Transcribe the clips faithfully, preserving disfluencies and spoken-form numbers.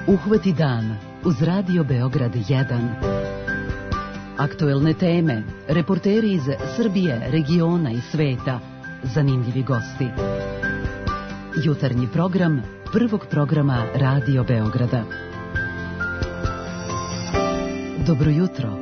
Uhvati dan uz Radio Beograd jedan. Aktuelne teme, reporteri iz Srbije, regiona i sveta, zanimljivi gosti. Jutarnji program prvog programa Radio Beograda. Dobro jutro.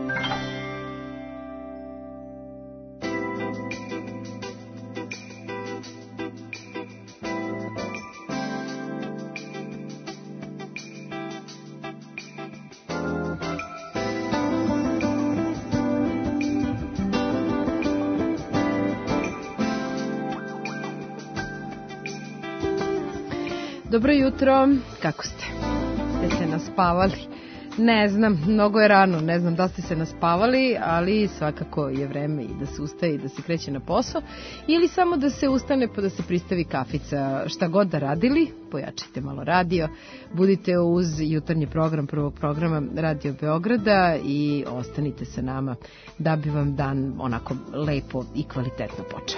Dobro jutro, kako ste? Ste se naspavali? Ne znam, mnogo je rano, ne znam da ste se naspavali, ali svakako je vreme i da se ustaje i da se kreće na posao, ili samo da se ustane pa da se pristavi kafica. Šta god da radili, pojačajte malo radio, budite uz jutarnji program prvog programa Radio Beograda i ostanite sa nama da bi vam dan onako lepo i kvalitetno počeo.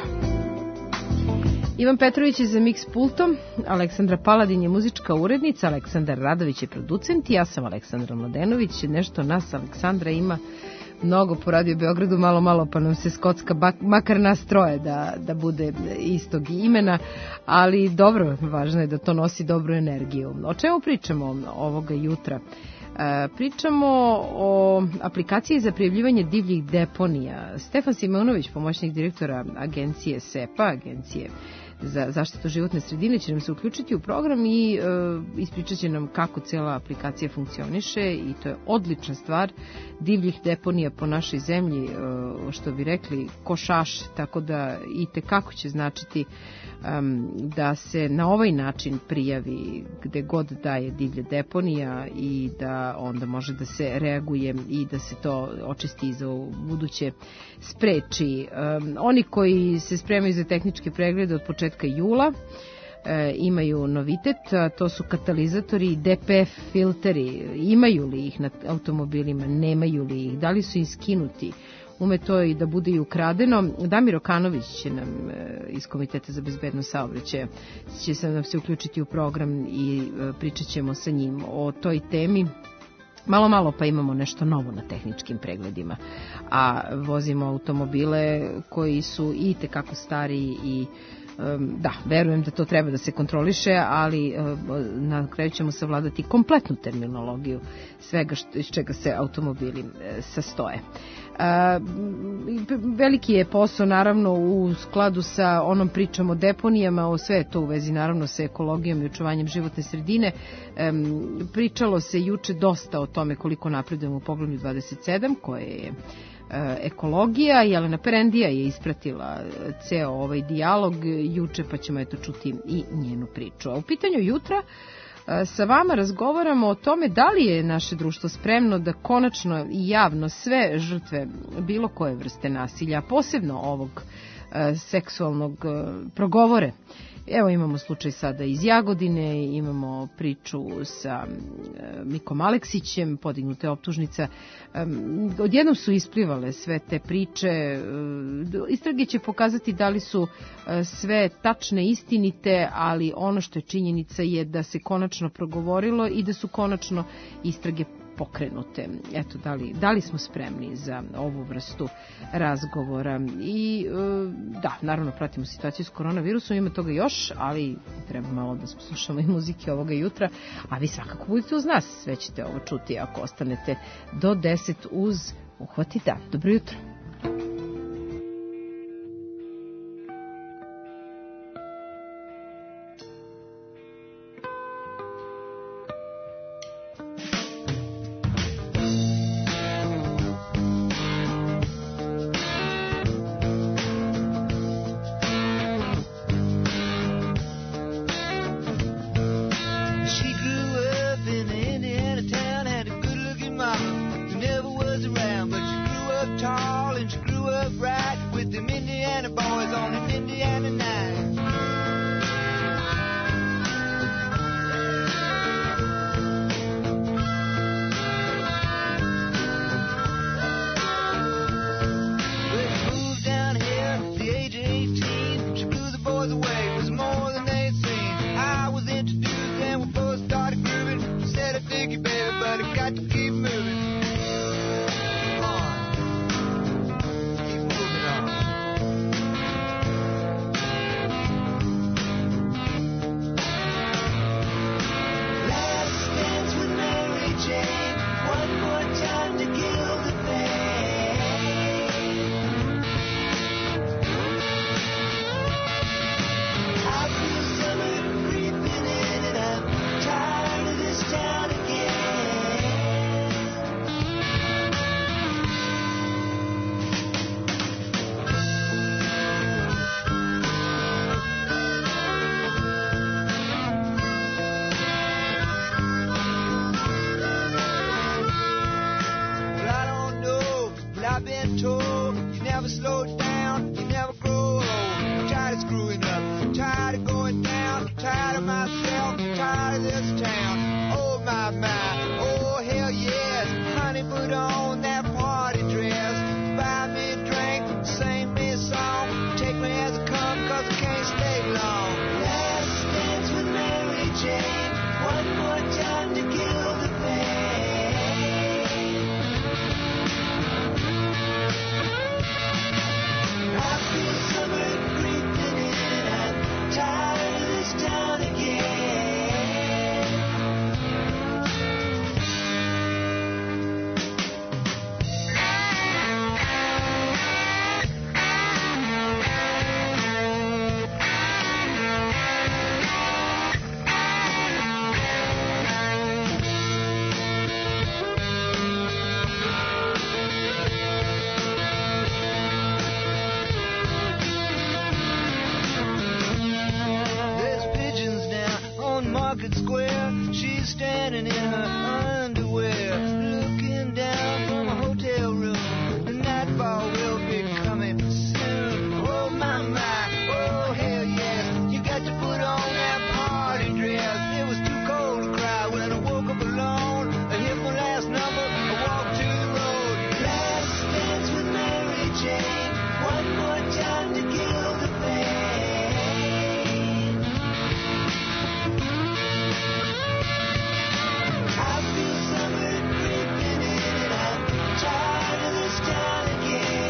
Ivan Petrović je za Mix pultom, Aleksandra Paladin je muzička urednica, Aleksandar Radović je producent i ja sam Aleksandra Mladenović. Nešto nas Aleksandra ima mnogo po Radio Beogradu, malo malo pa nam se skocka, makar nas troje da, da bude istog imena, ali dobro, važno je da to nosi dobru energiju. O čemu pričamo ovoga jutra? E, pričamo o aplikaciji za prijavljivanje divljih deponija. Stefan Simonović, pomoćnik direktora agencije S E P A, agencije za zaštitu životne sredine, će nam se uključiti u program i e, ispričat će nam kako cijela aplikacija funkcioniše i to je odlična stvar divljih deponija po našoj zemlji, e, što bi rekli košaš, tako da i tekako će značiti um, da se na ovaj način prijavi gde god da je divlja deponija i da onda može da se reaguje i da se to očisti i za buduće spreči. Um, oni koji se spremaju za tehničke preglede od početka jula e, imaju novitet, a to su katalizatori i D P F filteri. Imaju li ih na automobilima, nemaju li ih, da li su im skinuti, ume to i da bude i ukradeno. Damir Okanović će nam e, iz Komiteta za bezbednost saobraćaja će se nam se uključiti u program i e, pričat ćemo sa njim o toj temi. Malo, malo pa imamo nešto novo na tehničkim pregledima, a vozimo automobile koji su i tekako stariji i da, verujem da to treba da se kontroliše, ali na kraju ćemo savladati kompletnu terminologiju svega što, iz čega se automobili sastoje. Veliki je posao naravno u skladu sa onom pričom o deponijama, o sve je to u vezi naravno sa ekologijom i očuvanjem životne sredine. Pričalo se juče dosta o tome koliko napredujemo u poglavlju dvadeset sedam koje je ekologija. Jelena Perendija je ispratila ceo ovaj dijalog juče, pa ćemo eto čuti i njenu priču. A u pitanju jutra sa vama razgovaramo o tome da li je naše društvo spremno da konačno i javno sve žrtve bilo koje vrste nasilja, posebno ovog seksualnog, progovore. Evo imamo slučaj sada iz Jagodine, imamo priču sa Mikom Aleksićem, podignuta je optužnica. Odjednom su isplivale sve te priče, istrage će pokazati da li su sve tačne, istinite, ali ono što je činjenica je da se konačno progovorilo i da su konačno istrage pokrenute. Eto, da li, da li smo spremni za ovu vrstu razgovora i da, naravno pratimo situaciju s koronavirusom, ima toga još, ali treba malo da slušamo i muzike ovoga jutra, a vi svakako budite uz nas, sve ćete ovo čuti ako ostanete do deset uz Uhvati dan. Dobro jutro. Tall Market Square. She's standing in her underwear, looking down from a hotel room. The nightfall will be coming soon. Oh my my, oh hell yes, you got to put on that party dress. It was too cold to cry when I woke up alone. I hit my last number, I walked to the road. Last dance with Mary Jane, one more time to kill the pain. I feel summer creeping in and I'm tired of this town again.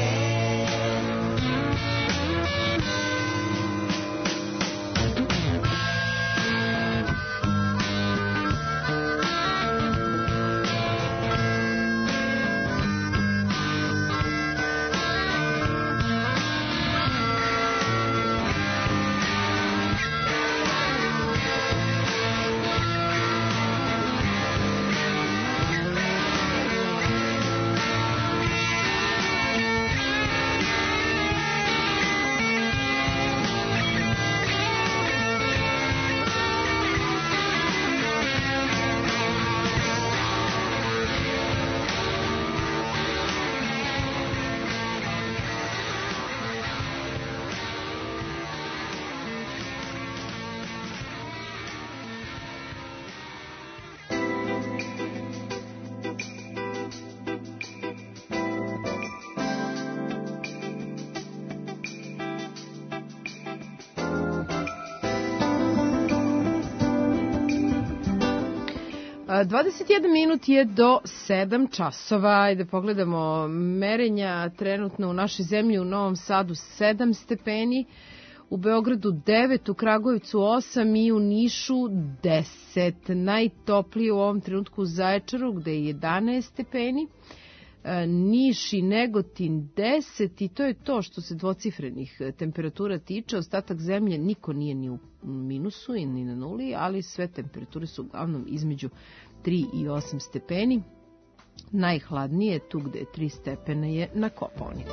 dvadeset jedan minut je do sedam časova. Ajde pogledamo merenja trenutno u našoj zemlji. U Novom Sadu sedam stepeni, u Beogradu devet, u Kragujevcu osam i u Nišu deset. Najtoplije u ovom trenutku u Zaječaru gde je jedanaest stepeni. Niš i Negotin deset i to je to što se dvocifrenih temperatura tiče. Ostatak zemlje niko nije ni u minusu i ni na nuli, ali sve temperature su uglavnom između tri i osam stepeni. Najhladnije je tu gde je tri stepena je na Kopaoniku.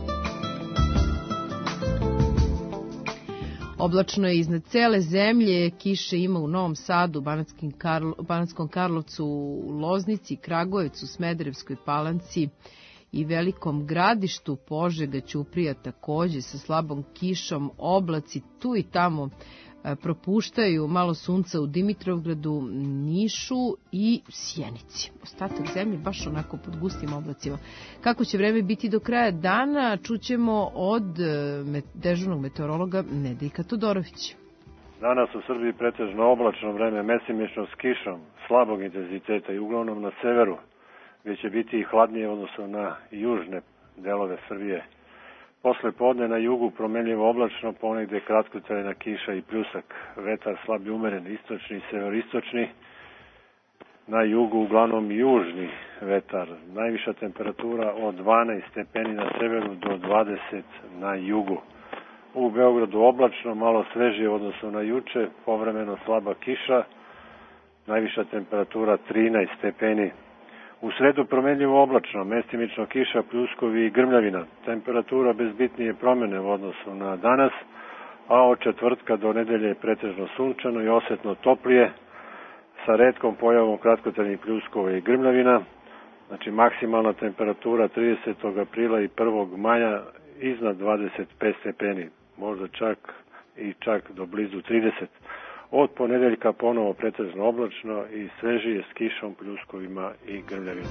Oblačno je iznad cele zemlje, kiše ima u Novom Sadu, Banatskom Karlovcu, Loznici, Kragujevcu, Smederevskoj Palanci i Velikom Gradištu. Požega, Ćuprija takođe sa slabom kišom, oblaci tu i tamo propuštaju, malo sunca u Dimitrovgradu, Nišu i Sjenici. Ostatak zemlje baš onako pod gustim oblacima. Kako će vreme biti do kraja dana, čućemo od dežurnog meteorologa Nedeljka Todorovića. Danas u Srbiji pretežno oblačno vreme, mesimično s kišom, slabog intenziteta i uglavnom na severu, gdje će biti i hladnije odnosno na južne delove Srbije. Posle podne na jugu promenljivo oblačno, ponegde kratkotrajna kiša i pljusak. Vetar slab i umeren, istočni i severistočni. Na jugu uglavnom južni vetar. Najviša temperatura od dvanaest stepeni na severu do dvadeset na jugu. U Beogradu oblačno, malo svežije odnosno na juče, povremeno slaba kiša. Najviša temperatura trinaest stepeni. U sredu promenljivo oblačno, mestimično kiša, pljuskovi i grmljavina. Temperatura bez bitnije promene u odnosu na danas, a od četvrtka do nedelje je pretežno sunčano i osetno toplije, sa retkom pojavom kratkotrajnih pljuskova i grmljavina. Znači maksimalna temperatura tridesetog aprila i prvog maja iznad dvadeset pet stepeni, možda čak i čak do blizu trideset. Od ponedeljka ponovo pretežno oblačno i svežije s kišom, pljuskovima i grmljavinom.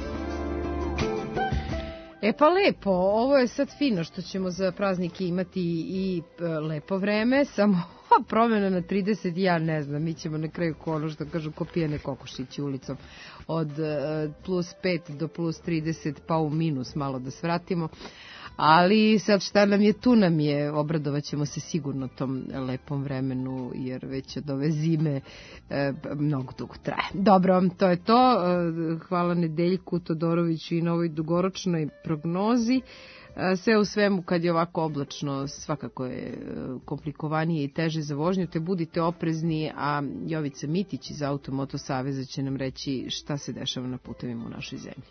E pa lepo, ovo je sad fino što ćemo za praznike imati i lepo vreme, samo promjena na trideset, ja ne znam, mi ćemo na kraju ono što kažu ko pijane kokošići ulicom od plus pet do plus trideset pa u minus malo da svratimo. Ali sad šta nam je, tu nam je, obradovat ćemo se sigurno tom lepom vremenu, jer već od ove zime e, mnogo dugo traje. Dobro, to je to. Hvala Nedeljku Todoroviću i na ovoj dugoročnoj prognozi. Sve u svemu, kad je ovako oblačno, svakako je komplikovanije i teže za vožnju, te budite oprezni, a Jovica Mitić iz Automoto Saveza će nam reći šta se dešava na putevima u našoj zemlji.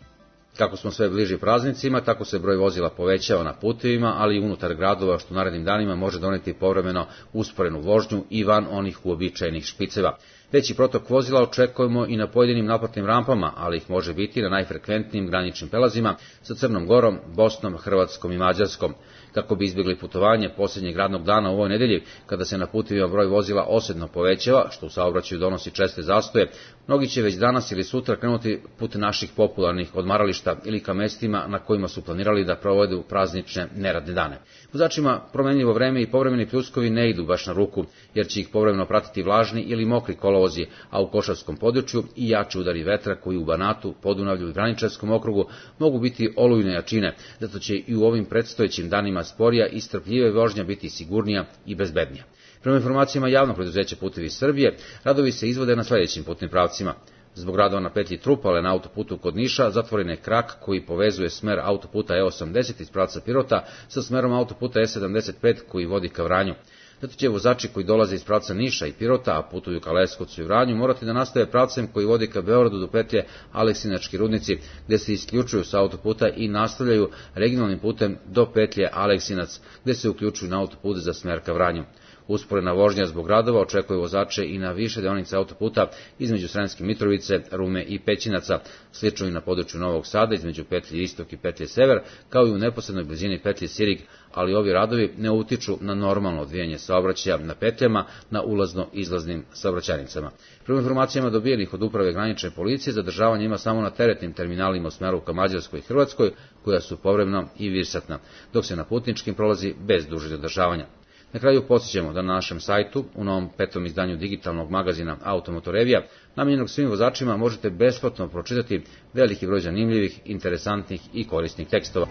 Kako smo sve bliži praznicima, tako se broj vozila povećava na putevima, ali i unutar gradova, što u narednim danima može doneti povremeno usporenu vožnju i van onih uobičajenih špiceva. Veći protok vozila očekujemo i na pojedinim naplatnim rampama, ali ih može biti na najfrekventnijim graničnim prelazima sa Crnom Gorom, Bosnom, Hrvatskom i Mađarskom. Kako bi izbjegli putovanje posljednjeg radnog dana u ovoj nedelji, kada se na putevima broj vozila osjetno povećava, što u saobraćaju donosi česte zastoje, mnogi će već danas ili sutra krenuti put naših popularnih odmarališta ili ka mestima na kojima su planirali da provedu praznične neradne dane. Vozačima promenljivo vreme i povremeni pljuskovi ne idu baš na ruku, jer će ih povremeno pratiti vlažni ili mokri kolovozi, a u Košavskom području i jači udari vetra koji u Banatu, Podunavlju i Braničevskom okrugu mogu biti olujne jačine, zato će i u ovim predstojećim danima sporija i strpljive vožnja biti sigurnija i bezbednija. Prema informacijama javnog preduzeća Putevi Srbije, radovi se izvode na sljedećim putnim pravcima. Zbog radova na petlji Trupale na autoputu kod Niša zatvoren je krak koji povezuje smer autoputa E osamdeset iz pravca Pirota sa smerom autoputa E sedamdeset pet koji vodi ka Vranju. Zato će vozači koji dolaze iz pravca Niša i Pirota, a putuju ka Leskovcu i Vranju, morati da nastave pravcem koji vodi ka Beogradu do petlje Aleksinački rudnici, gde se isključuju sa autoputa i nastavljaju regionalnim putem do petlje Aleksinac, gde se uključuju na autoput za smer ka Vranju. Usporena vožnja zbog radova očekuje vozače i na više deonica autoputa između Sremske Mitrovice, Rume i Pećinaca, slično i na području Novog Sada između petlje Istok i petlje Sever, kao i u neposrednoj blizini petlje Sirig, ali ovi radovi ne utiču na normalno odvijanje saobraćaja na petljama na ulazno-izlaznim saobraćajnicama. Prema informacijama dobijenih od uprave granične policije, zadržavanje ima samo na teretnim terminalima u smeru ka Mađarskoj i Hrvatskoj, koja su povremeno i virsatna, dok se na putničkim prolazi bez dužeg zadržavanja. Na kraju podsjećamo da na našem sajtu, u novom petom izdanju digitalnog magazina Automotorevija, namijenjenog svim vozačima, možete besplatno pročitati veliki broj zanimljivih, interesantnih i korisnih tekstova.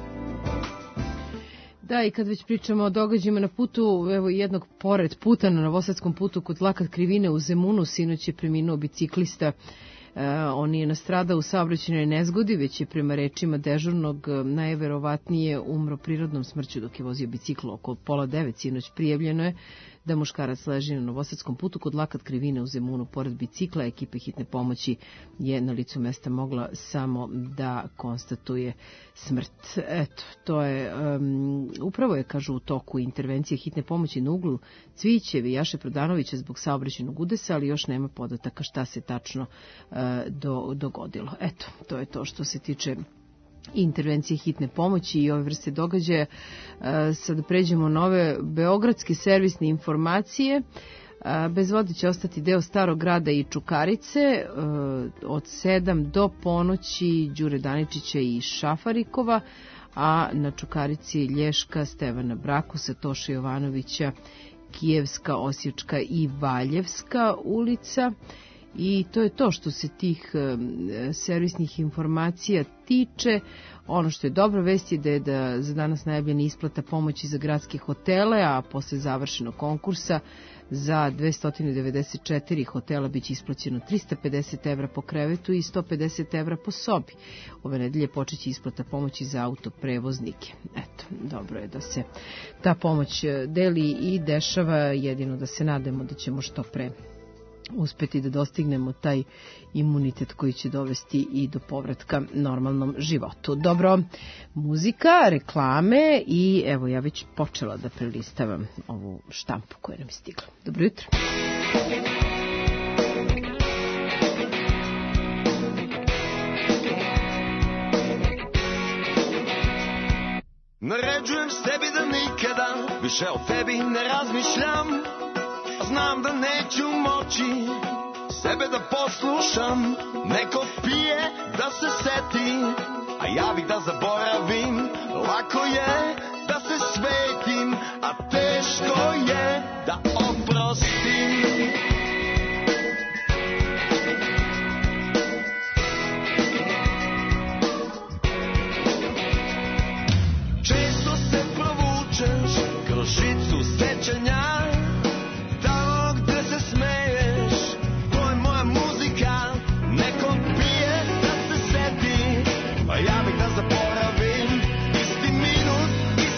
Da, i kad već pričamo o događajima na putu, evo jednog pored puta na Novosadskom putu kod Lakat Krivine u Zemunu, sinoć je preminuo biciklista. Uh, on je nastradao u saobraćajnoj nezgodi, već je prema rečima dežurnog najverovatnije umro prirodnom smrću dok je vozio biciklo. Oko pola devet sinoć prijavljeno je da muškarac leži na Novosadskom putu kod Lakat Krivine u Zemunu pored bicikla. Ekipe hitne pomoći je na licu mesta mogla samo da konstatuje smrt. Eto, to je, um, upravo je, kažu, u toku intervencije hitne pomoći na uglu Cvićevi i Jaše Prodanovića zbog saobraćajnog udesa, ali još nema podataka šta se tačno uh, do, dogodilo. Eto, to je to što se tiče intervencije hitne pomoći i ove vrste događaja. Sada pređemo na ove beogradske servisne informacije. Bez vode će ostati deo Starog grada i Čukarice od sedam do ponoći Đure Daničića i Šafarikova, a na Čukarici Lješka, Stevana Brakusa, Toša Jovanovića, Kijevska, Osječka i Valjevska ulica. I to je to što se tih e, servisnih informacija tiče. Ono što je dobra vest je da je da za danas najavljena isplata pomoći za gradske hotele, a posle završenog konkursa za dvesta devedeset četiri hotela biće isplaćeno trista pedeset evra po krevetu i sto pedeset evra po sobi. Ove nedelje počeće isplata pomoći za autoprevoznike. Eto, dobro je da se ta pomoć deli i dešava, jedino da se nadamo da ćemo što pre uspeti da dostignemo taj imunitet koji će dovesti i do povratka normalnom životu. Dobro, muzika, reklame i evo ja već počela da prelistavam ovu štampu koja nam je stigla. Dobro jutro. Naređujem sebi da nikada više o tebi ne razmišljam. Znam da neću moći sebe da poslušam. Neko pije da se seti, a ja bih da zaboravim. Lako je da se svetim, a teško je da oprostim. Često se provučeš kroz žicu sećanja. Ja bih da zaboravim isti minut,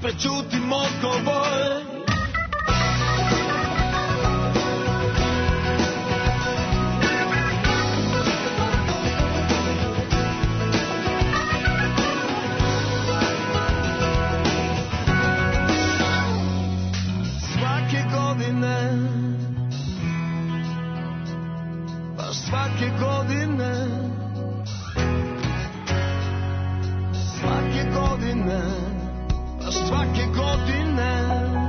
prećutim odgovor. Svake godine, baš svake godine, svake godine, baš svake godine,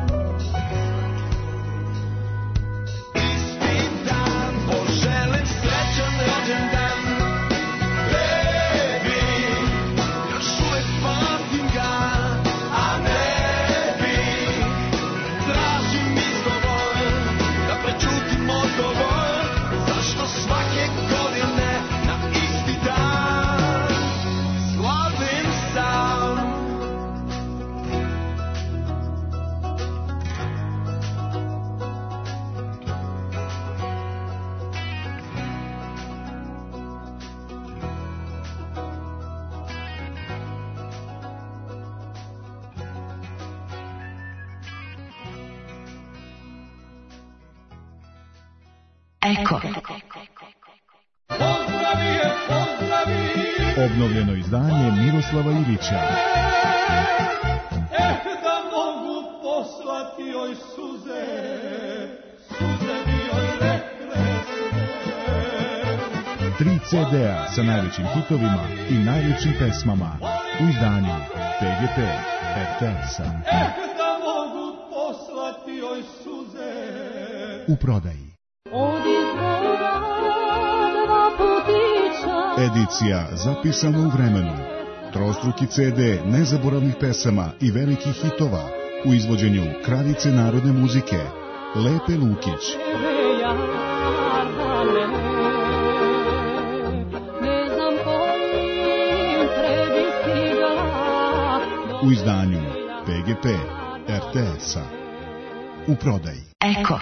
isti dan poželim srećan rođendan tebi, još uvek pamtim ga, a ne bih, tražim izgovor da prećutim odgovor, zašto svake godine na isti dan slavim sam. Eko. Obnovljeno izdanje Miroslava Ivića. Eh, da mogu poslati joj suze, suze bi joj rekle sve. Tri ce de a sa najvećim hitovima i najljepšim pesmama u izdanju P G P R T S-a. Eh, da mogu poslati joj suze. U prodaji. Edicija zapisana u vremenu. Trostruki ce de nezaboravnih pesama i velikih hitova u izvođenju kraljice narodne muzike Lepe Lukić. U izdanju P G P R T S-a. U prodaji. Eko.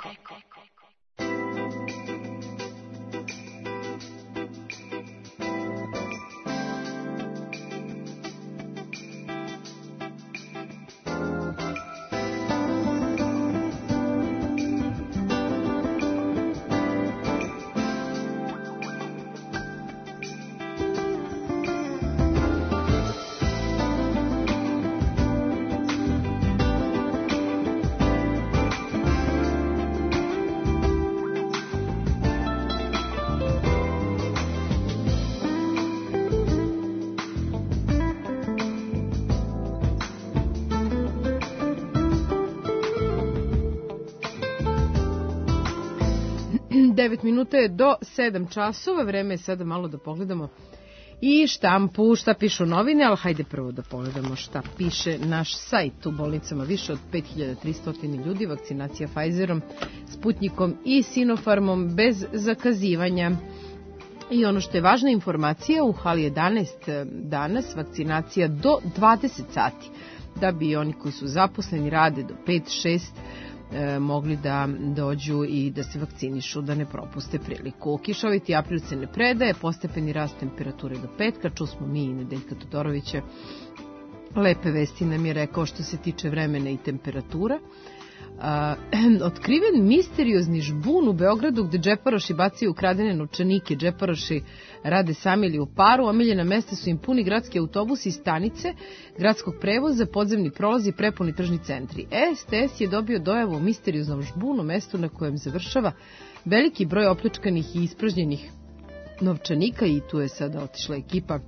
devet minuta je do sedam časova, vreme je sada malo da pogledamo i štampu, šta pišu novine, ali hajde prvo da pogledamo šta piše naš sajt. U bolnicama više od pet hiljada tristo ljudi, vakcinacija Pfizerom, Sputnikom i Sinopharmom bez zakazivanja. I ono što je važna informacija, u hali jedanaest danas vakcinacija do dvadeset sati, da bi oni koji su zaposleni, rade do pet šest, E, mogli da dođu i da se vakcinišu, da ne propuste priliku. Kišoviti april se ne predaje, postepeni rast temperature do petka, čusmo mi i Nedeljka Todorovića. Lepe vesti nam je rekao što se tiče vremena i temperatura. A, otkriven misteriozni žbun u Beogradu gde džeparoši bacaju ukradene novčanike. Džeparoši rade sami ili u paru, omiljena mesta su im puni gradski autobusi, stanice gradskog prevoza, podzemni prolazi, prepuni tržni centri. S T S je dobio dojavu o misterioznom žbunu, mestu na kojem završava veliki broj opljačkanih i ispražnjenih novčanika, i tu je sada otišla ekipa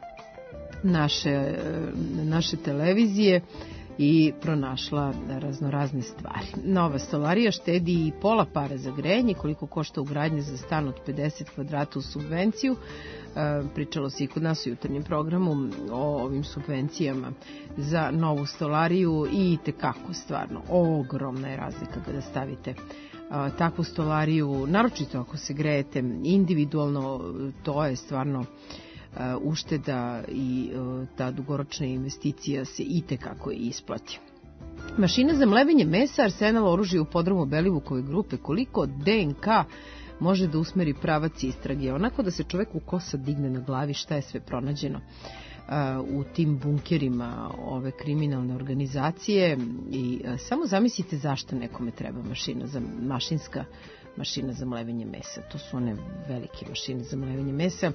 naše, naše televizije i pronašla raznorazne stvari. Nova stolarija štedi i pola para za grejanje, koliko košta ugradnje za stan od pedeset kvadrata u subvenciju. Pričalo se i kod nas u jutarnjem programu o ovim subvencijama za novu stolariju i tekako stvarno ogromna je razlika kada stavite takvu stolariju, naročito ako se grejete individualno, to je stvarno ušteda i ta dugoročna investicija se itekako isplati. Mašina za mlevenje mesa, arsenal oružja u podrumu Belivukove grupe, koliko D N K može da usmeri pravac istrage, onako da se čoveku kosa digne na glavi šta je sve pronađeno. u tim bunkerima ove kriminalne organizacije i samo zamislite zašto nekome treba mašina za mašinska mašina za mlevenje mesa. To su one velike mašine za mlevenje mesa.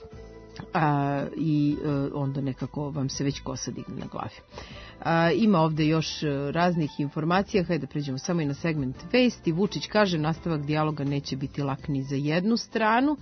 A, i a, onda nekako vam se već kosa digne na glavi. A, ima ovde još raznih informacija, hajde da pređemo samo i na segment vesti. Vučić kaže nastavak dijaloga neće biti lak ni za jednu stranu.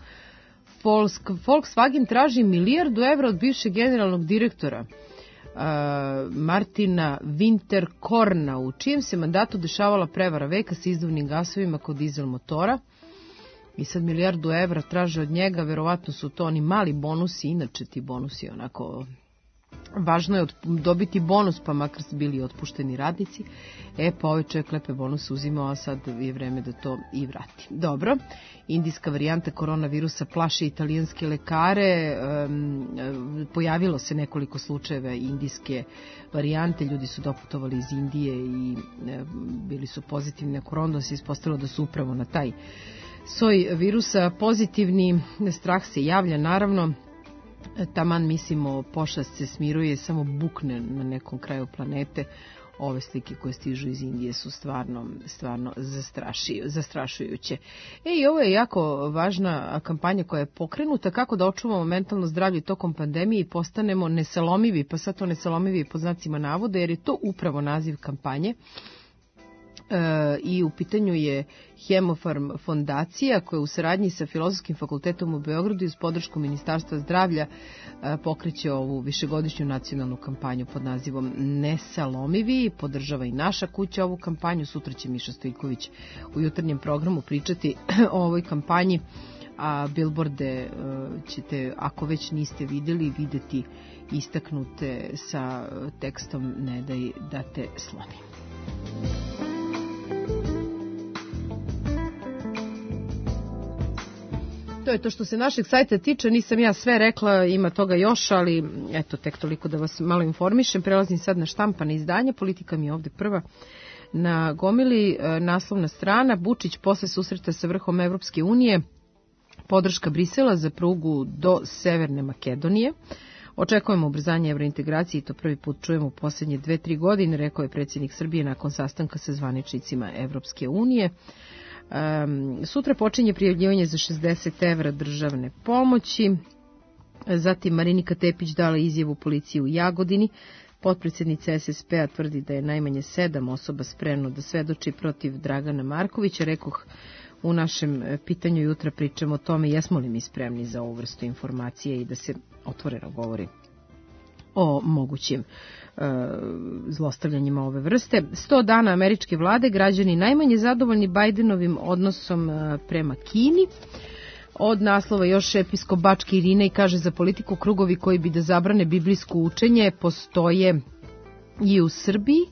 Volkswagen traži milijardu evra od bivšeg generalnog direktora a, Martina Winterkorna, u čijem se mandatu dešavala prevara veka sa izduvnim gasovima kod dizel motora. I sad milijardu evra traže od njega, verovatno su to oni mali bonusi, inače ti bonusi onako, važno je dobiti bonus, pa makar bili otpušteni radnici. E, pa ovaj čovjek lepe bonuse uzimao, a sad je vreme da to i vrati. Dobro, indijska varijanta koronavirusa plaši italijanske lekare, um, pojavilo se nekoliko slučajeva indijske varijante, ljudi su doputovali iz Indije i um, bili su pozitivni na koronu, se ispostavilo da su upravo na taj soj virusa pozitivni. Strah se javlja, naravno, taman mislimo pošast se smiruje, samo bukne na nekom kraju planete. Ove slike koje stižu iz Indije su stvarno, stvarno zastrašujuće. E, i ovo je jako važna kampanja koja je pokrenuta, kako da očuvamo mentalno zdravlje tokom pandemije i postanemo nesalomivi, pa sad to nesalomivi pod znacima navoda, jer je to upravo naziv kampanje. E, i u pitanju je Hemofarm fondacija koja u saradnji sa Filozofskim fakultetom u Beogradu i uz podršku Ministarstva zdravlja e, pokreće ovu višegodišnju nacionalnu kampanju pod nazivom Nesalomivi. Podržava i naša kuća ovu kampanju. Sutra će Miša Stojković u jutarnjem programu pričati o ovoj kampanji, a bilborde e, ćete, ako već niste videli, videti istaknute sa tekstom Ne daj da te slomi. To je to što se našeg sajta tiče, nisam ja sve rekla, ima toga još, ali eto, tek toliko da vas malo informišem. Prelazim sad na štampane izdanje, Politika mi je ovde prva na gomili, naslovna strana, Vučić posle susreta sa vrhom Evropske unije, podrška Brisela za prugu do Severne Makedonije. Očekujemo ubrzanje evrointegracije i to prvi put čujemo u posljednje dve, tri godine, rekao je predsjednik Srbije nakon sastanka sa zvaničnicima Evropske unije. Um, sutra počinje prijavljivanje za šezdeset evra državne pomoći. Zatim Marinika Tepić dala izjavu policiji u Jagodini. Potpredsjednica es es pe a tvrdi da je najmanje sedam osoba spremno da svedoči protiv Dragana Markovića. Rekoh, u našem pitanju jutra pričamo o tome jesmo li mi spremni za ovu vrstu informacije i da se otvoreno govori o mogućim e, zlostavljanjima ove vrste. sto dana američke vlade, građani najmanje zadovoljni Bajdenovim odnosom e, prema Kini. Od naslova još episkop Bačke Irine i kaže za politiku krugovi koji bi da zabrane biblijsko učenje postoje i u Srbiji.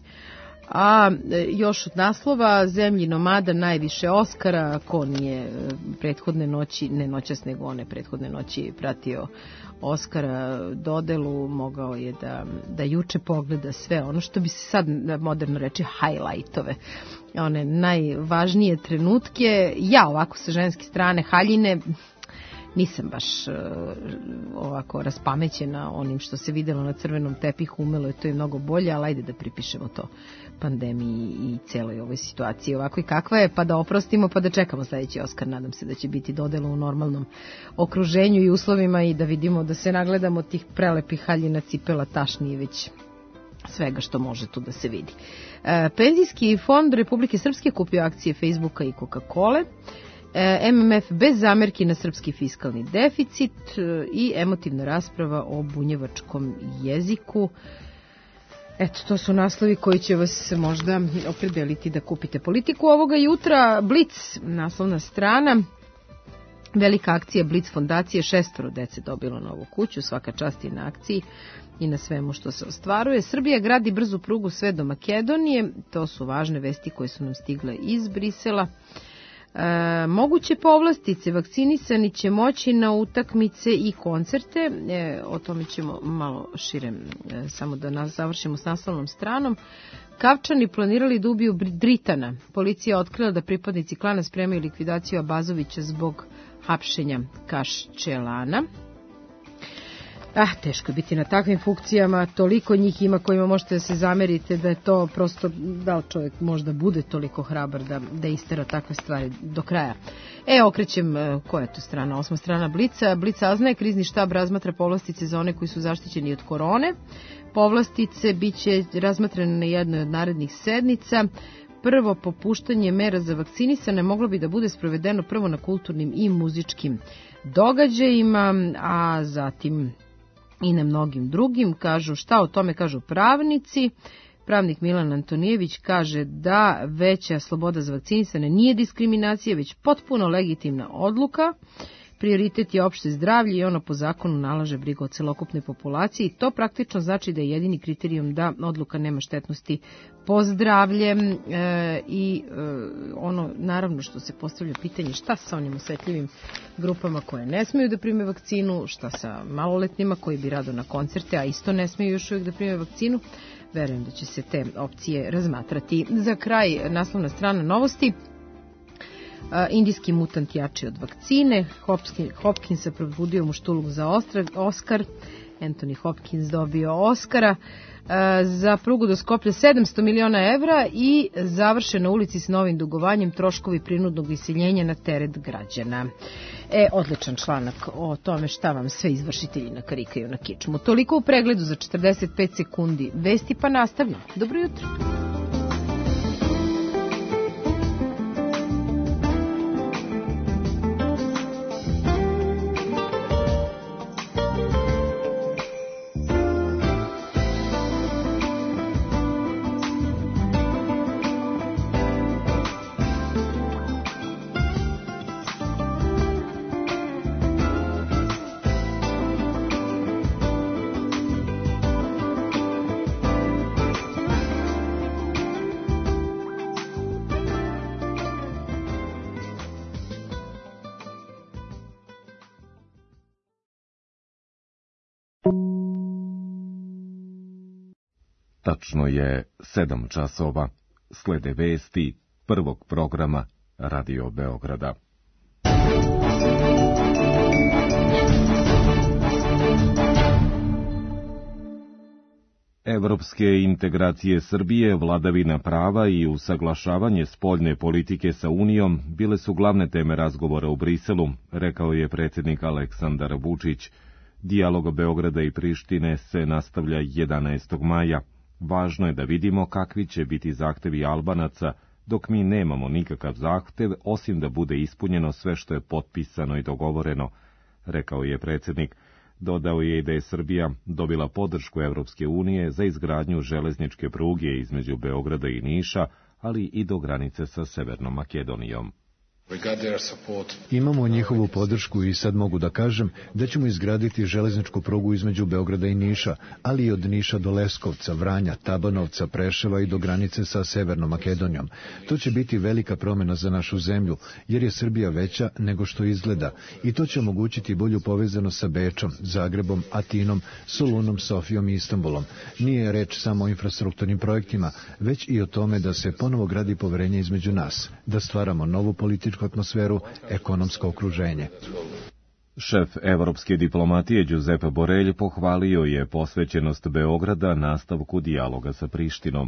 A još od naslova zemlji nomada najviše Oskara, ko nije prethodne noći, ne noćas nego one prethodne noći pratio Oskara dodelu, mogao je da, da juče pogleda sve ono što bi se sad moderno reče highlightove, one najvažnije trenutke. Ja ovako sa ženske strane haljine nisam baš uh, ovako raspamećena onim što se videlo na crvenom tepihu, umelo je to i mnogo bolje, ali ajde da pripišemo to pandemiji i celoj ovoj situaciji ovako i kakva je, pa da oprostimo, pa da čekamo sledeći Oskar. Nadam se da će biti dodelo u normalnom okruženju i uslovima i da vidimo, da se nagledamo tih prelepih haljina, cipela, tašni i već svega što može tu da se vidi. E, Penzijski fond Republike Srpske kupio akcije Facebooka i Coca-Cola. em em ef bez zamerki na srpski fiskalni deficit i emotivna rasprava o bunjevačkom jeziku. Eto, to su naslovi koji će vas možda opredeliti da kupite Politiku ovoga jutra. Blic, naslovna strana, velika akcija Blic fondacije, šestoro dece dobilo novu kuću, svaka čast je na akciji i na svemu što se ostvaruje. Srbija gradi brzu prugu sve do Makedonije, to su važne vesti koje su nam stigle iz Brisela. E, moguće povlastice, vakcinisani će moći na utakmice i koncerte, e, o tome ćemo malo šire, e, samo da nas završimo s naslovnom stranom. Kavčani planirali da ubiju Dritana. Policija otkrila da pripadnici klana spremaju likvidaciju Abazovića zbog hapšenja Kaščelana. Ah, teško je biti na takvim funkcijama, toliko njih ima kojima možete da se zamerite da je to prosto, da li čovjek možda bude toliko hrabar da, da istera takve stvari do kraja. E, okrećem, koja je to strana? Osma strana Blica. Blica saznaje, krizni štab razmatra povlastice za one koji su zaštićeni od korone. Povlastice bit će razmatrane na jednoj od narednih sednica. Prvo popuštanje mera za vakcinisane moglo bi da bude sprovedeno prvo na kulturnim i muzičkim događajima, a zatim i na mnogim drugim. Kažu šta o tome kažu pravnici. Pravnik Milan Antonijević kaže da veća sloboda za vakcinisane nije diskriminacija, već potpuno legitimna odluka. Prioritet je opšte zdravlje i ono po zakonu nalaže brigu o celokupnoj populaciji. To praktično znači da je jedini kriterijum da odluka nema štetnosti po zdravlje e, i e, ono naravno što se postavlja pitanje šta sa onim osetljivim grupama koje ne smeju da prime vakcinu, šta sa maloletnima koji bi rado na koncerte, a isto ne smeju još uvijek da prime vakcinu. Verujem da će se te opcije razmatrati. Za kraj naslovna strana Novosti. Indijski mutant jači od vakcine, Hopkins se probudio muštuluk za Oskar, Anthony Hopkins dobio Oskara, za prugu do Skoplja sedamsto miliona evra i završen na ulici s novim dugovanjem, troškovi prinudnog iseljenja na teret građana. E, odličan članak o tome šta vam sve izvršitelji nakarikaju na kičmu. Toliko u pregledu za četrdeset pet sekundi. Vesti pa nastavljamo. Dobro jutro. Tačno je sedam časova. Slede vesti prvog programa Radio Beograda. Evropske integracije Srbije, vladavina prava i usaglašavanje spoljne politike sa Unijom bile su glavne teme razgovora u Briselu, rekao je predsjednik Aleksandar Vučić. Dijalog Beograda i Prištine se nastavlja jedanaestog maja. Važno je da vidimo kakvi će biti zahtevi Albanaca, dok mi nemamo nikakav zahtev, osim da bude ispunjeno sve što je potpisano i dogovoreno, rekao je predsjednik. Dodao je i da je Srbija dobila podršku Evropske unije za izgradnju železničke pruge između Beograda i Niša, ali i do granice sa Severnom Makedonijom. Imamo njihovu podršku i sad mogu da kažem da ćemo izgraditi železničku prugu između Beograda i Niša, ali i od Niša do Leskovca, Vranja, Tabanovca, Preševa i do granice sa Severnom Makedonijom. To će biti velika promjena za našu zemlju, jer je Srbija veća nego što izgleda i to će omogućiti bolju povezanost sa Bečom, Zagrebom, Atinom, Solunom, Sofijom i Istanbulom. Nije reč samo o infrastrukturnim projektima, već i o tome da se ponovo gradi poverenje između nas, da stvaramo novu političku atmosferu, ekonomsko okruženje. Šef evropske diplomatije Giuseppe Borrell pohvalio je posvećenost Beograda nastavku dijaloga sa Prištinom.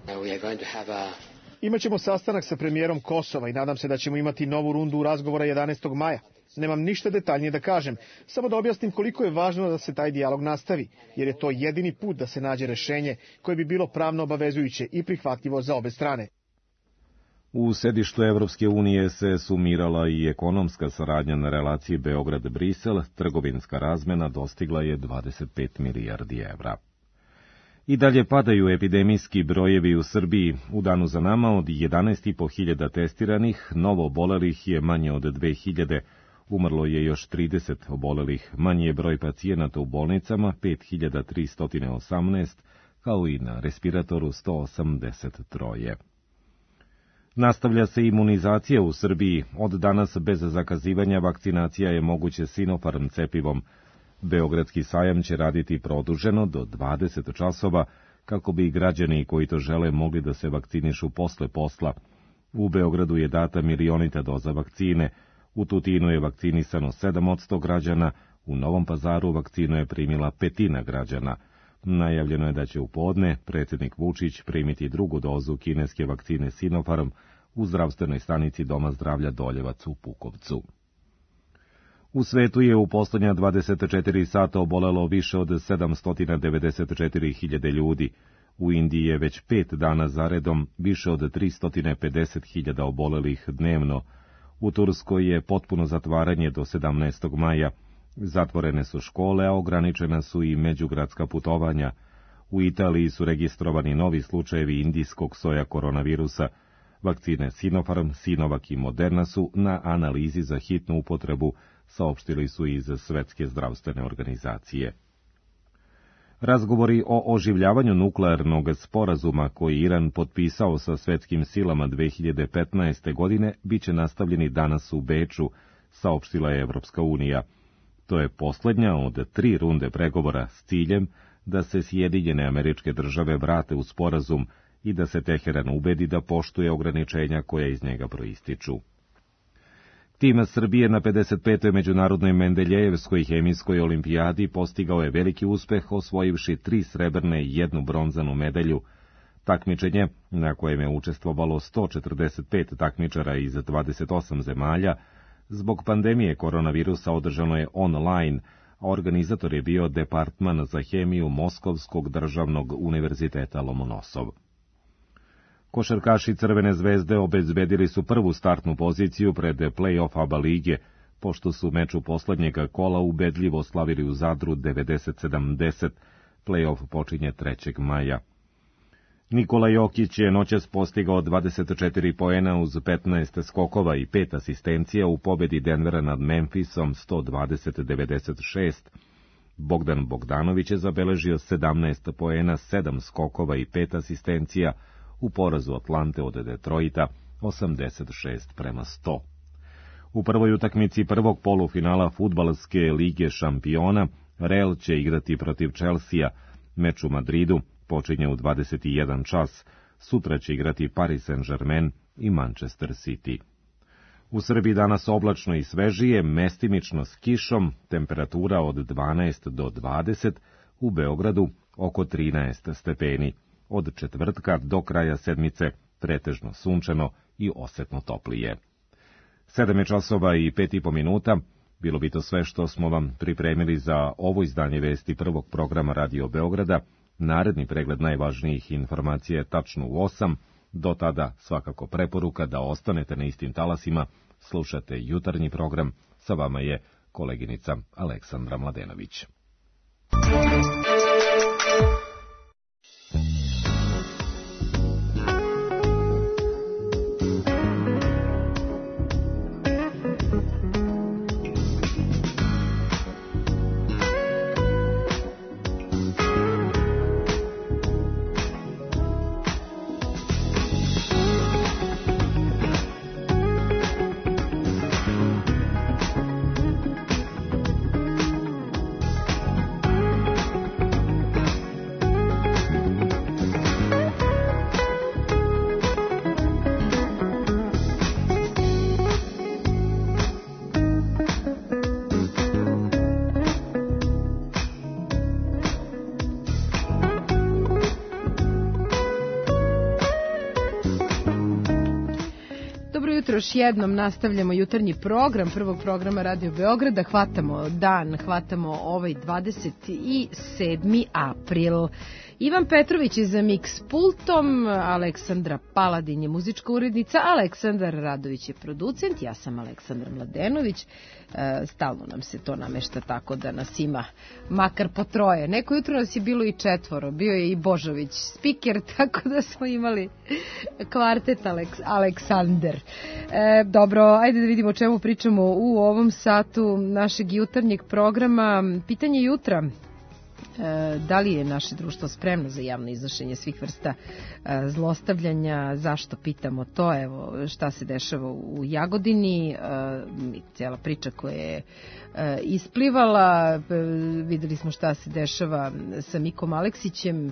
Imaćemo sastanak sa premijerom Kosova i nadam se da ćemo imati novu rundu razgovora jedanaestog maja. Nemam ništa detaljnije da kažem, samo da objasnim koliko je važno da se taj dijalog nastavi, jer je to jedini put da se nađe rešenje koje bi bilo pravno obavezujuće i prihvatljivo za obe strane. U sedištu Evropske unije se sumirala i ekonomska saradnja na relaciji Beograd-Brisel, trgovinska razmena dostigla je dvadeset pet milijardi evra. I dalje padaju epidemijski brojevi u Srbiji. U danu za nama od jedanaest i po hiljada testiranih, novo obolelih je manje od dve hiljade, umrlo je još trideset obolelih, manji je broj pacijenata u bolnicama pet hiljada tristo osamnaest, kao i na respiratoru sto osamdeset tri. Nastavlja se imunizacija u Srbiji. Od danas bez zakazivanja vakcinacija je moguće Sinopharm cepivom. Beogradski sajam će raditi produženo do dvadeset časova, kako bi građani koji to žele mogli da se vakcinišu posle posla. U Beogradu je data milionita doza vakcine. U Tutinu je vakcinisano sedam posto građana, U Novom Pazaru vakcinu je primila petina građana. Najavljeno je da će u podne predsjednik Vučić primiti drugu dozu kineske vakcine Sinopharm u zdravstvenoj stanici Doma zdravlja Doljevac u Pukovcu. U svetu je u posljednja dvadeset četiri sata obolelo više od sedamsto devedeset četiri hiljade ljudi. U Indiji je već pet dana zaredom više od tristo pedeset hiljada obolelih dnevno. U Turskoj je potpuno zatvaranje do sedamnaestog maja. Zatvorene su škole, a ograničena su i međugradska putovanja. U Italiji su registrovani novi slučajevi indijskog soja koronavirusa. Vakcine Sinopharm, Sinovac i Moderna su na analizi za hitnu upotrebu, saopštili su iz Svetske zdravstvene organizacije. Razgovori o oživljavanju nuklearnog sporazuma koji Iran potpisao sa svetskim silama dve hiljade petnaeste. godine biće nastavljeni danas u Beču, saopštila je Evropska unija. To je posljednja od tri runde pregovora s ciljem da se Sjedinjene Američke Države vrate u sporazum i da se Teheran ubedi da poštuje ograničenja koja iz njega proističu. Tim Srbije na pedeset petoj međunarodnoj Mendeljejevskoj hemijskoj olimpijadi postigao je veliki uspeh, osvojivši tri srebrne i jednu bronzanu medalju. Takmičenje, na kojem je učestvovalo sto četrdeset pet takmičara iz dvadeset osam zemalja, zbog pandemije koronavirusa održano je online, a organizator je bio Departman za hemiju Moskovskog državnog univerziteta Lomonosov. Košarkaši Crvene zvezde obezbedili su prvu startnu poziciju pred play-off ABA lige, pošto su meču poslednjega kola ubedljivo slavili u Zadru devedeset sedamdeset. Play-off počinje trećeg maja. Nikola Jokić je noćas postigao dvadeset četiri poena uz petnaest skokova i pet asistencija u pobedi Denvera nad Memphisom sto dvadeset devedeset šest. Bogdan Bogdanović je zabeležio sedamnaest poena, sedam skokova i pet asistencija u porazu Atlante od Detroita osamdeset šest prema sto. U prvoj utakmici prvog polufinala Fudbalske lige šampiona Real će igrati protiv Chelsea. Meč u Madridu počinje u dvadeset jedan čas. Sutra će igrati Paris Saint-Germain i Manchester City. U Srbiji danas oblačno i svežije, mestimično s kišom, temperatura od dvanaest do dvadeset, u Beogradu oko trinaest stepeni. Od četvrtka do kraja sedmice pretežno sunčano i osetno toplije. Sedam je časova i pet i po minuta. Bilo bi to sve što smo vam pripremili za ovo izdanje vesti prvog programa Radio Beograda. Naredni pregled najvažnijih informacija je tačno u osam. Do tada svakako preporuka da ostanete na istim talasima. Slušate jutarnji program. Sa vama je koleginica Aleksandra Mladenović. Još jednom nastavljamo jutarnji program prvog programa Radio Beograda. Hvatamo dan, hvatamo ovaj dvadeset sedmi april. Ivan Petrović je za Mix pultom, Aleksandra Paladin je muzička urednica, Aleksandar Radović je producent, ja sam Aleksandra Mladenović. E, stalno nam se to namešta tako da nas ima makar po troje. Neko jutro nas je bilo i četvoro, bio je i Božović spiker, tako da smo imali kvartet Aleks, Aleksander. E, dobro, ajde da vidimo o čemu pričamo u ovom satu našeg jutarnjeg programa. Pitanje jutra: da li je naše društvo spremno za javno iznošenje svih vrsta zlostavljanja? Zašto pitamo to? Evo šta se dešava u Jagodini, cijela priča koja je isplivala, videli smo šta se dešava sa Mikom Aleksićem,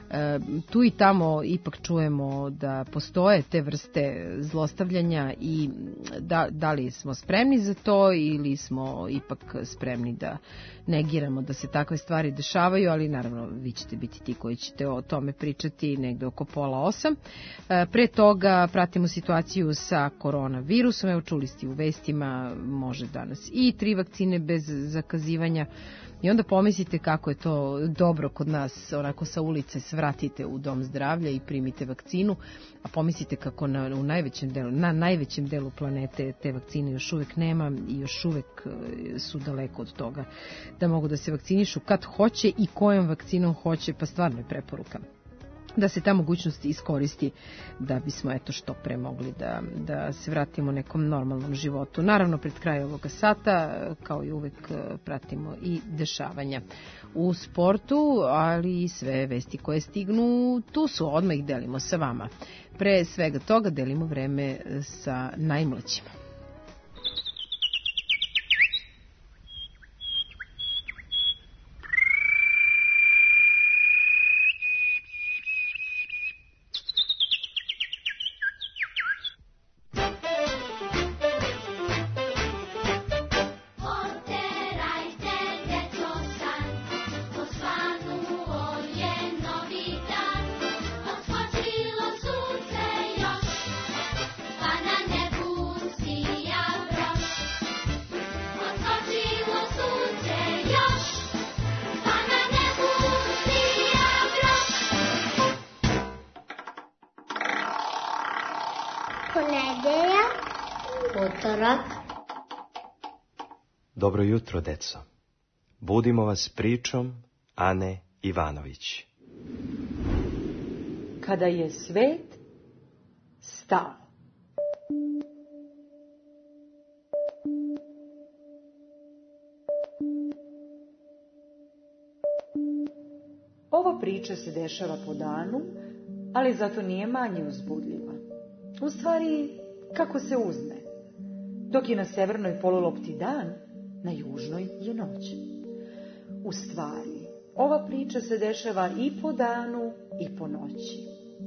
E, tu i tamo ipak čujemo da postoje te vrste zlostavljanja i da, da li smo spremni za to ili smo ipak spremni da negiramo da se takve stvari dešavaju, ali naravno vi ćete biti ti koji ćete o tome pričati negde oko pola osam. E, pre toga pratimo situaciju sa koronavirusom. Evo, čuli ste u vestima, može danas i tri vakcine bez zakazivanja. I onda pomislite kako je to dobro kod nas, onako sa ulice svratite u dom zdravlja i primite vakcinu, a pomislite kako na, u najvećem delu, na najvećem delu planete te vakcine još uvek nema i još uvek su daleko od toga da mogu da se vakcinišu kad hoće i kojom vakcinom hoće, pa stvarno je preporuka da se ta mogućnost iskoristi da bismo eto što pre mogli da, da se vratimo nekom normalnom životu. Naravno, pred kraj ovoga sata, kao i uvek, pratimo i dešavanja u sportu, ali i sve vesti koje stignu, tu su, odmah ih delimo sa vama. Pre svega toga delimo vreme sa najmlađima. Dobro jutro, deco. Budimo vas pričom Ane Ivanović. Kada je svet stao. Ova priča se dešava po danu, ali zato nije manje uzbudljiva. U stvari, kako se uzme. Dok je na severnoj polulopti dan, na južnoj je noć. U stvari, ova priča se dešava i po danu i po noći.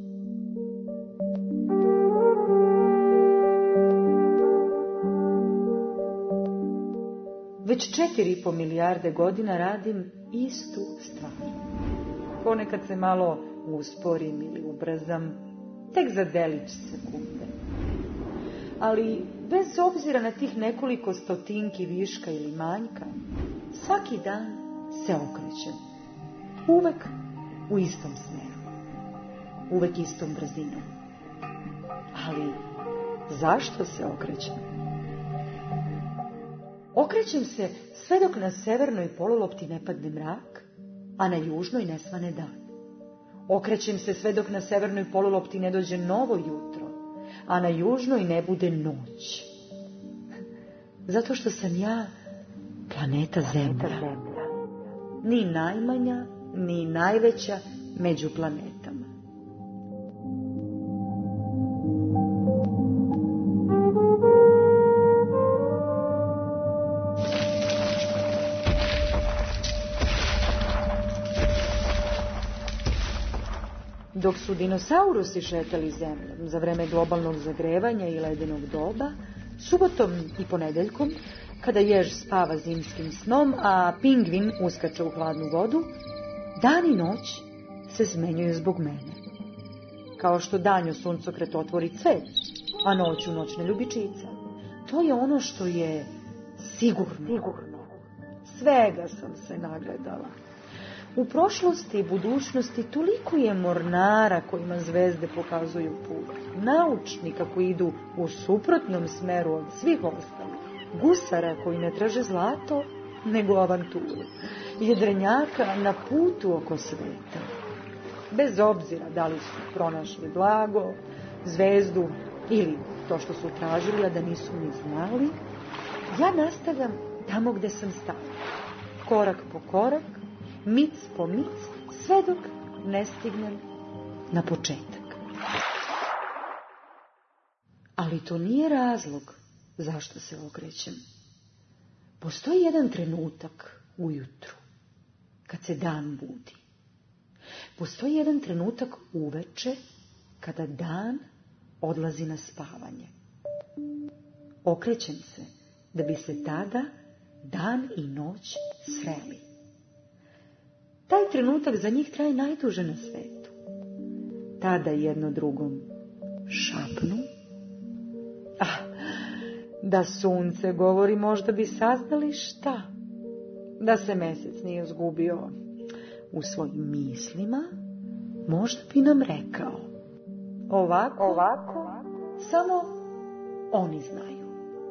Već četiri i po milijarde godina radim istu stvar. Ponekad se malo usporim ili ubrzam, tek za delić sekunde. Ali bez obzira na tih nekoliko stotinki viška ili manjka, svaki dan se okrećem. Uvek u istom smeru. Uvek istom brzinom. Ali zašto se okrećem? Okrećem se sve dok na severnoj polulopti ne padne mrak, a na južnoj ne svane dan. Okrećem se sve dok na severnoj polulopti ne dođe novo jutro, a na južnoj ne bude noć. Zato što sam ja planeta Zemlja. Ni najmanja, ni najveća među planetama. Dok su dinosaurusi šetali zemljom za vreme globalnog zagrevanja i ledenog doba, subotom i ponedeljkom, kada jež spava zimskim snom, a pingvin uskače u hladnu vodu, dan i noć se zmenjuju zbog mene. Kao što danju suncokret otvori cvet, a noću noćna ljubičica. To je ono što je sigurno. sigurno. Svega sam se nagledala. U prošlosti i budućnosti toliko je mornara kojima zvezde pokazuju put, naučnika koji idu u suprotnom smeru od svih ostalih, gusara koji ne traže zlato, nego avanturu, jedrenjaka na putu oko sveta. Bez obzira da li su pronašli blago, zvezdu ili to što su tražili, a da nisu ni znali, ja nastavljam tamo gde sam stala, korak po korak, mic po mic, sve dok ne stignem na početak. Ali to nije razlog zašto se okrećem. Postoji jedan trenutak ujutru, kad se dan budi. Postoji jedan trenutak uveče kada dan odlazi na spavanje. Okrećem se da bi se tada dan i noć sreli. Taj trenutak za njih traje najduže na svetu. Tada jedno drugom šapnu. Ah, da sunce govori, možda bi saznali šta. Da se mesec nije izgubio u svojim mislima, možda bi nam rekao. Ovako, ovako, samo oni znaju.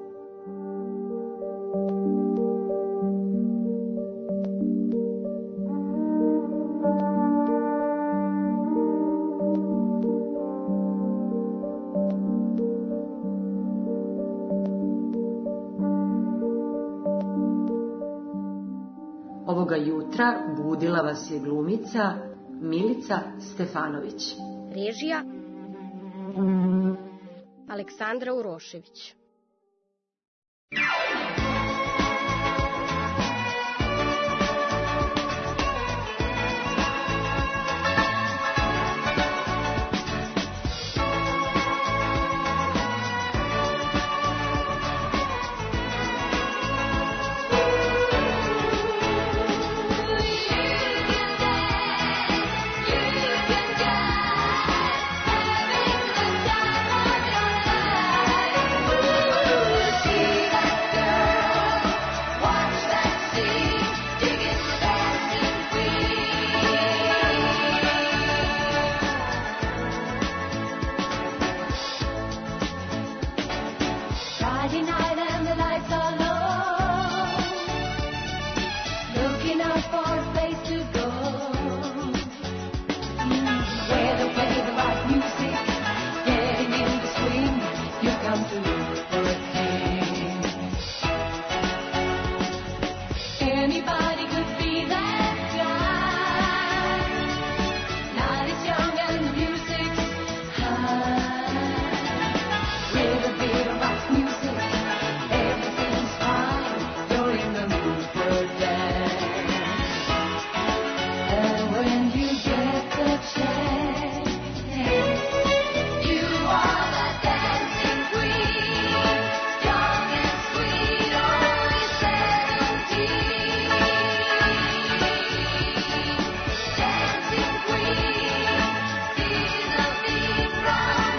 Ovoga jutra budila vas je glumica Milica Stefanović. Režija Aleksandra Urošević. From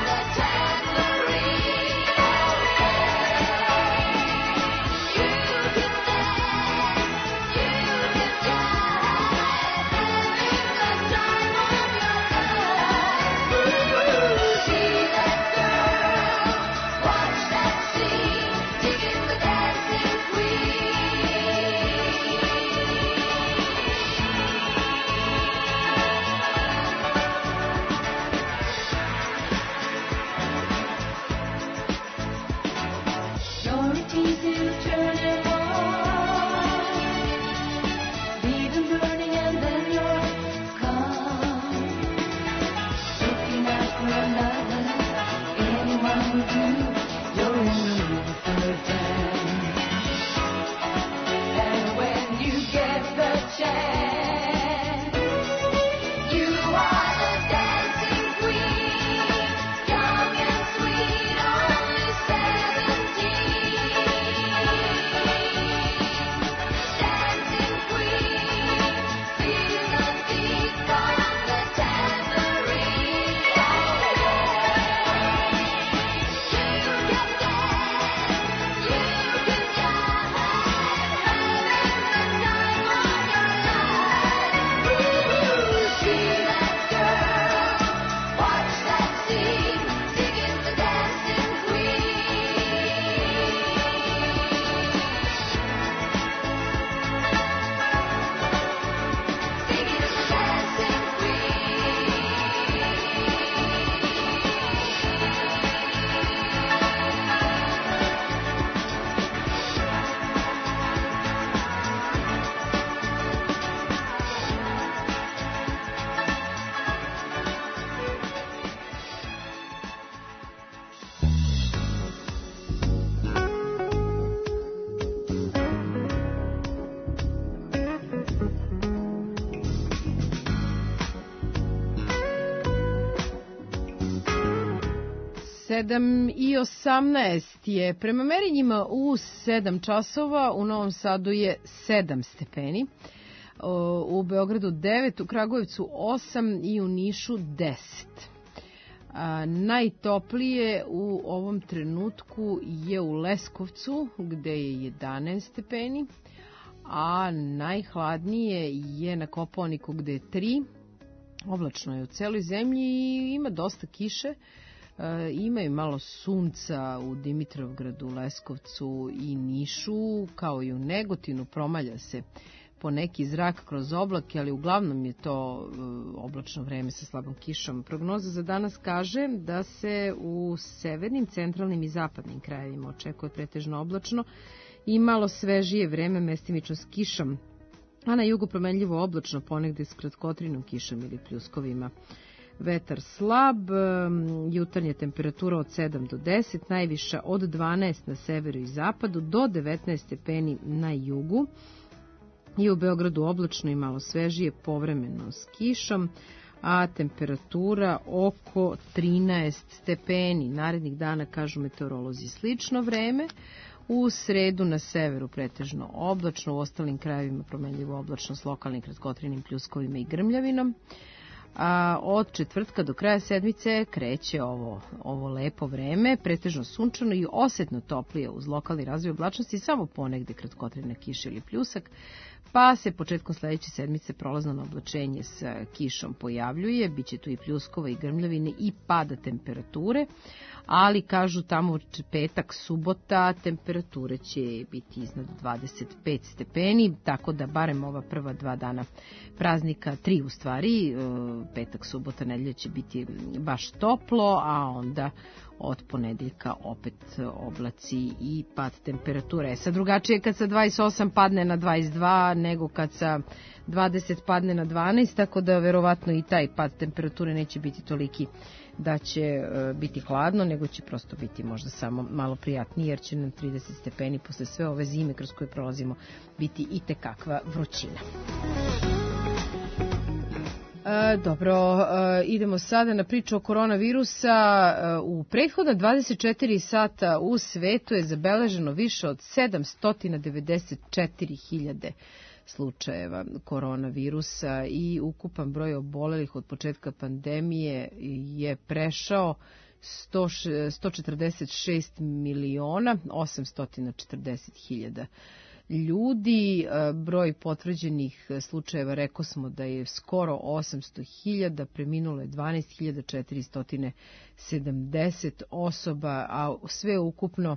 sedam i osamnaest je. Prema merenjima u sedam časova, u Novom Sadu je sedam stepeni, u Beogradu devet, u Kragujevcu osam i u Nišu deset. A, najtoplije u ovom trenutku je u Leskovcu, gde je jedanaest stepeni, a najhladnije je na Kopaoniku, gde je tri. Oblačno je u celoj zemlji i ima dosta kiše. E, ima i malo sunca u Dimitrovgradu, Leskovcu i Nišu, kao i u Negotinu. Promalja se po neki zrak kroz oblake, ali uglavnom je to e, oblačno vreme sa slabom kišom. Prognoza za danas kaže da se u severnim, centralnim i zapadnim krajevima očekuje pretežno oblačno i malo svežije vreme, mestimično s kišom, a na jugu promenljivo oblačno, ponegde s kratkotrinom kišom ili pljuskovima. Vetar slab, jutarnja temperatura od sedam do deset, najviša od dvanaest na severu i zapadu, do devetnaest stepeni na jugu. I u Beogradu oblačno i malo svežije, povremeno s kišom, a temperatura oko trinaest stepeni. Narednih dana, kažu meteorolozi, slično vreme. U sredu na severu pretežno oblačno, u ostalim krajevima promenljivo oblačno s lokalnim kratkotrinim pljuskovima i grmljavinom. A od četvrtka do kraja sedmice kreće ovo, ovo lepo vreme, pretežno sunčano i osetno toplije uz lokalni razvoj oblačnosti, samo ponegde kratkotrina kiša ili pljusak, pa se početkom sledeće sedmice prolazno oblačenje s kišom pojavljuje, bit će tu i pljuskova i grmljavine i pada temperature, ali kažu tamo petak, subota, temperature će biti iznad dvadeset pet stepeni, tako da barem ova prva dva dana praznika, tri u stvari, petak, subota, nedelja će biti baš toplo, a onda od ponedeljka opet oblaci i pad temperature. Sad drugačije kad sa dvadeset osam padne na dvadeset dva, nego kad sa dvadeset padne na dvanaest, tako da verovatno i taj pad temperature neće biti toliki da će biti hladno, nego će prosto biti možda samo malo prijatnije, jer će nam trideset stepeni posle sve ove zime kroz koje prolazimo biti i tekakva vrućina. E, dobro, e, idemo sada na priču o koronavirusa. E, u prethodna dvadeset četiri sata u svetu je zabeleženo više od sedamsto devedeset četiri hiljade slučajeva koronavirusa i ukupan broj obolelih od početka pandemije je prešao sto četrdeset šest miliona osamsto četrdeset hiljada ljudi. Broj potvrđenih slučajeva, rekao smo da je skoro osamsto hiljada, preminulo je dvanaest hiljada četiristo sedamdeset osoba, a sve ukupno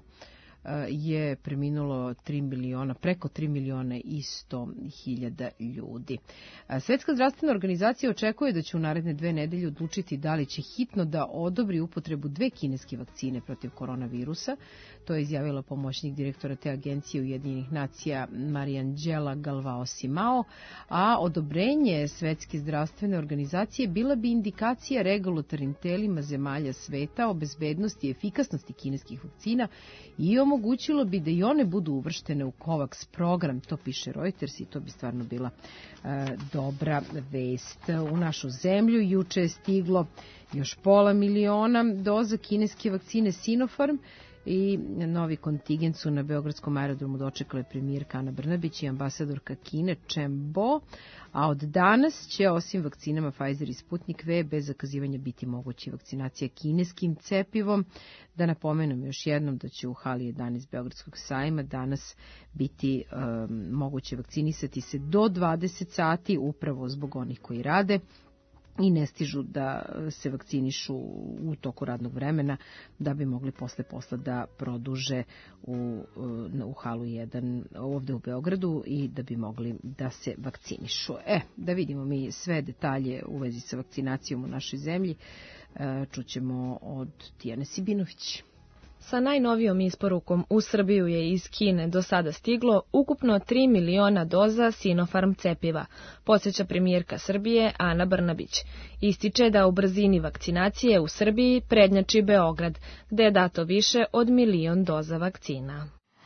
je preminulo tri miliona, preko tri miliona i sto hiljada ljudi. Svetska zdravstvena organizacija očekuje da će u naredne dve nedelje odlučiti da li će hitno da odobri upotrebu dve kineske vakcine protiv koronavirusa. To je izjavila pomoćnik direktora te agencije Ujedinjenih nacija Mariangela Galvao Simao, a odobrenje Svetske zdravstvene organizacije bila bi indikacija regulatornim telima zemalja sveta o bezbednosti i efikasnosti kineskih vakcina i omogućilo bi da i one budu uvrštene u COVAX program, to piše Reuters, i to bi stvarno bila e, dobra vest. U našu zemlju juče je stiglo još pola miliona doza kineske vakcine Sinopharm i novi kontingent su na Beogradskom aerodromu dočekale premijerka Ana Brnabić i ambasadorka Kine Chen Bo, a od danas će osim vakcinama Pfizer i Sputnik V bez zakazivanja biti mogući vakcinacija kineskim cepivom. Da napomenem još jednom da će u hali jedanaest Beogradskog sajma danas biti um, moguće vakcinisati se do dvadeset sati, upravo zbog onih koji rade i ne stižu da se vakcinišu u toku radnog vremena, da bi mogli posle posla da produže u, u halu jedan ovde u Beogradu i da bi mogli da se vakcinišu. E, da vidimo mi sve detalje u vezi sa vakcinacijom u našoj zemlji. E, čućemo od Tijane Sibinović. Sa najnovijom isporukom u Srbiju je iz Kine do sada stiglo ukupno tri miliona doza Sinopharm cepiva, podsjeća premijerka Srbije Ana Brnabić. Ističe da u brzini vakcinacije u Srbiji prednjači Beograd, gde je dato više od milion doza vakcina.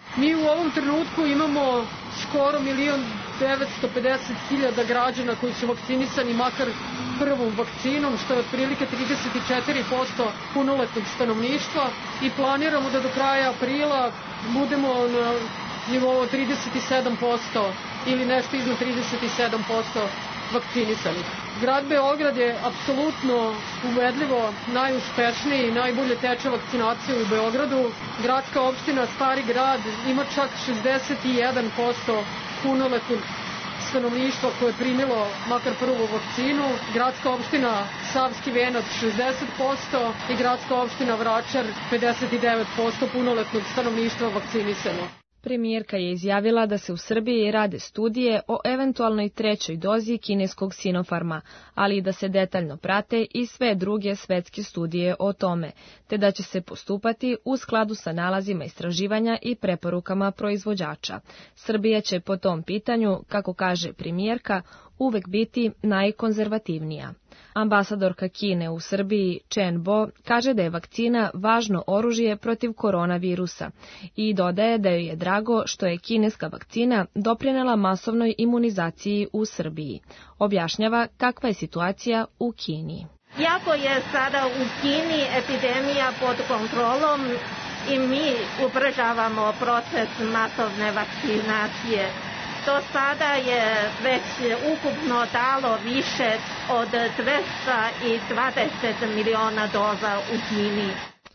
Mi u ovom trenutku imamo skoro milion devetsto pedeset hiljada građana koji su vakcinisani makar prvom vakcinom, što je otprilike trideset četiri posto punoletnog stanovništva i planiramo da do kraja aprila budemo na nivou trideset sedam posto ili nešto iznad trideset sedam posto vakcinisanih. Grad Beograd je apsolutno ubedljivo najuspešniji i najbolje teče vakcinacija u Beogradu. Gradska opština Stari grad ima čak šezdeset jedan posto punoletnog stanovništva koje je primilo makar prvu vakcinu, gradska opština Savski Venac šezdeset posto i gradska opština Vračar pedeset devet posto punoletnog stanovništva vakcinisano. Premijerka je izjavila da se u Srbiji rade studije o eventualnoj trećoj dozi kineskog Sinofarma, ali i da se detaljno prate i sve druge svetske studije o tome, te da će se postupati u skladu sa nalazima istraživanja i preporukama proizvođača. Srbija će po tom pitanju, kako kaže premijerka, uvek biti najkonzervativnija. Ambasadorka Kine u Srbiji Chen Bo kaže da je vakcina važno oružje protiv koronavirusa i dodaje da joj je drago što je kineska vakcina doprinela masovnoj imunizaciji u Srbiji. Objašnjava kakva je situacija u Kini. Jako je sada u Kini epidemija pod kontrolom i mi ubrzavamo proces masovne vakcinacije. Do sada je već ukupno dalo više od dvesta dvadeset miliona doza u Kini.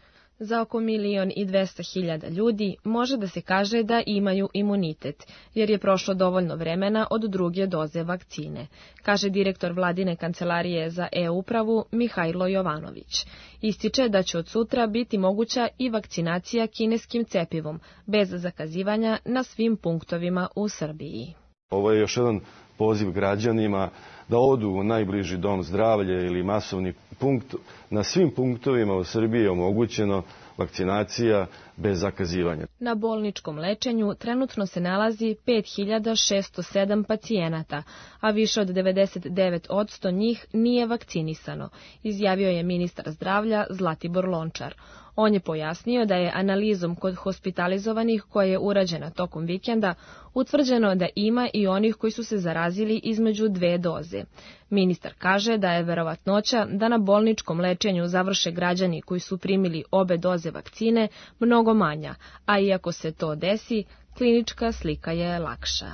Za oko milion i dvesta hiljada ljudi može da se kaže da imaju imunitet, jer je prošlo dovoljno vremena od druge doze vakcine, kaže direktor vladine kancelarije za e-upravu Mihajlo Jovanović. Ističe da će od sutra biti moguća i vakcinacija kineskim cepivom, bez zakazivanja na svim punktovima u Srbiji. Ovo je još jedan poziv građanima da odu u najbliži dom zdravlja ili masovni punkt. Na svim punktovima u Srbiji je omogućeno vakcinacija bez zakazivanja. Na bolničkom lečenju trenutno se nalazi pet hiljada šesto sedam pacijenata, a više od devedeset devet posto njih nije vakcinisano, izjavio je ministar zdravlja Zlatibor Lončar. On je pojasnio da je analizom kod hospitalizovanih koja je urađena tokom vikenda utvrđeno da ima i onih koji su se zarazili između dve doze. Ministar kaže da je verovatnoća da na bolničkom lečenju završe građani koji su primili obe doze vakcine mnogo manja, a iako se to desi, klinička slika je lakša.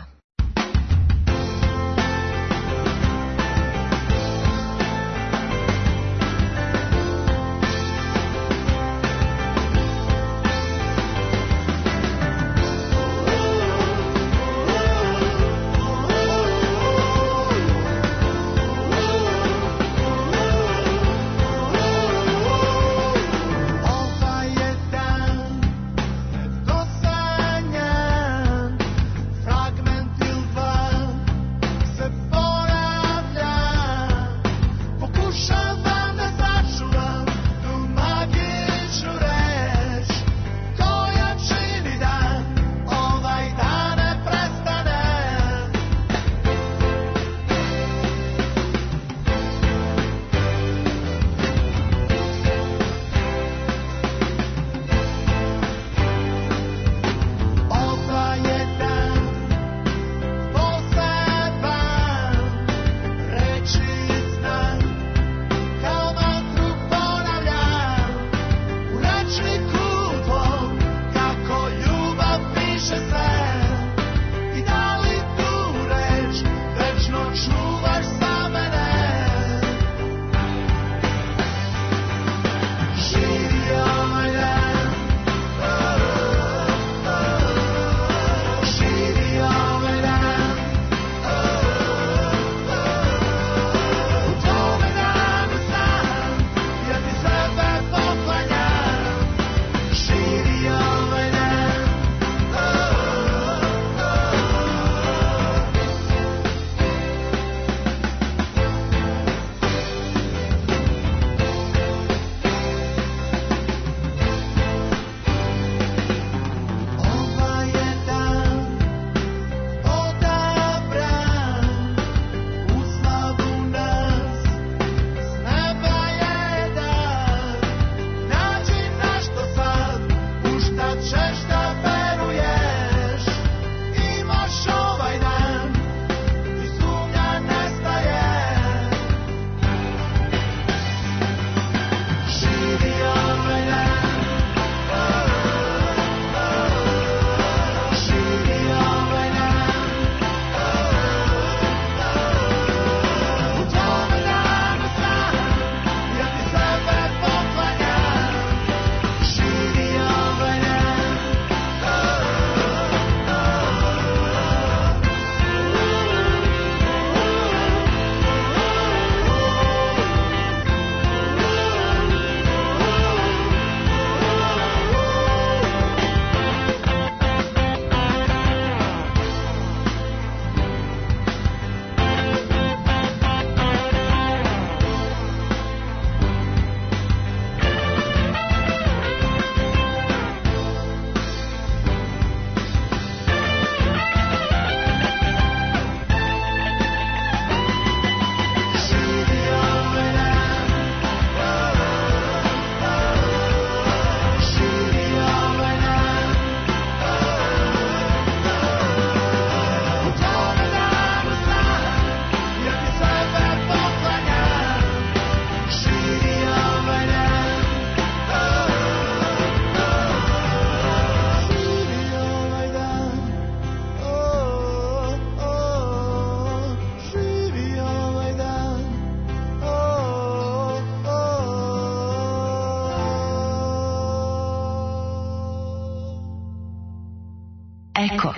Fragment Eko.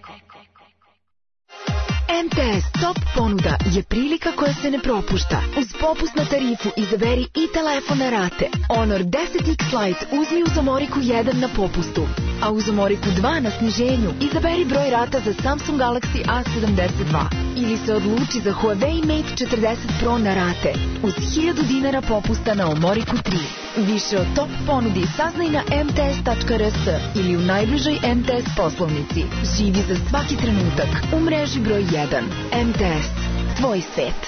M T S Top ponuda je prilika koja se ne propušta. Uz popust na tarifu izaberi i telefon na rate. Honor deset X Lite uzmi uz Omoriku jedan na popustu, a uz Omoriku dva na sniženju izaberi broj rata za Samsung Galaxy A sedamdeset dva ili se odluči za Huawei Mate četrdeset Pro na rate uz hiljadu dinara popusta na Omoriku tri. Više o top ponudi saznaj na m t s tačka r s ili u najbližoj M T S poslovnici. Živi za svaki trenutak u mreži broj jedan. M T S, tvoj svet.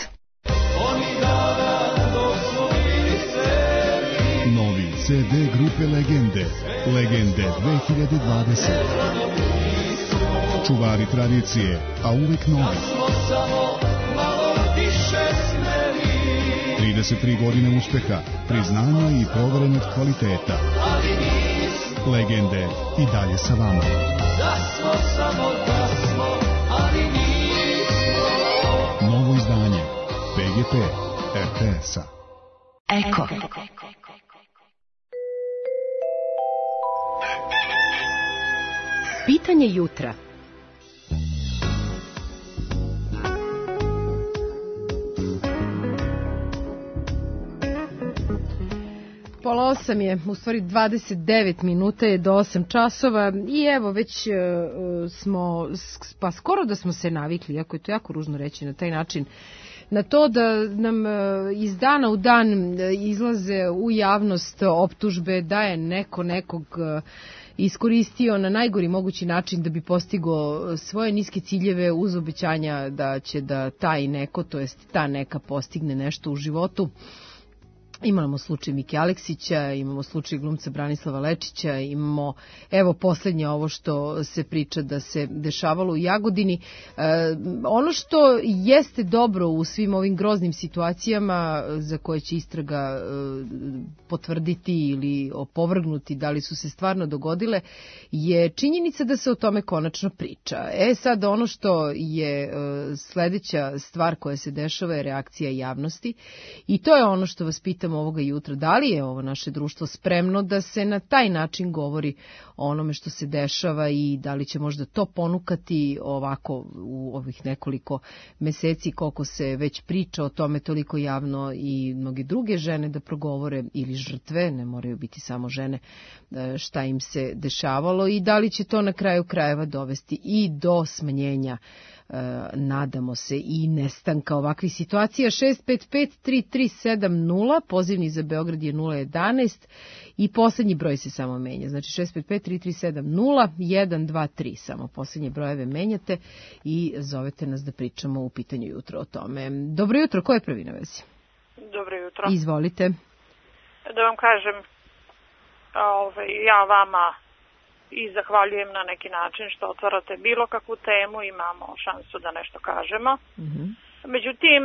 Novi C D grupe Legende. Legende dve hiljade dvadeset. Čuvari tradicije, a uvek novi. trideset tri godine uspeha, priznanja i proverenog kvaliteta. Legende i dalje sa vama. Novo izdanje P G P R T S-a. Eko. Pitanje jutra. Pola osam je, u stvari dvadeset devet minuta je do osam časova i evo već uh, smo, pa skoro da smo se navikli, iako je to jako ružno reći na taj način, na to da nam uh, iz dana u dan izlaze u javnost optužbe da je neko nekog uh, iskoristio na najgori mogući način da bi postigao svoje niske ciljeve uz obećanja da će da taj neko, to jest ta neka postigne nešto u životu. Imamo slučaj Mike Aleksića, imamo slučaj glumca Branislava Lečića, imamo evo poslednje ovo što se priča da se dešavalo u Jagodini. E, ono što jeste dobro u svim ovim groznim situacijama za koje će istraga e, potvrditi ili opovrgnuti da li su se stvarno dogodile, je činjenica da se o tome konačno priča. E sad ono što je e, sledeća stvar koja se dešava je reakcija javnosti i to je ono što vas pitam ovoga jutra, da li je ovo naše društvo spremno da se na taj način govori o onome što se dešava i da li će možda to ponukati ovako u ovih nekoliko meseci koliko se već priča o tome toliko javno i mnoge druge žene da progovore ili žrtve, ne moraju biti samo žene, šta im se dešavalo i da li će to na kraju krajeva dovesti i do smanjenja, nadamo se, i nestanka ovakvih situacija. Šest pet pet tri tri sedam nula, pozivni za Beograd je nula jedanaest i poslednji broj se samo menja. Znači šest pet pet tri tri sedam nula jedan dva tri, samo poslednje brojeve menjate i zovete nas da pričamo u pitanju jutro o tome. Dobro jutro, ko je prvi na vezi? Dobro jutro. Izvolite. Da vam kažem, ove, ja vama i zahvaljujem na neki način što otvarate bilo kakvu temu, imamo šansu da nešto kažemo. Mm-hmm. Međutim,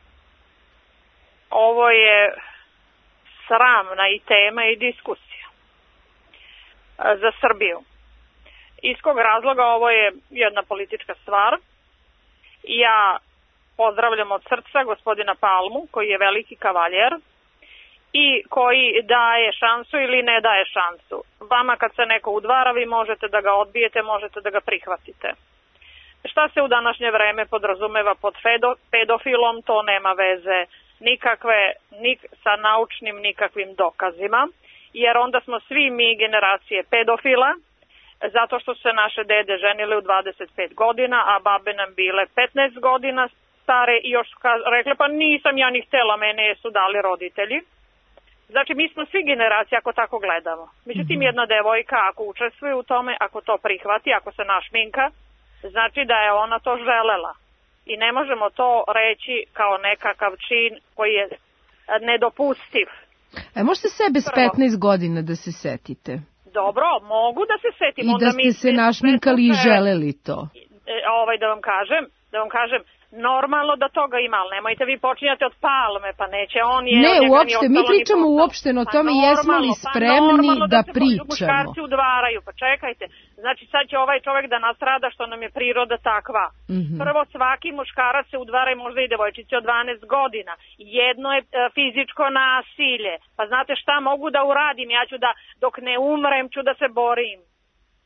ovo je sramna i tema i diskusija za Srbiju. Iz kog razloga? Ovo je jedna politička stvar. Ja pozdravljam od srca gospodina Palmu, koji je veliki kavaljer i koji daje šansu ili ne daje šansu. Vama kad se neko udvara, vi možete da ga odbijete, možete da ga prihvatite. Šta se u današnje vreme podrazumeva pod pedofilom, to nema veze nikakve, nik, sa naučnim nikakvim dokazima, jer onda smo svi mi generacije pedofila, zato što se naše dede ženile u dvadeset pet godina, a babe nam bile petnaest godina stare i još rekle, pa nisam ja ni htela, mene su dali roditelji. Znači, mi smo svi generacije ako tako gledamo. Međutim, jedna devojka ako učestvuje u tome, ako to prihvati, ako se našminka, znači da je ona to želela. I ne možemo to reći kao nekakav čin koji je nedopustiv. E, možete sebe s petnaest godina da se setite? Dobro, mogu da se setim. I onda da ste mi se našminkali i želeli to? E, ovaj, da vam kažem, da vam kažem, normalno da toga ima, ali nemojte vi počinjati od Palme, pa neće on je... Ne, uopšte, mi pričamo uopšteno o tome, pa jesmo li spremni pa da, da pričamo. Muškarci udvaraju, pa čekajte, znači sad će ovaj čovjek da nastrada što nam je priroda takva. Mm-hmm. Prvo, svaki muškarac se udvara i možda i devojčice od dvanaest godina. Jedno je e, fizičko nasilje, pa znate šta mogu da uradim, ja ću da, dok ne umrem, ću da se borim.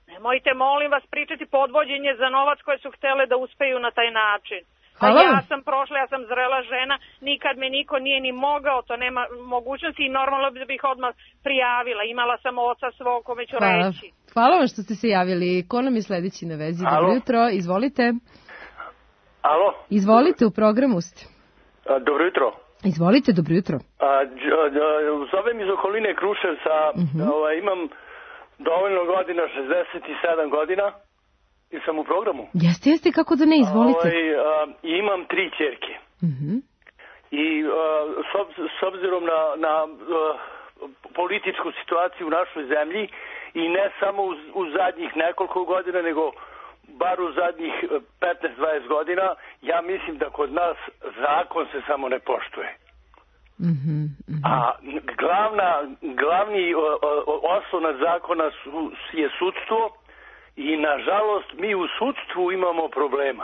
Nemojte, molim vas, pričati podvođenje za novac koje su htele da uspeju na taj način. A ja sam prošla, ja sam zrela žena, nikad me niko nije ni mogao, to nema mogućnosti i normalno da bih odmah prijavila. Imala sam oca svog, kome ću Hvala. reći. Hvala vam što ste se javili. Ko nam je sledeći na vezi? Alo? Dobro jutro, izvolite. Alo? Izvolite, u programu ste. A, dobro jutro. Izvolite, dobro jutro. A, dž- dž- zovem iz okoline Kruševca, Mhm. ovaj, imam dovoljno godina, šezdeset sedam godina i sam u programu. Jeste, jeste, kako da ne, izvolite. Ovaj, a, i imam tri ćerke. Mhm. I a, s, ob- s obzirom na, na a, političku situaciju u našoj zemlji i ne samo u, u zadnjih nekoliko godina, nego bar u zadnjih petnaest dvadeset godina, ja mislim da kod nas zakon se samo ne poštuje. Mhm. A glavna, glavni o, o, osnovna zakona su, je sudstvo i nažalost mi u sudstvu imamo problema.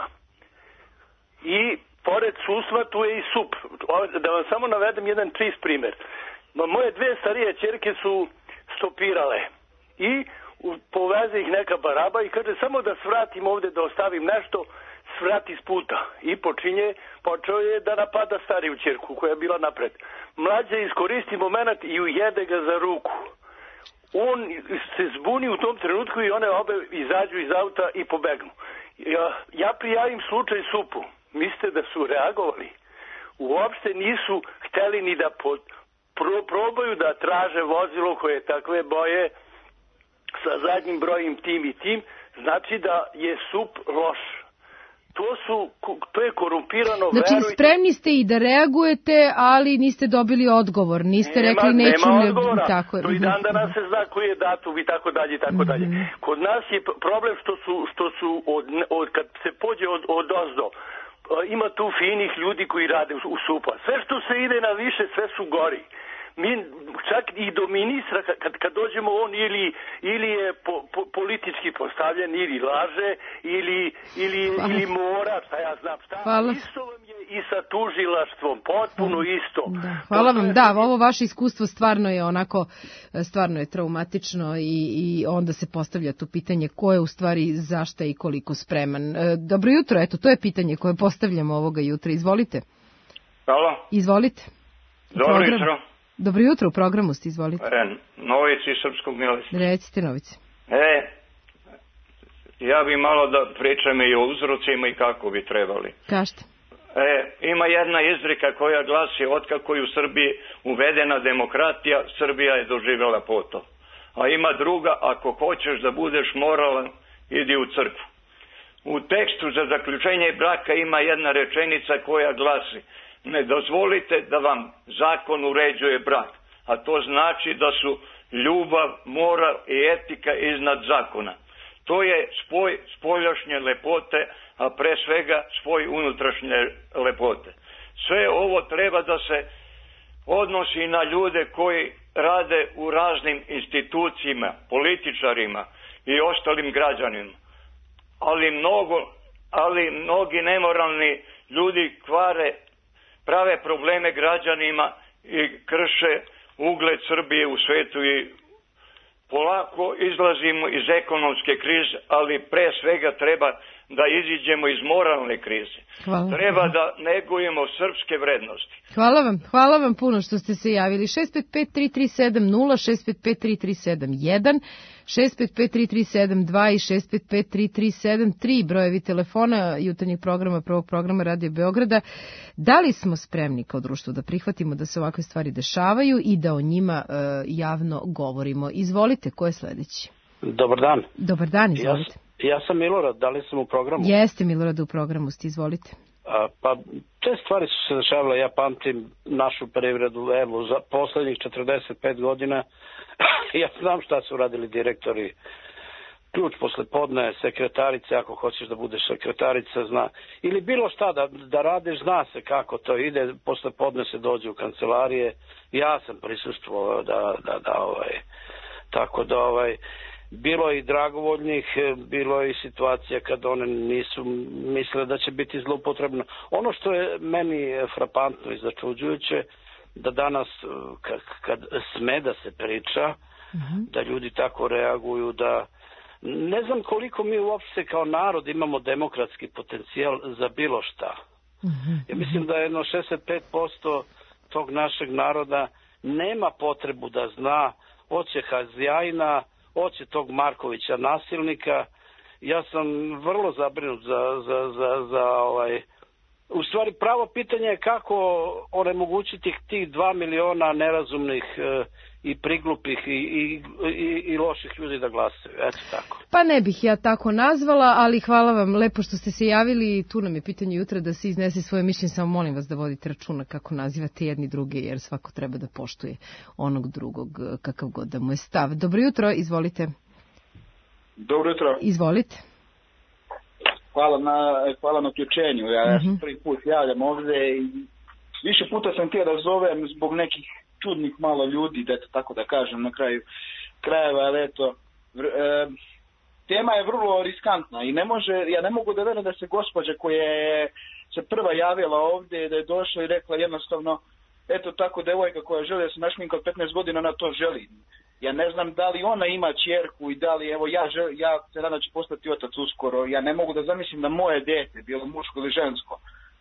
I pored sudstva tu je i S U P. Da vam samo navedem jedan čist primjer. Moje dve starije ćerke su stopirale i poveze ih neka baraba i kaže samo da svratim ovde, da ostavim nešto, svrati s puta. I počinje, počeo je da napada stariju ćerku koja je bila napred. Mlađa iskoristi moment i ujede ga za ruku. On se zbuni u tom trenutku i one obe izađu iz auta i pobegnu. Ja, ja prijavim slučaj S U P-u. Mislite da su reagovali? Uopšte nisu hteli ni da po, pro, probaju da traže vozilo koje je takve boje sa zadnjim brojem tim i tim, znači da je S U P loš. To su, to je korumpirano, Znači, verujte. spremni ste i da reagujete, ali niste dobili odgovor. Niste Nema, rekli neću... nema ne- odgovora. Tako je. To i dan danas se zna koji je datum i tako dalje i tako dalje. Kod nas je p- problem što su, što su od, od, kad se pođe od, od ozdo, ima tu finih ljudi koji rade u, u S U P-a. Sve što se ide na više, sve su gori. Mi, čak i do ministra, kad, kad dođemo, on ili, ili je po, po, politički postavljen, ili laže, ili, ili, ili mora, šta ja znam, šta. Hvala. Isto vam je i sa tužilaštvom, potpuno isto. Hvala vam. Da, ovo vaše iskustvo stvarno je onako, stvarno je traumatično i, i onda se postavlja to pitanje ko je u stvari zašta i koliko spreman. E, Dobro jutro, eto, to je pitanje koje postavljamo ovoga jutra. Izvolite. Halo, Izvolite. U dobro program- jutro. Dobro jutro, u programu ste, izvolite. E, Novici Srpskog milostka. Recite, Novice. E, ja bi malo da pričam i o uzrocima i kako bi trebali. Kažete. E, ima jedna izreka koja glasi otkako je u Srbiji uvedena demokratija, Srbija je doživjela poto. A ima druga, ako hoćeš da budeš moralan, idi u crkvu. U tekstu za zaključenje braka ima jedna rečenica koja glasi: ne dozvolite da vam zakon uređuje brak, a to znači da su ljubav, moral i etika iznad zakona. To je spoj spoljašnje lepote, a pre svega spoj unutrašnje lepote. Sve ovo treba da se odnosi na ljude koji rade u raznim institucijama, političarima i ostalim građanima. Ali mnogo, ali mnogi nemoralni ljudi kvare, prave probleme građanima i krše ugled Srbije u svetu i polako izlazimo iz ekonomske krize, ali pre svega treba da iziđemo iz moralne krize. Hvala. Treba da negujemo srpske vrednosti. Hvala vam, hvala vam puno što ste se javili. šest pet pet tri tri sedam nula, šest pet pet tri tri sedam jedan, šest pet pet tri tri sedam dva i šest pet pet tri tri sedam tri, brojevi telefona jutarnjeg programa, prvog programa Radio Beograda. Da li smo spremni kao društvo da prihvatimo da se ovakve stvari dešavaju i da o njima e, javno govorimo? Izvolite, ko je sledeći? Dobar dan. Dobar dan, izvolite. Ja, ja sam Milorad, da li sam u programu? Jeste, Milorad, u programu ste, izvolite. A, pa, te stvari su se dešavale, ja pamtim našu privredu, evo, za poslednjih četrdeset pet godina, ja znam šta su radili direktori, ključ posle podne, sekretarice, ako hoćeš da budeš sekretarica, zna, ili bilo šta da, da radiš, zna se kako to ide, posle podne se dođe u kancelarije, ja sam prisustvovao da, da, da, ovaj, tako da, ovaj, bilo je i dragovoljnih, bilo je i situacija kad one nisu mislile da će biti zloupotrebno. Ono što je meni frapantno i začuđujuće, da danas kad, kad sme da se priča, mm-hmm. da ljudi tako reaguju, da Ne znam koliko mi uopšte kao narod imamo demokratski potencijal za bilo šta. Ja mislim da jedno šezdeset pet posto tog našeg naroda nema potrebu da zna hoće Hazjajina, hoće tog Markovića nasilnika. Ja sam vrlo zabrinut za, za, za, za ovaj... U stvari pravo pitanje je kako onemogućiti tih dva miliona nerazumnih e, i priglupih i, i, i, i loših ljudi da glasaju. Eto tako. Pa ne bih ja tako nazvala, ali hvala vam lepo što ste se javili. Tu nam je pitanje jutra da se iznese svoje mišljenje. Samo molim vas da vodite računa kako nazivate jedni druge, jer svako treba da poštuje onog drugog kakav god da mu je stav. Dobro jutro, izvolite. Dobro jutro. Izvolite. Hvala na, hvala na uključenju. Ja Mhm. prvi put javljam ovde i više puta sam htio da zovem zbog nekih čudnih malo ljudi, da eto tako da kažem na kraju krajeva, ali eto, vr- e, tema je vrlo riskantna i ne može, ja ne mogu da verujem da se gospođa koja je se prva javila ovde, da je došla i rekla jednostavno, eto tako devojka koja želi da se našminka od petnaest godina, ona to želi. Ja ne znam da li ona ima ćerku i da li, evo ja, žel, ja se nadam da će postati otac uskoro, ja ne mogu da zamislim da moje dete, bilo muško ili žensko,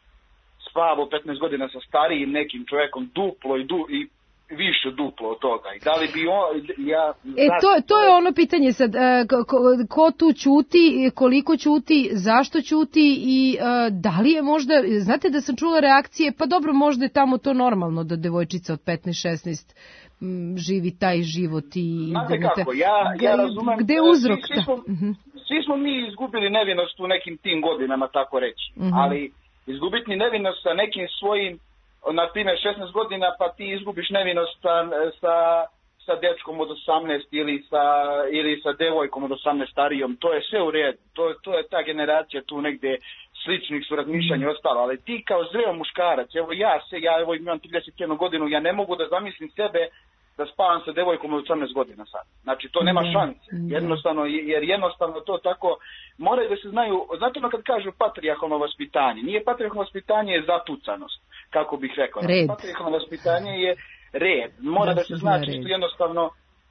spava petnaest godina sa starijim nekim čovjekom duplo i, du, i više duplo od toga. I da li bi on, ja... E, to, to je ono pitanje sad, e, ko, ko tu ćuti, koliko ćuti, zašto ćuti i e, da li je možda, znate da sam čula reakcije, pa dobro, možda je tamo to normalno da devojčica od petnaest šesnaest m, živi taj život i... Znate da kako, ja, ja razumem... Gde je uzrok? Svi, svi, smo, svi smo mi izgubili nevinost u nekim tim godinama, tako reći. Mhm. Ali izgubiti nevinost sa nekim svojim, na primjer šesnaest godina, pa ti izgubiš nevinost sa, sa, sa dečkom od osamnaest ili sa, ili sa devojkom od osamnaest starijom, to je sve u redu, to, to je ta generacija tu negde sličnih su razmišljanja i ostalo, ali ti kao zreo muškarac, evo ja se, ja evo imam trideset jednu godinu, ja ne mogu da zamislim sebe da spavam sa devojkom od osamnaest godina sad. Znači to nema šanse, jednostavno, jer jednostavno to tako, moraju da se znaju, znate ono kad kažu patrijarhalno vaspitanje, nije patrijarhalno vaspitanje je zatucanost, kako bih rekao. Red. Patrijarhalno vaspitanje je red, mora da, da se zna čisto jednostavno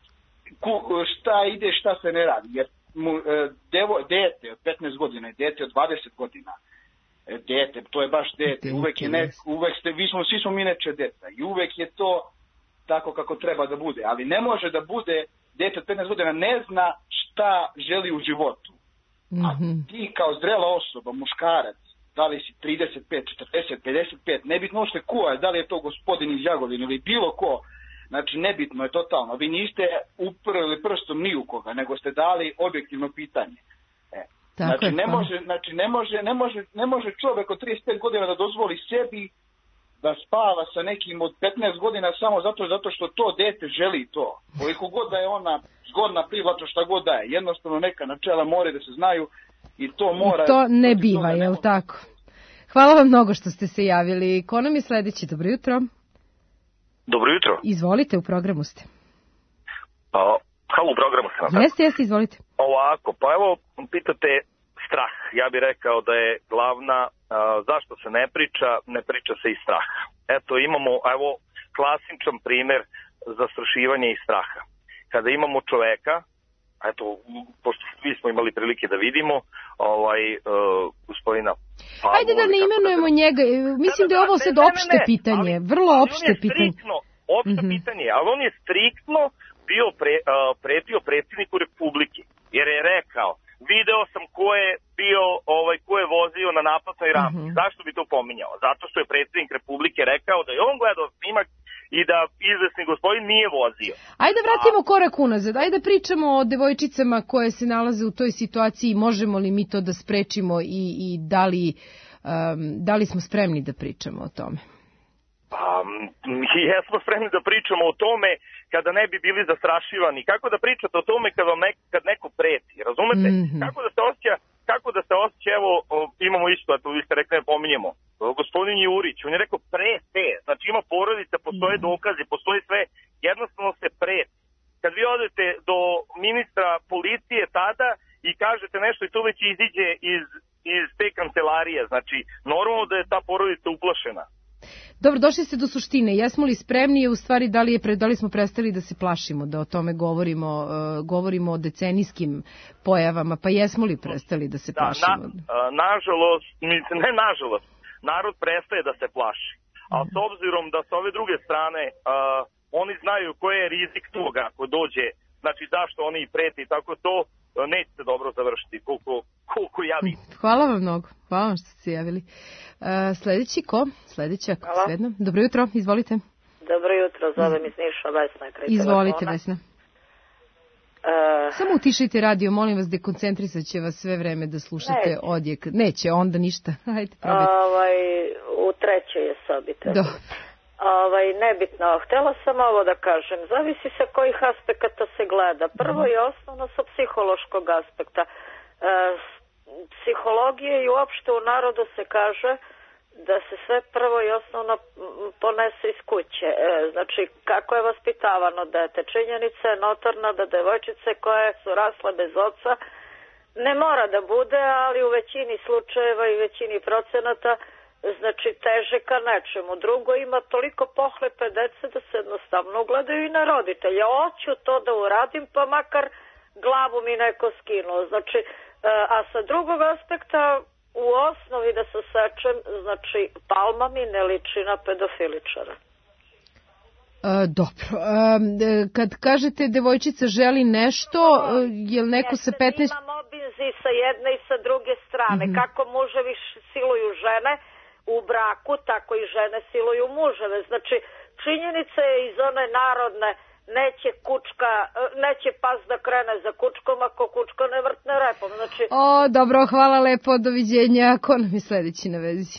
ku, šta ide, šta se ne radi, jer mu, devo, dete od petnaest godina i dete od dvadeset godina, dete, to je baš dete, uvek je ne, uvek ste, vi smo, svi smo mi neče deca i uvek je to tako kako treba da bude, ali ne može da bude dete od petnaest godina ne zna šta želi u životu. A ti kao zrela osoba, muškarac, da li si trideset pet, četrdeset, pedeset pet, nebitno uopšte ko je, da li je to gospodin iz Jagodine ili bilo ko, znači nebitno je totalno, vi niste uprli prstom ni u koga, nego ste dali objektivno pitanje. E. Znači, ne može, znači ne može, ne može, ne može čovjek od trideset pet godina da dozvoli sebi da spava sa nekim od petnaest godina samo zato zato što to dete želi to. Koliko god da je ona zgodna, privlačna, šta god da je. Jednostavno neka načela moraju da se znaju i to mora... I to ne biva, je li tako? Hvala vam mnogo što ste se javili. Ko nam je sledeći? Dobro jutro. Dobro jutro. Izvolite, u programu ste. Pa, halo, u programu sam. Jeste, jeste, izvolite. Ovako, pa evo, pitate strah. Ja bih rekao da je glavna, a, zašto se ne priča, ne priča se iz straha. Eto, imamo, evo, klasičan primer zastrašivanja iz straha. Kada imamo čoveka, eto, pošto svi smo imali prilike da vidimo, ovaj, uh, gospodina Pavlovića. Ajde da ne imenujemo da... njega, mislim da je ovo sad opšte pitanje, vrlo opšte pitanje. Striktno, opšte mm-hmm. pitanje, ali on je striktno bio pre, uh, pretio predsjedniku Republike, jer je rekao, video sam ko je bio, ovaj, ko je vozio na naplatnoj rampi. Mm-hmm. Zašto bi to pominjao? Zato što je predsjednik Republike rekao da je on gledao snimak i da izvesni gospodin nije vozio. Ajde vratimo A... korak unazad. Ajde pričamo o devojčicama koje se nalaze u toj situaciji. Možemo li mi to da sprečimo i, i da, li, um, da li smo spremni da pričamo o tome? Pa, jesmo spremni da pričamo o tome kada ne bi bili zastrašivani. Kako da pričate o tome kad vam nek, kad neko preti, razumete? Mm-hmm. Kako da se osjeća, kako da se osjeća, evo, imamo isto, a to vi ste rekli, ne pominjemo. Gospodin Jurić, on je rekao prete, znači ima porodica, postoje dokazi, postoje sve, jednostavno se preti. Kad vi odete do ministra policije tada i kažete nešto i to već iziđe iz, iz te kancelarije, znači normalno da je ta porodica uplašena. Dobro, došli ste do suštine. Jesmo li spremni? U stvari, da li, je, da li smo prestali da se plašimo, da o tome govorimo, uh, govorimo o decenijskim pojavama, pa jesmo li prestali da se da, plašimo? Na, nažalost, mislim, ne nažalost, narod prestaje da se plaši. A s obzirom da sa ove druge strane uh, oni znaju koji je rizik toga ako dođe, znači zašto oni i preti, tako to uh, neće se dobro završiti, koliko, koliko ja vidim. Hvala vam mnogo, hvala vam što ste se javili. Uh, sledeći ko? Sledeća, sredno. Dobro jutro, izvolite. Dobro jutro, zovem iz Niša, Vesna je kraj telefona. Izvolite, Vesna. Uh, Samo utišajte radio, molim vas, dekoncentrisat će vas sve vreme da slušate neće. Odjek. Neće, onda ništa. Hajde, probajte. Ovaj, u trećoj je sobi. Dobro. Ovaj, nebitno. Htela sam ovo da kažem. Zavisi sa kojih aspekata se gleda. Prvo i osnovno sa psihološkog aspekta. Uh, psihologije i uopšte u narodu se kaže da se sve prvo i osnovno ponese iz kuće. E, znači, kako je vaspitavano dete. Činjenica je notorna da devojčice koje su rasle bez oca ne mora da bude, ali u većini slučajeva i većini procenata znači teže ka nečemu. Drugo, ima toliko pohlepe dece da se jednostavno ugledaju i na roditelje. Hoću to da uradim, pa makar glavu mi neko skinuo. Znači, e, a sa drugog aspekta, u osnovi da se sečem, znači Palma mi ne liči na pedofiličara. E, dobro. E, kad kažete devojčica želi nešto, je li neko sa petnaest... Ima mobinzi sa jedne i sa druge strane. Mm-hmm. Kako muževi siluju žene u braku, tako i žene siluju muževe. Znači, činjenica je iz one narodne neće kučka, neće pas da krene za kučkom ako kučka ne vrtne repom. Znači... O, dobro, hvala lepo, doviđenja. Ko nam je sledeći na vezi?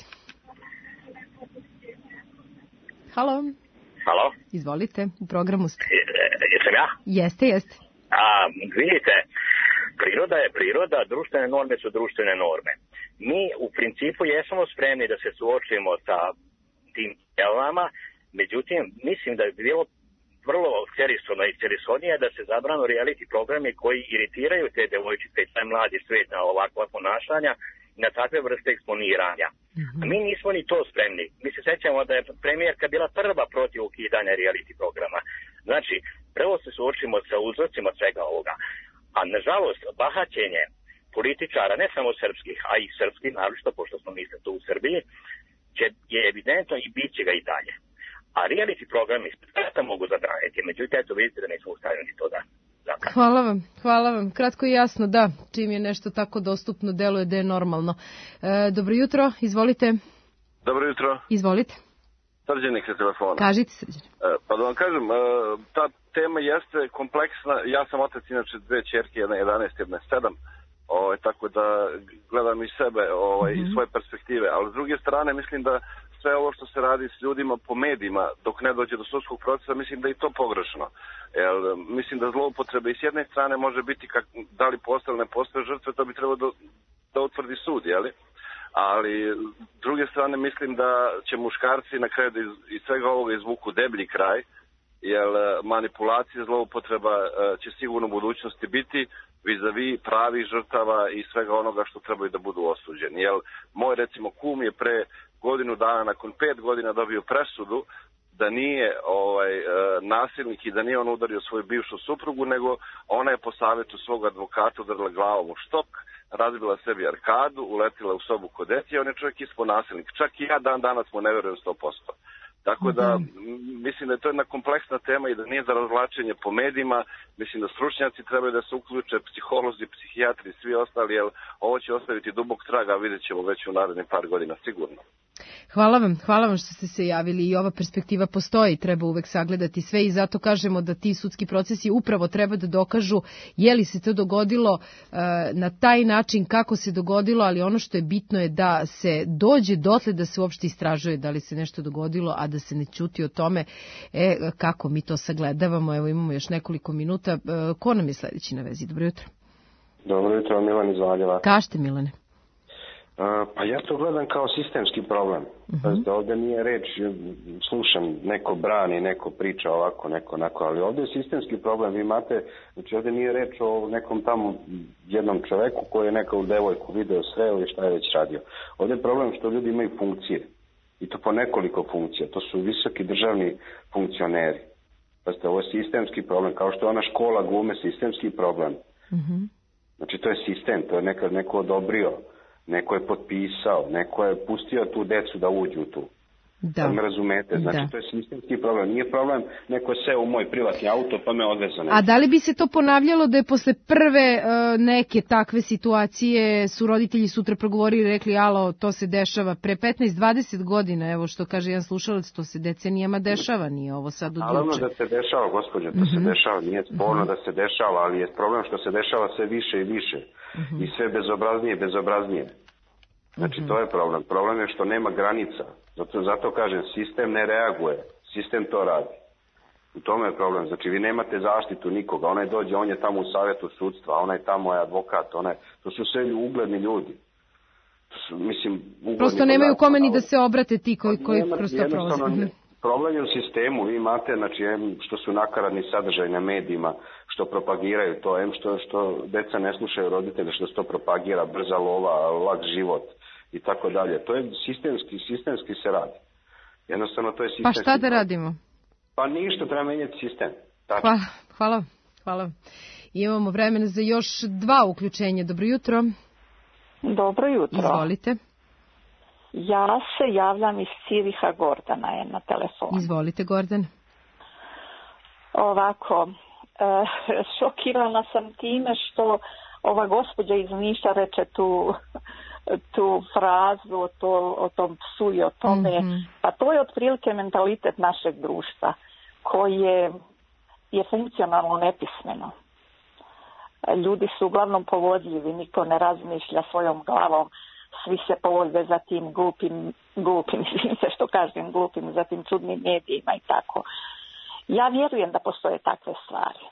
Halo. Halo. Izvolite, u programu ste. Jesam ja? Jeste, jeste. A, vidite, priroda je priroda, društvene norme su društvene norme. Mi u principu jesmo spremni da se suočimo sa tim jelama, međutim, mislim da je bilo vrlo cerisodno i cerisodnije da se zabranu reality programi koji iritiraju te devojčice i taj mladi svet na ovakva ponašanja i na takve vrste eksponiranja. Mm-hmm. A mi nismo ni to spremni. Mi se sećamo da je premijerka bila prva protiv ukidanja reality programa. Znači, prvo se suočimo sa uzrocima svega ovoga. A nažalost, bahaćenje političara, ne samo srpskih, a i srpskih, naročito, pošto smo mi tu u Srbiji, će, je evidentno i bit će ga i dalje. A reality programi sve mogu zabraniti, međutim, eto vidite da nismo ustavljeni to da zabraniti. Hvala vam, hvala vam. Kratko i jasno, da, čim je nešto tako dostupno, deluje da je normalno. E, dobro jutro, izvolite. Dobro jutro. Izvolite. Srđanik sa telefona. Kažite, Srđanik. E, pa da vam kažem, e, ta tema jeste kompleksna. Ja sam otac inače dve ćerke, jedna jedanaest, jedna sedam. Ovaj, tako da gledam i sebe ovaj, mm-hmm. i svoje perspektive. Ali s druge strane mislim da sve ovo što se radi s ljudima po medijima dok ne dođe do sudskog procesa, mislim da je to pogrešno. Jer, mislim da zloupotrebe i s jedne strane može biti kak, da li postoje ili ne postoje žrtve, to bi trebalo da, da utvrdi sud, jeli? Ali s druge strane mislim da će muškarci na kraju da iz, iz svega ovoga izvuku deblji kraj, jer manipulacije, zloupotreba će sigurno u budućnosti biti vis-a-vis pravih žrtava i svega onoga što trebaju da budu osuđeni. Jer moj recimo kum je pre godinu dana, nakon pet godina dobio presudu da nije ovaj, nasilnik i da nije on udario svoju bivšu suprugu, nego ona je po savjetu svog advokata udarila glavom u štok, razbila sebi arkadu, uletila u sobu kod dece i on je čovjek ispod nasilnik. Čak i ja dan danas mu ne verujem sto posto. Tako da mislim da je to jedna kompleksna tema i da nije za razvlačenje po medijima. Mislim da stručnjaci trebaju da se uključe, psiholozi, psihijatri i svi ostali, jer ovo će ostaviti dubok trag, a vidjet ćemo već u narednih par godina sigurno. Hvala vam, hvala vam što ste se javili i ova perspektiva postoji, treba uvek sagledati sve i zato kažemo da ti sudski procesi upravo treba da dokažu je li se to dogodilo uh, na taj način kako se dogodilo, ali ono što je bitno je da se dođe dotle da se uopšte istražuje da li se nešto dogodilo, a da se ne ćuti o tome e, kako mi to sagledavamo. Evo imamo još nekoliko minuta. E, ko nam je sledeći na vezi? Dobro jutro. Dobro jutro, Milan iz Valjeva. Kažite, Milane. Uh, pa ja to gledam kao sistemski problem. Uh-huh. Ovdje nije reč, slušam, neko brani, neko priča ovako, neko onako, ali ovdje je sistemski problem. Vi imate, znači ovdje nije reč o nekom tamo jednom čoveku koji je neku devojku video sreo i šta je već radio. Ovdje je problem što ljudi imaju funkcije. I to po nekoliko funkcija. To su visoki državni funkcioneri. Pazite, ovo je sistemski problem. Kao što je ona škola glume sistemski problem. Mm-hmm. Znači, to je sistem. To je nekad neko odobrio. Neko je potpisao. Neko je pustio tu decu da uđu u tu. Da. Me razumete, znači da. To je sistemski problem. Nije problem, neko je seo u moj privatni auto pa me odveze. A da li bi se to ponavljalo da je posle prve uh, neke takve situacije su roditelji sutra progovorili i rekli alo, to se dešava pre petnaest dvadeset godina, evo što kaže jedan slušalac, to se decenijama dešava, nije ovo sad od juče. Naravno da se dešava, gospođo, to mm-hmm. se dešava, nije sporno mm-hmm. da se dešava, ali je problem što se dešava sve više i više mm-hmm. i sve bezobraznije i bezobraznije. Znači, mm-hmm. to je problem. Problem je što nema granica. Zato, zato kažem, sistem ne reaguje. Sistem to radi. U tome je problem. Znači, vi nemate zaštitu nikoga. Onaj dođe, on je tamo u savjetu sudstva, onaj tamo je advokat, onaj... To su sve ugledni ljudi. To su, mislim, ugledni prosto nemaju kome ni da se obrate ti koji, koji nema, prosto prolaze. Problem je u sistemu. Vi imate, znači, što su nakaradni sadržaj na medijima, što propagiraju to, em što, što deca ne slušaju roditelja, što se to propagira, brza lova, lak život i tako dalje. To je sistemski, sistemski se radi. Jednostavno to je sistemski. Pa šta da radimo? Pa ništa, treba menjati sistem. Hvala, hvala, hvala. Imamo vremena za još dva uključenja. Dobro jutro. Dobro jutro. Izvolite. Ja se javljam iz Ciriha, Gordana je na telefonu. Izvolite, Gordan. Ovako, e, šokirana sam time što ova gospođa iz Niša reče tu, tu frazu o, to, o tom psu i o tome. Mm-hmm. Pa to je otprilike mentalitet našeg društva koje je funkcionalno nepismeno. Ljudi su uglavnom povodljivi, niko ne razmišlja svojom glavom. Svi se povode za tim glupim, glupim, izvinim se što kažem, glupim, za tim čudnim medijima i tako. Ja vjerujem da postoje takve stvari.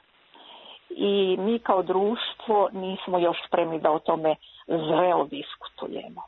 I mi kao društvo nismo još spremni da o tome zrelo diskutujemo.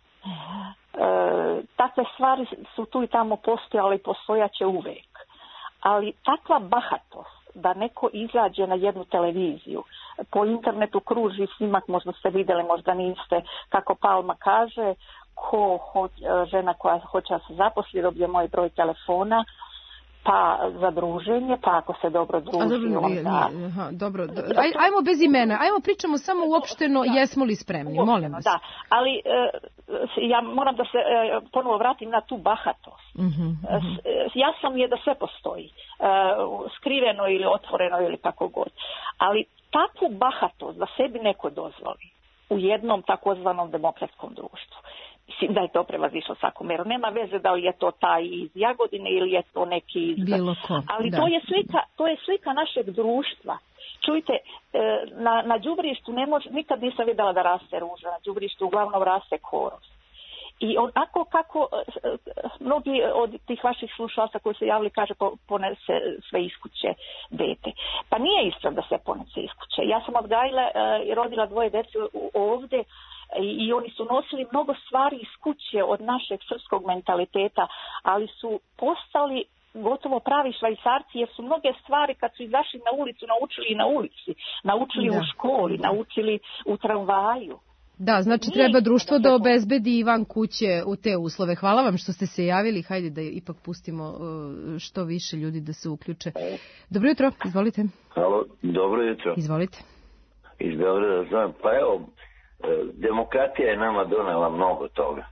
E, takve stvari su tu i tamo postojale i postojaće uvek. Ali takva bahatost da neko izađe na jednu televiziju, po internetu kruži snimak, možda ste vidjeli, možda niste, kako Palma kaže, ko ho, žena koja hoće da se zaposli, dobije moj broj telefona, pa za druženje, pa ako se dobro druži, dobro, onda... Aha, dobro, do, aj, ajmo bez imena, ajmo pričamo samo uopšteno, da, jesmo li spremni, molim vas. Da, ali e, ja moram da se e, ponovo vratim na tu bahatost. Mm-hmm, mm-hmm. Jasno mi je da sve postoji, e, skriveno ili otvoreno ili kako god, ali takvu bahatost da sebi neko dozvoli u jednom takozvanom demokratskom društvu, mislim da je to prevazišlo svaku meru. Nema veze da li je to taj iz Jagodine ili je to neki iz... Bilo ko, ali da. to je slika, to je slika našeg društva. Čujte, na, na đubrištu ne može, nikad nisam vidjela da raste ruža, na đubrištu uglavnom raste koros. I onako kako mnogi od tih vaših slušalaca koji se javili kaže ponese sve iz kuće dete. Pa nije ispravno da se ponese iz kuće. Ja sam odgajila i rodila dvoje dece ovdje i, i oni su nosili mnogo stvari iz kuće od našeg srpskog mentaliteta, ali su postali gotovo pravi švajcarci jer su mnoge stvari kad su izašli na ulicu naučili i na ulici, naučili da. u školi, naučili u tramvaju. Da, znači treba društvo da obezbedi i van kuće u te uslove. Hvala vam što ste se javili. Hajde da ipak pustimo što više ljudi da se uključe. Dobro jutro, izvolite. Halo, dobro jutro. Izvolite. Iz Beograda znam. Pa evo, demokratija je nama donela mnogo toga.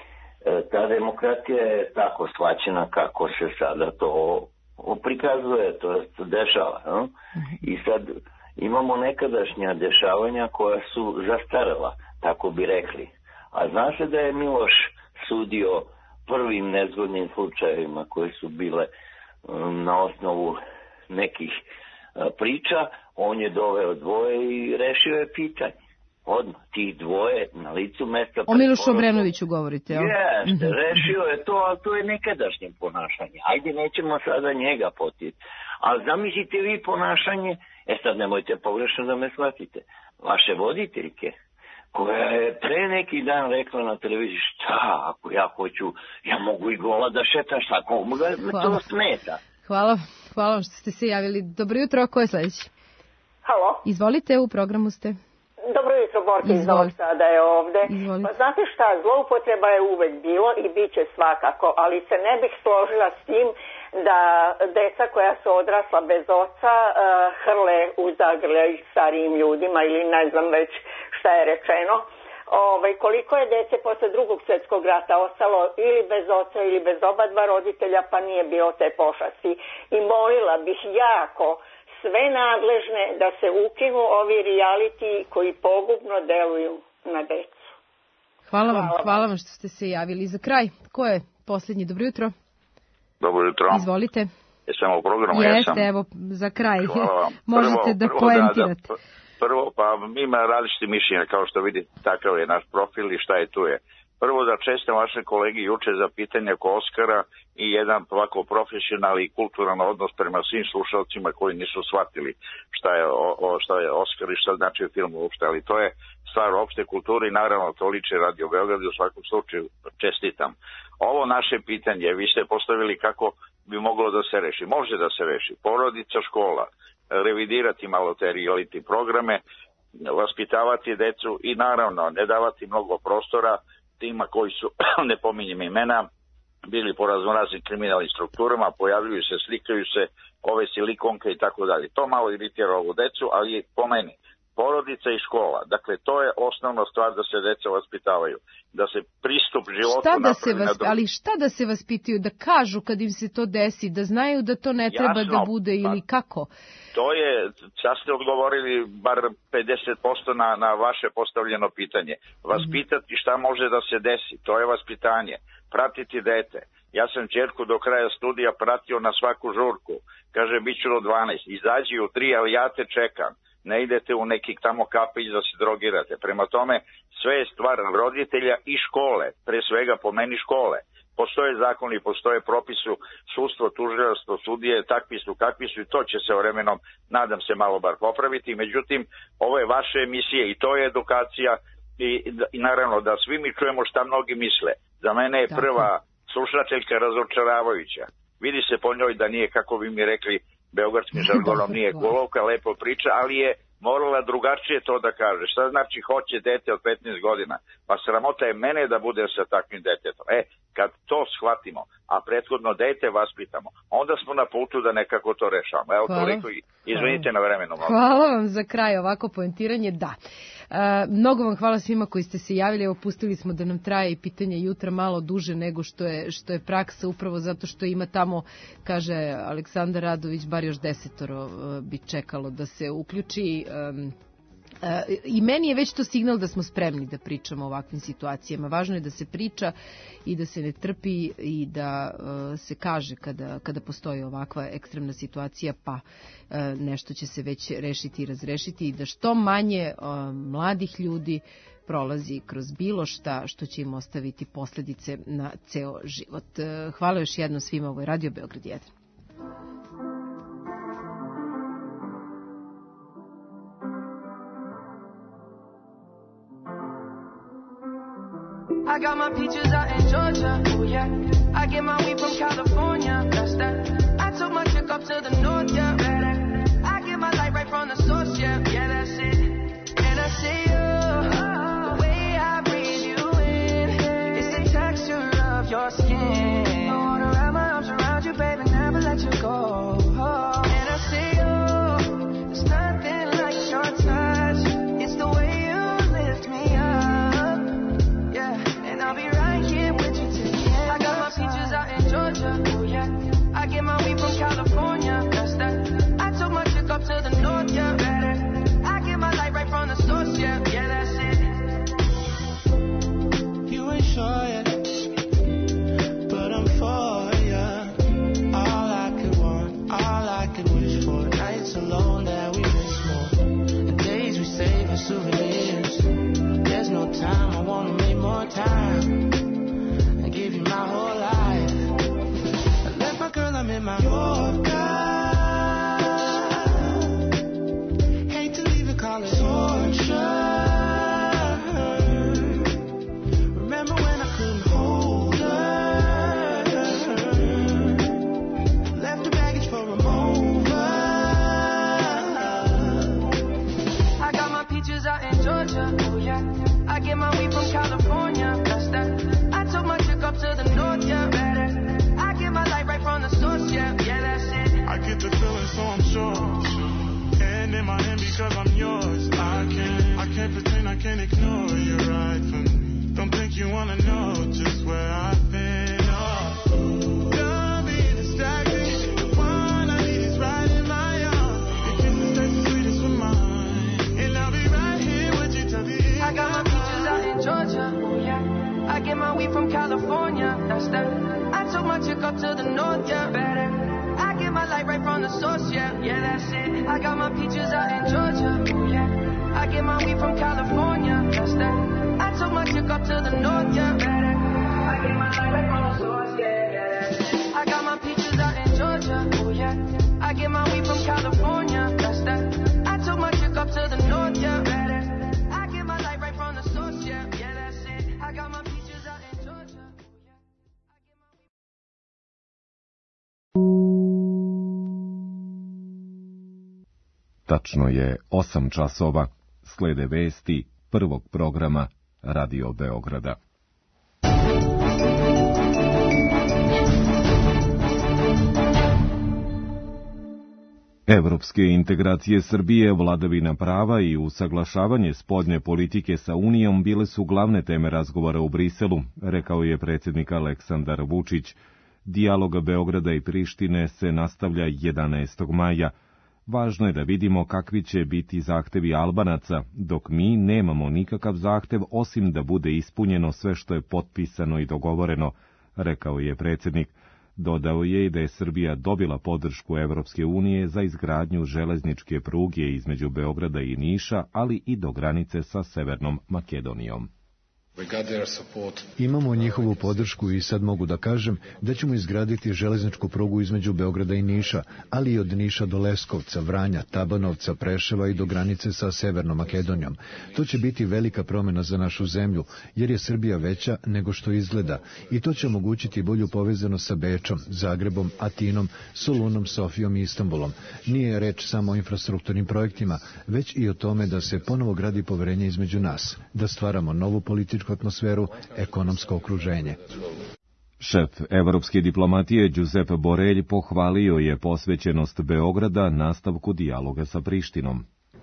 Ta demokratija je tako shvaćena kako se sada to prikazuje, to je dešava. No? I sad imamo nekadašnja dešavanja koja su zastarela, tako bi rekli. A zna se da je Miloš sudio prvim nezgodnim slučajevima koje su bile um, na osnovu nekih uh, priča, on je doveo dvoje i rešio je pitanje. Odmah, tih dvoje na licu mesta... O Milošu Obrenoviću govorite, jel? Jeste, mm-hmm. rešio je to, ali to je nekadašnje ponašanje. Ajde, nećemo sada njega potiti. Ali zamislite vi ponašanje, e sad nemojte pogrešno da me shvatite, vaše voditeljke, koja je pre neki dan rekla na televiziji, šta, ako ja hoću, ja mogu i gola da šetam, šta, komu ga me to smeta. Hvala, hvala vam što ste se javili. Dobro jutro, ko je sledeći? Halo. Izvolite, u programu ste. Dobro jutro, Borka iz Novog Sada je ovde. Izvolite. Pa znate šta, zloupotreba je uvek bilo i bit će svakako, ali se ne bih složila s tim da deca koja su odrasla bez oca uh, hrle u zagrljaj starijim ljudima ili ne znam već šta je rečeno. Ove, koliko je dece posle drugog svjetskog rata ostalo ili bez oca ili bez oba dva roditelja, pa nije bilo te pošasti. I molila bih jako sve nadležne da se ukinu ovi reality koji pogubno deluju na decu. Hvala vam, hvala, hvala vam što ste se javili. Za kraj, ko je posljednji? Dobro jutro. Dobro jutro. Izvolite. Jesam u programu? Jeste, jesam. Evo, za kraj. Možete prvo, da prvo, poentirate. Da, da, prvo, pa ima različiti mišljenja, kao što vidite, takav je naš profil i šta je tu je. Prvo da čestam vaše kolegi juče za pitanje oko Oskara i jedan ovako profesionalni i kulturan odnos prema svim slušalcima koji nisu shvatili šta je, o, o, šta je Oskar i šta znači film uopšte, ali to je stvar opšte kulture i naravno to liči Radio Beograd i u svakom slučaju čestitam. Ovo naše pitanje, vi ste postavili kako bi moglo da se reši. Može da se reši. Porodica, škola, revidirati malo te reality programe, vaspitavati decu i naravno ne davati mnogo prostora tima koji su, ne pominjem imena, bili po raznoraznim kriminalnim strukturama, pojavljuju se, slikaju se, ove silikonke i tako dalje. To malo iritira ovu decu, ali po meni, porodica i škola. Dakle, to je osnovna stvar da se deca vaspitavaju. Da se pristup životu šta da se vas, na ali šta da se vaspitaju? Da kažu kad im se to desi, da znaju da to ne treba Jasno, da bude ili pa, kako? To je, sad ste odgovorili bar pedeset posto na, na vaše postavljeno pitanje. Vaspitati šta može da se desi, to je vaspitanje. Pratiti dete. Ja sam ćerku do kraja studija pratio na svaku žurku. Kaže, bit ću do dvanaest. Izađi u tri, ali ja te čekam. Ne idete u neki tamo kapić da se drogirate. Prema tome, sve je stvar roditelja i škole. Pre svega po meni škole. Postoje zakoni, postoje propisu, sudstvo, tužilaštvo, sudije, takvi su, kakvi su i to će se vremenom, nadam se, malo bar popraviti. Međutim, ove vaše emisije i to je edukacija i, i naravno da svi mi čujemo šta mnogi misle. Za mene je prva slušateljka razočaravajuća. Vidi se po njoj da nije, kako bi mi rekli, beogradskim žargonom, nije golovka, lepo priča, ali je morala drugačije to da kaže. Šta znači hoće dete od petnaest godina? Pa sramota je mene da bude sa takvim detetom. E, kad to shvatimo, a prethodno dete vaspitamo, onda smo na putu da nekako to rešamo. Evo, hvala. Toliko i izvinite na vremenu. Hvala vam za kraj, ovako poentiranje, da. E, mnogo vam hvala svima koji ste se javili, evo pustili smo da nam traje i pitanje jutra malo duže nego što je, što je praksa, upravo zato što ima tamo, kaže Aleksandar Radović, bar još desetoro uh, bi čekalo da se uključi. Um, Uh, I meni je već to signal da smo spremni da pričamo o ovakvim situacijama. Važno je da se priča i da se ne trpi i da uh, se kaže kada, kada postoji ovakva ekstremna situacija, pa uh, nešto će se već rešiti i razrešiti i da što manje uh, mladih ljudi prolazi kroz bilo šta što će im ostaviti posledice na ceo život. Uh, hvala još jednom svima, ovo je Radio Beograd jedan. I got my peaches out in Georgia, oh yeah. I get my weed from California, that's that. I took my chick up to the north, yeah, better. I get my light right from the source, yeah, yeah, that's it. And I see you, the way I breathe you in, it's the texture of your skin. I wanna wrap my arms around you, baby, never let you go. And I see you, there's nothing like your touch, it's the way you lift me up, yeah. I'll be right here with you till the end. I got my peaches out in Georgia, oh yeah. I get my weed from California, that's that. Georgia, oh yeah. I get my weed from California, that's that. I took my chick up to the north, yeah, better. I get my light right from the source, yeah, yeah, that's it. I get the feeling, so I'm sure. And in my hand because I'm yours. I can't, I can't pretend, I can't ignore you right from me. Don't think you wanna know just where I've been. Oh, don't be distracted. The one I need is right in my arms. Your kisses taste the sweetest with mine, and I'll be right here with you till the end. I got my peaches out in Georgia, oh yeah. I get my weed from California, that's that. I took my chick up to the north, yeah, better. I get my light right from the source, yeah, yeah, that's it. I got my peaches out in Georgia, oh yeah. I get my weed from California, that's that. I took my chick up to the north, yeah, better. I get my light right from the source, yeah, yeah, that's it. I got my peaches out in Georgia, oh yeah. I get my weed from California, that's that. I took my chick up to the north, yeah, better. I get my light right from the source, yeah, yeah, that's it. I got my peaches out in Georgia. Tačno je osam časova, slede vesti prvog programa Radio Beograda. Evropske integracije Srbije, vladavina prava i usaglašavanje spoljne politike sa Unijom bile su glavne teme razgovora u Briselu, rekao je predsjednik Aleksandar Vučić. Dijalog Beograda i Prištine se nastavlja jedanaestog maja. Važno je da vidimo kakvi će biti zahtevi Albanaca, dok mi nemamo nikakav zahtev osim da bude ispunjeno sve što je potpisano i dogovoreno, rekao je predsjednik. Dodao je i da je Srbija dobila podršku Evropske unije za izgradnju železničke pruge između Beograda i Niša, ali i do granice sa Severnom Makedonijom. Imamo njihovu podršku i sad mogu da kažem da ćemo izgraditi železničku prugu između Beograda i Niša, ali i od Niša do Leskovca, Vranja, Tabanovca, Preševa i do granice sa Severnom Makedonijom. To će biti velika promjena za našu zemlju, jer je Srbija veća nego što izgleda i to će omogućiti bolju povezanost sa Bečom, Zagrebom, Atinom, Solunom, Sofijom i Istanbulom. Nije reč samo o infrastrukturnim projektima, već i o tome da se ponovo gradi poverenje između nas, da stvaramo novu političku atmosferu, ekonomsko okruženje. Šef evropske diplomatije Giuseppe Borrell pohvalio je posvećenost Beograda nastavku dijaloga sa Prištinom.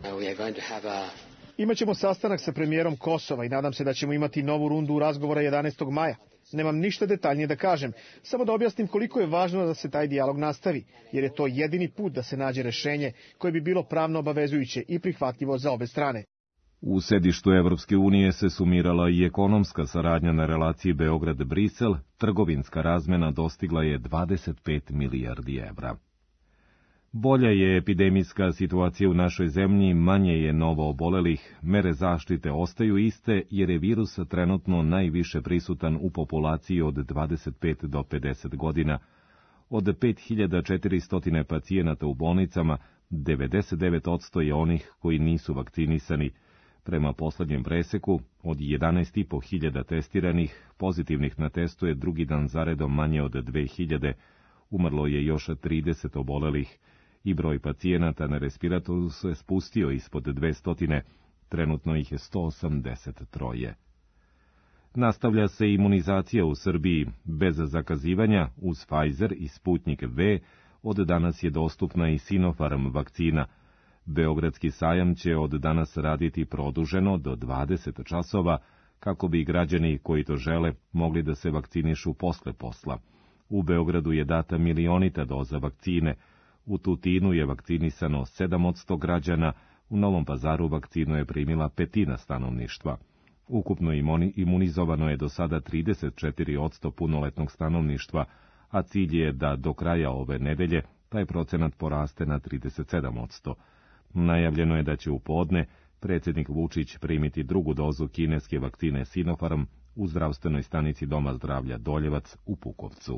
Imaćemo sastanak sa premijerom Kosova i nadam se da ćemo imati novu rundu razgovora jedanaestog maja. Nemam ništa detaljnije da kažem, samo da objasnim koliko je važno da se taj dijalog nastavi, jer je to jedini put da se nađe rešenje koje bi bilo pravno obavezujuće i prihvatljivo za obe strane. U sedištu Evropske unije se sumirala i ekonomska saradnja na relaciji Beograd-Brisel, trgovinska razmena dostigla je dvadeset pet milijardi evra. Bolja je epidemijska situacija u našoj zemlji, manje je novo obolelih, mere zaštite ostaju iste jer je virus trenutno najviše prisutan u populaciji od dvadeset pet do pedeset godina. Od pet hiljada četiristo pacijenata u bolnicama, devedeset devet posto je onih koji nisu vakcinisani. Prema poslednjem preseku, od jedanaest i po hiljada testiranih, pozitivnih na testu je drugi dan zaredom manje od dve hiljade, umrlo je još trideset obolelih i broj pacijenata na respiratoru se spustio ispod dvesta, trenutno ih je sto osamdeset tri. Nastavlja se imunizacija u Srbiji bez zakazivanja uz Pfizer i Sputnik V, od danas je dostupna i Sinopharm vakcina. Beogradski sajam će od danas raditi produženo do dvadeset časova, kako bi građani koji to žele mogli da se vakcinišu posle posla. U Beogradu je data milionita doza vakcine, u Tutinu je vakcinisano sedam posto građana, u Novom Pazaru vakcinu je primila petina stanovništva. Ukupno imunizovano je do sada trideset četiri posto punoletnog stanovništva, a cilj je da do kraja ove nedelje taj procenat poraste na trideset sedam posto. Najavljeno je da će u podne predsjednik Vučić primiti drugu dozu kineske vakcine Sinopharm u zdravstvenoj stanici Doma zdravlja Doljevac u Pukovcu.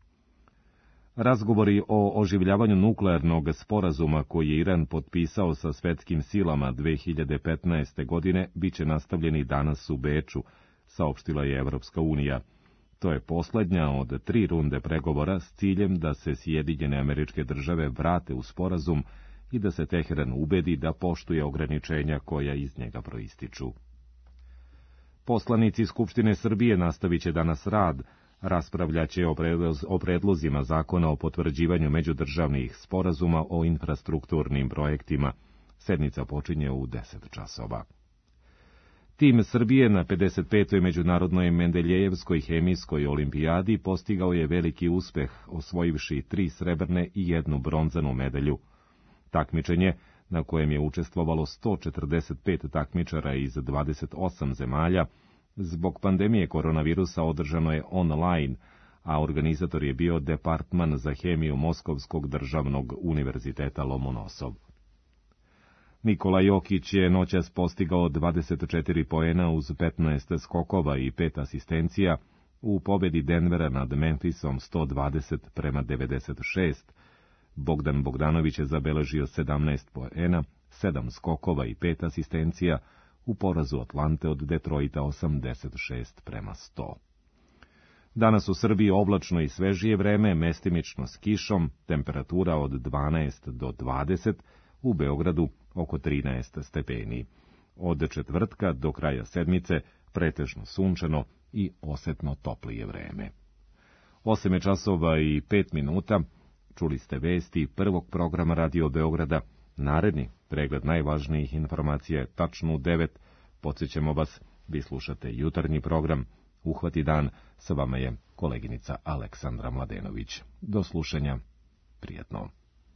Razgovori o oživljavanju nuklearnog sporazuma koji je Iran potpisao sa svetskim silama dve hiljade petnaeste. godine biće nastavljeni danas u Beču, saopštila je Evropska unija. To je poslednja od tri runde pregovora s ciljem da se Sjedinjene Američke Države vrate u sporazum i da se Teheran ubedi da poštuje ograničenja koja iz njega proističu. Poslanici Skupštine Srbije nastavit će danas rad, raspravljaće o, predloz, o predlozima zakona o potvrđivanju međudržavnih sporazuma o infrastrukturnim projektima. Sednica počinje u deset časova. Tim Srbije na pedeset petoj Međunarodnoj Mendeljejevskoj hemijskoj olimpijadi postigao je veliki uspeh, osvojivši tri srebrne i jednu bronzanu medalju. Takmičenje, na kojem je učestvovalo sto četrdeset pet takmičara iz dvadeset osam zemalja, zbog pandemije koronavirusa održano je online, a organizator je bio Departman za hemiju Moskovskog državnog univerziteta Lomonosov. Nikola Jokić je noćas postigao dvadeset četiri poena uz petnaest skokova i pet asistencija u pobedi Denvera nad Memphisom sto dvadeset prema devedeset šest. Bogdan Bogdanović je zabeležio sedamnaest poena, sedam skokova i pet asistencija u porazu Atlante od Detroita osamdeset šest prema sto. Danas u Srbiji oblačno i svežije vreme, mestimično s kišom, temperatura od dvanaest do dvadeset, u Beogradu oko trinaest stepeni. Od četvrtka do kraja sedmice pretežno sunčano i osetno toplije vreme. osam je časova i pet minuta, čuli ste vesti prvog programa Radio Beograda. Naredni pregled najvažnijih informacija je tačno u devet. Podsjećamo vas, vi slušate jutarnji program Uhvati dan, sa vama je koleginica Aleksandra Mladenović. Do slušanja, prijatno.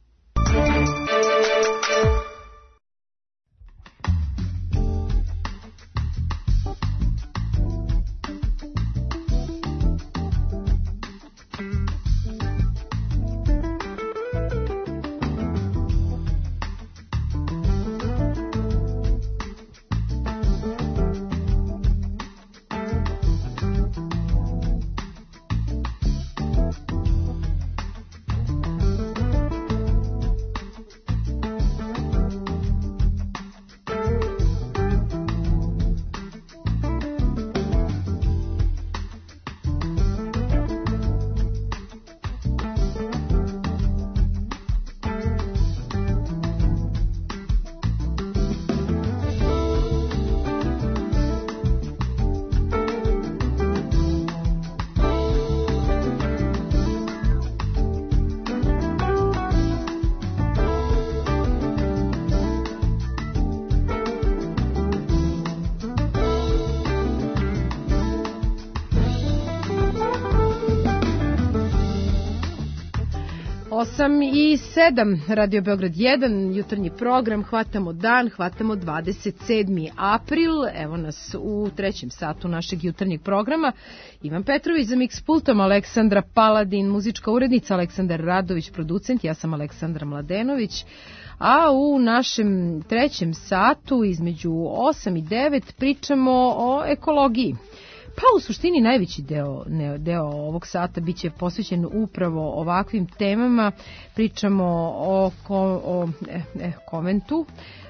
osam i sedam, Radio Beograd jedan, jutarnji program, hvatamo dan, hvatamo dvadeset sedmi april, evo nas u trećem satu našeg jutarnjeg programa. Ivan Petrović za Mix pultom, Aleksandra Paladin, muzička urednica, Aleksandar Radović, producent, ja sam Aleksandra Mladenović, a u našem trećem satu između osam i devet pričamo o ekologiji. Pa u suštini najveći deo, ne, deo ovog sata biće posvećen upravo ovakvim temama. Pričamo o, o, o eh, konventu.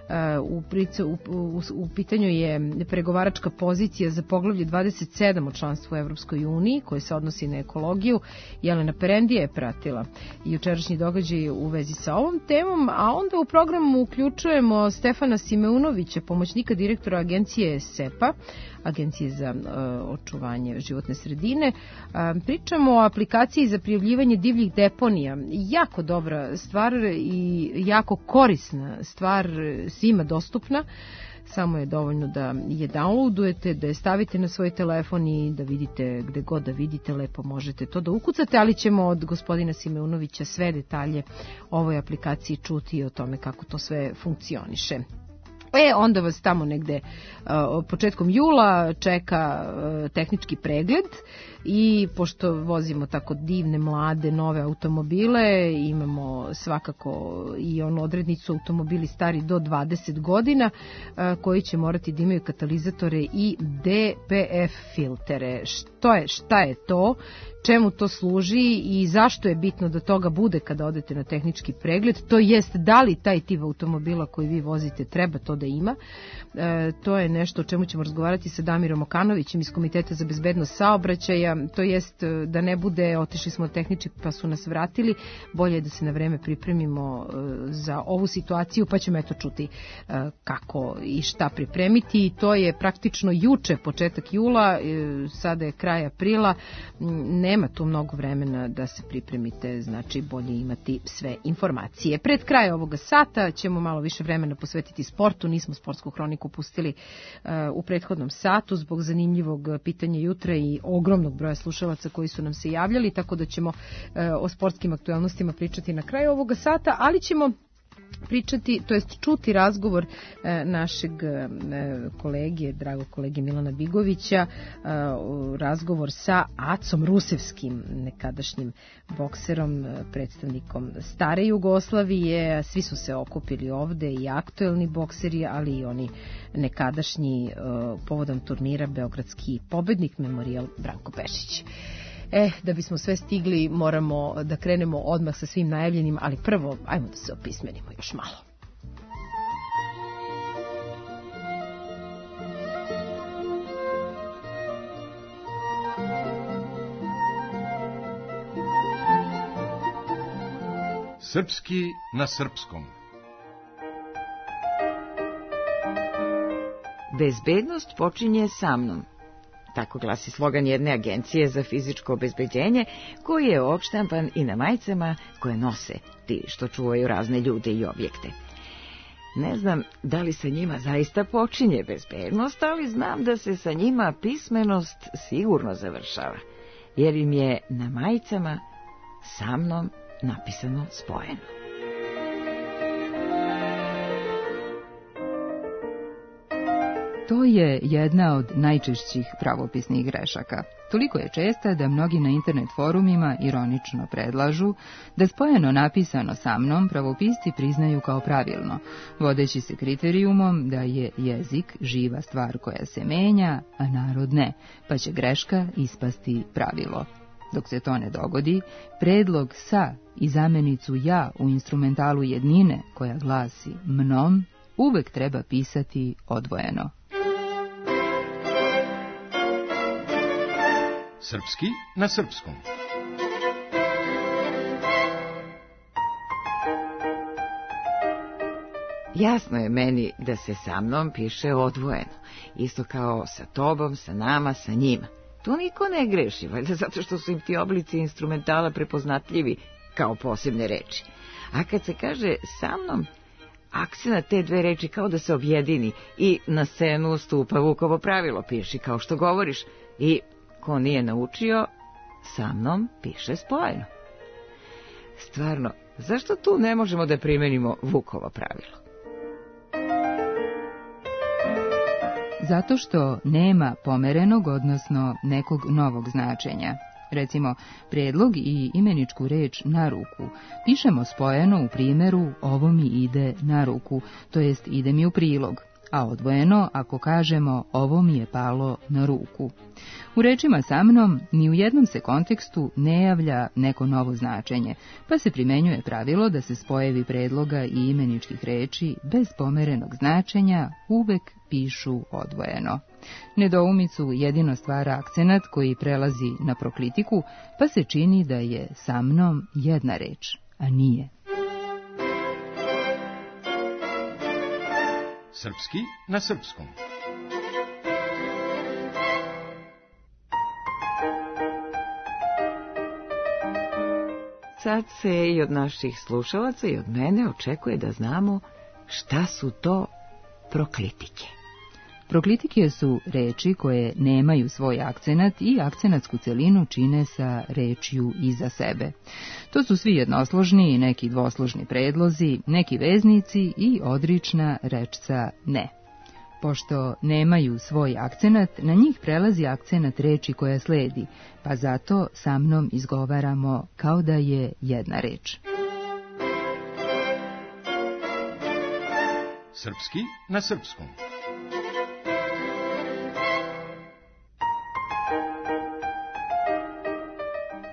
U, u, u, u pitanju je pregovaračka pozicija za poglavlje dvadeset sedam o članstvu u Evropskoj uniji, koji se odnosi na ekologiju. Jelena Perendija je pratila jučerašnji događaj u vezi sa ovom temom, a onda u programu uključujemo Stefana Simeunovića, pomoćnika direktora agencije SEPA, Agencije za uh, očuvanje životne sredine. Uh, pričamo o aplikaciji za prijavljivanje divljih deponija. Jako dobra stvar i jako korisna stvar, svima dostupna. Samo je dovoljno da je downloadujete, da je stavite na svoj telefon i da vidite gde god da vidite, lepo možete to da ukucate, ali ćemo od gospodina Simeunovića sve detalje o ovoj aplikaciji čuti i o tome kako to sve funkcioniše. E, onda vas tamo negde uh, početkom jula čeka uh, tehnički pregled i pošto vozimo tako divne, mlade, nove automobile, imamo svakako i onu odrednicu automobili stari do dvadeset godina uh, koji će morati da imaju katalizatore i D P F filtere. Što je, šta je to? čemu to služi i zašto je bitno da toga bude kada odete na tehnički pregled, to jest da li taj tip automobila koji vi vozite treba to da ima. E, to je nešto o čemu ćemo razgovarati sa Damirom Okanovićem iz Komiteta za bezbednost saobraćaja, to jest da ne bude otišli smo tehnički pa su nas vratili, bolje je da se na vreme pripremimo e, za ovu situaciju, pa ćemo eto čuti e, kako i šta pripremiti. To je praktično juče, početak jula, e, sada je kraj aprila, nema tu mnogo vremena da se pripremite, znači bolje imati sve informacije. Pred kraj ovoga sata ćemo malo više vremena posvetiti sportu, nismo sportsku hroniku pustili uh, u prethodnom satu zbog zanimljivog pitanja jutra i ogromnog broja slušalaca koji su nam se javljali, tako da ćemo uh, o sportskim aktualnostima pričati na kraju ovoga sata, ali ćemo pričati, to jest čuti razgovor e, našeg e, kolege, dragog kolege Milana Bigovića, e, razgovor sa Acom Rusevskim, nekadašnjim bokserom, predstavnikom stare Jugoslavije. Svi su se okupili ovde, i aktuelni bokseri, ali i oni nekadašnji, e, povodom turnira Beogradski pobednik, Memorijal Branko Pešić. E, da bismo sve stigli, moramo da krenemo odmah sa svim najavljenim, ali prvo, ajmo da se opismenimo još malo. Srpski na srpskom. Bezbednost počinje sa mnom. Tako glasi slogan jedne agencije za fizičko obezbeđenje, koji je odštampan i na majicama koje nose ti što čuvaju razne ljude i objekte. Ne znam da li sa njima zaista počinje bezbednost, ali znam da se sa njima pismenost sigurno završava, jer im je na majicama sa mnom napisano spojeno. To je jedna od najčešćih pravopisnih grešaka. Toliko je česta da mnogi na internet forumima ironično predlažu da spojeno napisano sa mnom pravopisci priznaju kao pravilno, vodeći se kriterijumom da je jezik živa stvar koja se menja, a narod ne, pa će greška ispasti pravilo. Dok se to ne dogodi, predlog sa i zamenicu ja u instrumentalu jednine koja glasi mnom uvek treba pisati odvojeno. Srpski na srpskom. Jasno je meni da se sa mnom piše odvojeno, isto kao sa tobom, sa nama, sa njima. Tu niko ne greši, valjda zato što su im ti oblici instrumentala prepoznatljivi kao posebne reči. A kad se kaže sa mnom, akcenat te dve reči kao da se objedini i na scenu stupa Vukovo pravilo, piši kao što govoriš, i ko nije naučio, sa mnom piše spojeno. Stvarno, zašto tu ne možemo da primenimo Vukovo pravilo? Zato što nema pomerenog, odnosno nekog novog značenja. Recimo, predlog i imeničku reč na ruku pišemo spojeno u primjeru ovo mi ide na ruku, to jest ide mi u prilog, a odvojeno ako kažemo ovo mi je palo na ruku. U rečima sa mnom ni u jednom se kontekstu ne javlja neko novo značenje, pa se primenjuje pravilo da se spojevi predloga i imeničkih reči bez pomerenog značenja uvek pišu odvojeno. Nedoumicu jedino stvara akcenat koji prelazi na proklitiku, pa se čini da je sa mnom jedna reč, a nije. Srpski na srpskom. Sad se i od naših slušalaca i od mene očekuje da znamo šta su to proklitike. Proklitike su reči koje nemaju svoj akcenat i akcenatsku celinu čine sa rečju iza sebe. To su svi jednosložni i neki dvosložni predlozi, neki veznici i odrična rečca ne. Pošto nemaju svoj akcenat, na njih prelazi akcenat reči koja sledi, pa zato sa mnom izgovaramo kao da je jedna reč. Srpski na srpskom.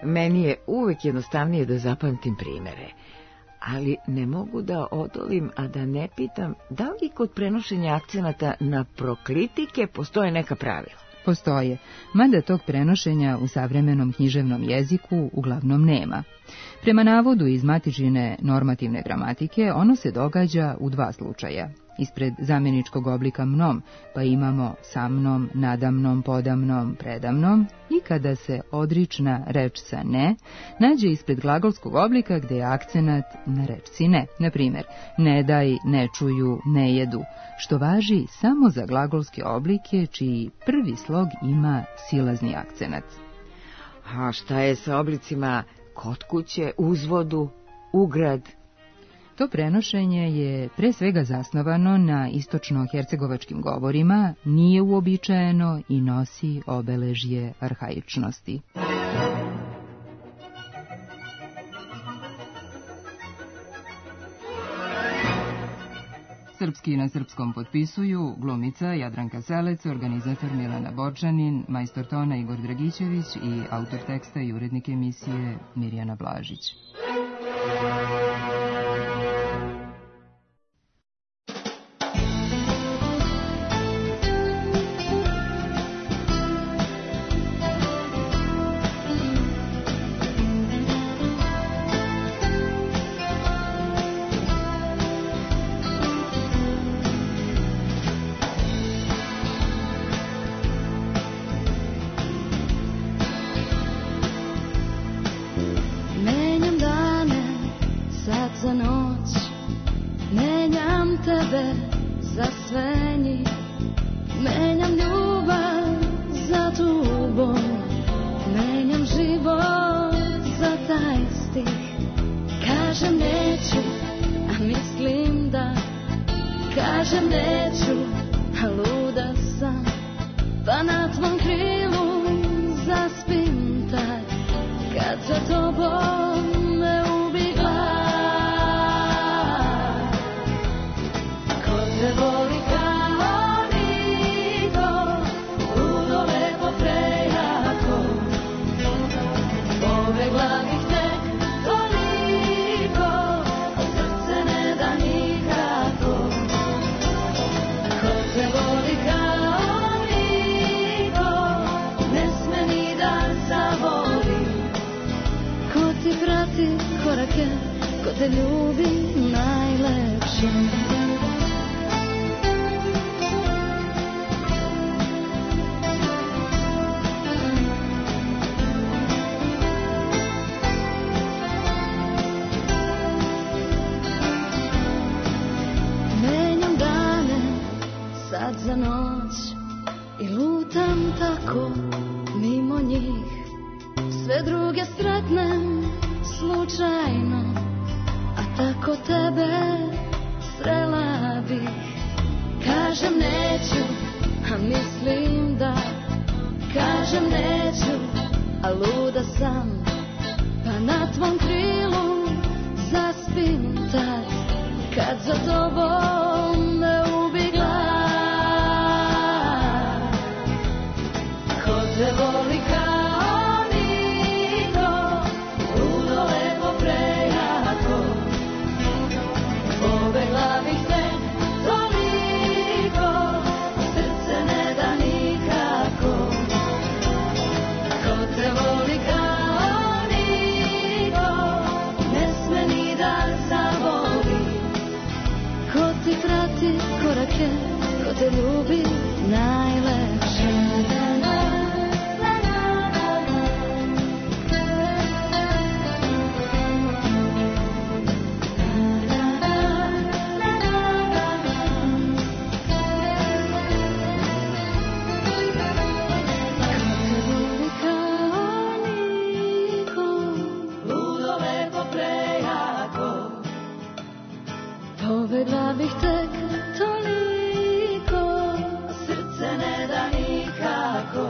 Meni je uvek jednostavnije da zapamtim primere, ali ne mogu da odolim, a da ne pitam da li kod prenošenja akcenata na proklitike postoje neka pravila. Postoje, mada tog prenošenja u savremenom književnom jeziku uglavnom nema. Prema navodu iz Matičine normativne gramatike, ono se događa u dva slučaja. Ispred zamjeničkog oblika mnom, pa imamo sa mnom, nadamnom, podamnom, predamnom, i kada se odrična reč sa ne nađe ispred glagolskog oblika gde je akcenat na rečci ne. Na primjer, ne daj, ne čuju, ne jedu, što važi samo za glagolske oblike čiji prvi slog ima silazni akcenat. A šta je sa oblicima kod kuće, uzvodu, ugrad? To prenošenje je pre svega zasnovano na istočno-hercegovačkim govorima, nije uobičajeno i nosi obeležje arhaičnosti. Srpski na srpskom potpisuju glumica Jadranka Selec, organizator Milana Borčanin, majstor tona Igor Dragićević i autor teksta i urednik emisije Mirjana Blažić. Povedla bih tek toliko, srce ne da nikako.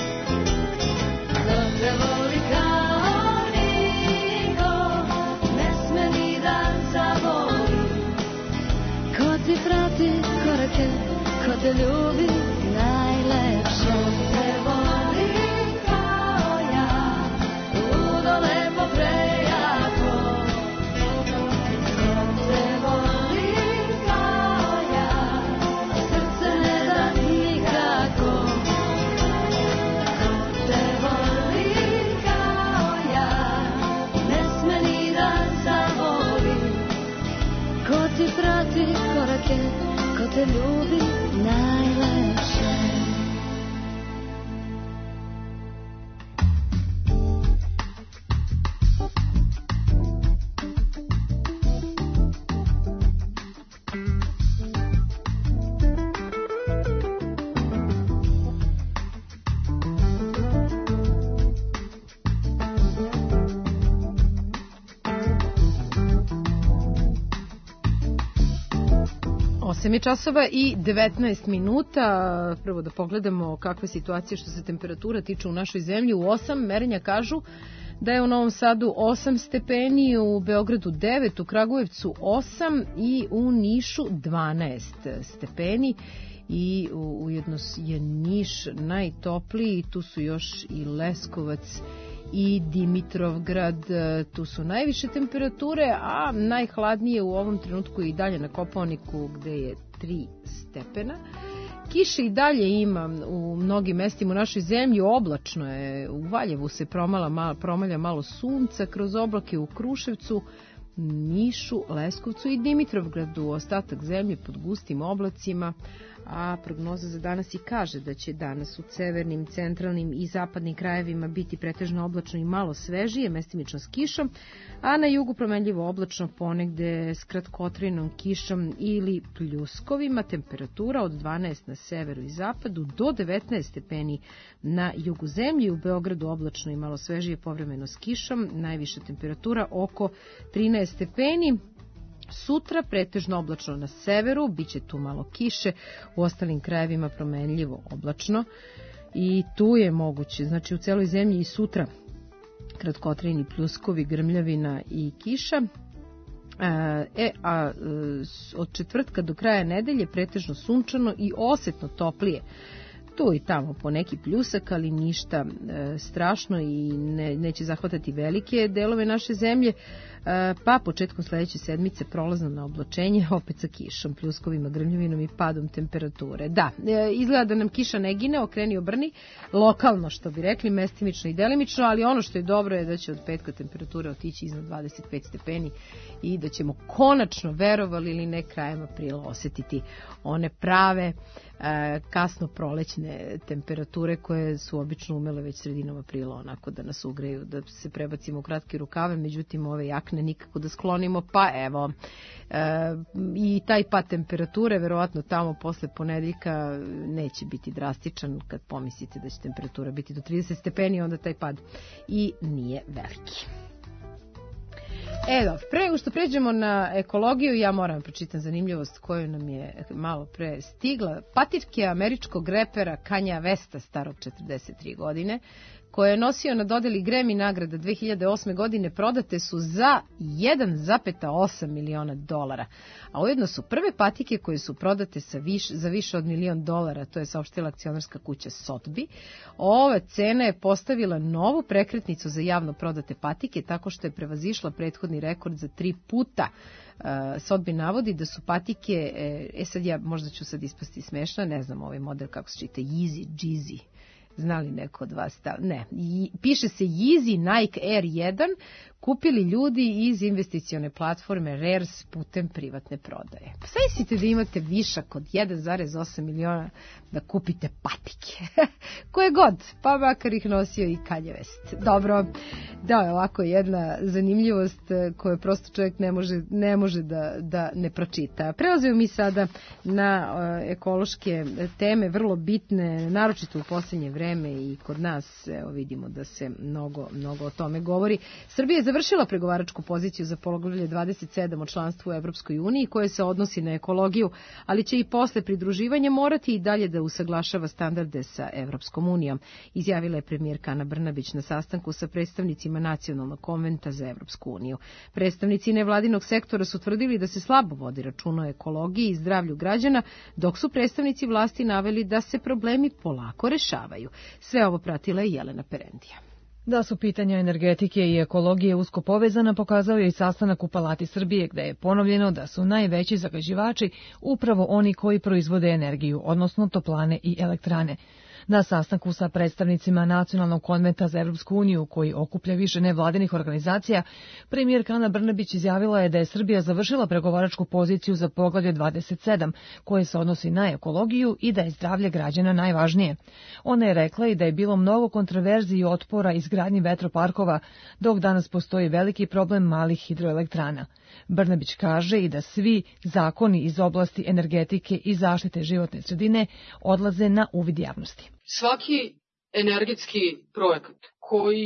Da te voli kao niko, ne sme ni da zavoli. Ko ti prati korake, ko te ljubi najlepše. Te voli kao ja, ludo osam je časova i devetnaest minuta. Prvo da pogledamo kakva je situacija što se temperatura tiče u našoj zemlji. U osam merenja kažu da je u Novom Sadu osam stepeni, u Beogradu devet, u Kragujevcu osam i u Nišu dvanaest stepeni. I ujedno je Niš najtopliji, tu su još i Leskovac i Dimitrovgrad, tu su najviše temperature, a najhladnije u ovom trenutku i dalje na Kopaoniku gde je tri stepena. Kiše i dalje ima u mnogim mestima u našoj zemlji, oblačno je, u Valjevu se promala, malo, promalja malo sunca kroz oblake, u Kruševcu, Nišu, Leskovcu i Dimitrovgradu, ostatak zemlje pod gustim oblacima, a prognoza za danas i kaže da će danas u severnim, centralnim i zapadnim krajevima biti pretežno oblačno i malo svežije, mestimično s kišom, a na jugu promenljivo oblačno, ponegde s kratkotrajnom kišom ili pljuskovima, temperatura od dvanaest na severu i zapadu do devetnaest stepeni na jugu zemlje, u Beogradu oblačno i malo svežije, povremeno s kišom, najviša temperatura oko trinaest stepeni. Sutra pretežno oblačno na severu, bit će tu malo kiše, u ostalim krajevima promenljivo oblačno i tu je moguće, znači u celoj zemlji i sutra kratkotrajni pljuskovi, grmljavina i kiša. E, a od četvrtka do kraja nedelje pretežno sunčano i osetno toplije. Tu i tamo po neki pljusak, ali ništa e, strašno i ne, neće zahvatati velike delove naše zemlje, e, pa početkom sledeće sedmice prolazno na oblačenje, opet sa kišom, pljuskovima, grmljavinom i padom temperature. Da, e, izgleda da nam kiša ne gine, okreni obrni, lokalno što bi rekli, mestimično i delimično, ali ono što je dobro je da će od petka temperature otići iznad dvadeset pet stepeni i da ćemo konačno, verovali ili ne, krajem aprila osetiti one prave kasno prolećne temperature koje su obično umele već sredinom aprila, onako da nas ugreju, da se prebacimo u kratke rukave, međutim ove jakne nikako da sklonimo, pa evo e, i taj pad temperature verovatno tamo posle ponedeljka neće biti drastičan, kad pomislite da će temperatura biti do trideset stepeni, onda taj pad i nije veliki. Evo, pre nego što pređemo na ekologiju, ja moram pročitam zanimljivost koju nam je malo pre stigla. Patirke američkog repera Kanja Westa, starog četrdeset tri godine, koje je nosio na dodeli Grammy nagrada dve hiljade osme godine, prodate su za jedan zarez osam miliona dolara. A ujedno su prve patike koje su prodate sa viš, za više od milion dolara, to je saopštila akcionarska kuća Sotheby. Ova cena je postavila novu prekretnicu za javno prodate patike tako što je prevazišla prethodni rekord za tri puta. Uh, Sotheby navodi da su patike, e sad ja možda ću sad ispasti smešna, ne znam ovaj model kako se čita, Yeezy, Jeezy. Znali neko od vas? Da, ne. I, piše se Yeezy Nike Air jedan, kupili ljudi iz investicione platforme Rares putem privatne prodaje. Pa sad mislite da imate višak od jedan zarez osam miliona da kupite patike. Koje god, pa makar ih nosio i Kanye West. Dobro, da, ovako jedna zanimljivost koju prosto čovjek ne može, ne može da, da ne pročita. Prelazimo mi sada na uh, ekološke teme, vrlo bitne, naročito u posljednje vreme i kod nas, evo vidimo da se mnogo, mnogo o tome govori. Srbija je završila pregovaračku poziciju za poglavlje dvadeset sedam o članstvu u Evropskoj uniji koje se odnosi na ekologiju, ali će i posle pridruživanja morati i dalje da usaglašava standarde sa Evropskom unijom, izjavila je premijerka Ana Brnabić na sastanku sa predstavnicima Nacionalnog konventa za Evropsku uniju. Predstavnici nevladinog sektora su tvrdili da se slabo vodi računa o ekologiji i zdravlju građana, dok su predstavnici vlasti naveli da se problemi polako rešavaju. Sve ovo pratila je Jelena Perendija. Da su pitanja energetike i ekologije usko povezana pokazao je i sastanak u Palati Srbije, gde je ponovljeno da su najveći zagađivači upravo oni koji proizvode energiju, odnosno toplane i elektrane. Na sastanku sa predstavnicima Nacionalnog konventa za Evropsku uniju, koji okuplja više nevladinih organizacija, premijerka Ana Brnabić izjavila je da je Srbija završila pregovaračku poziciju za poglavlje dvadeset sedam, koje se odnosi na ekologiju i da je zdravlje građana najvažnije. Ona je rekla i da je bilo mnogo kontroverzi i otpora izgradnji vetroparkova, dok danas postoji veliki problem malih hidroelektrana. Brnabić kaže i da svi zakoni iz oblasti energetike i zaštite životne sredine odlaze na uvid javnosti. Svaki energetski projekat koji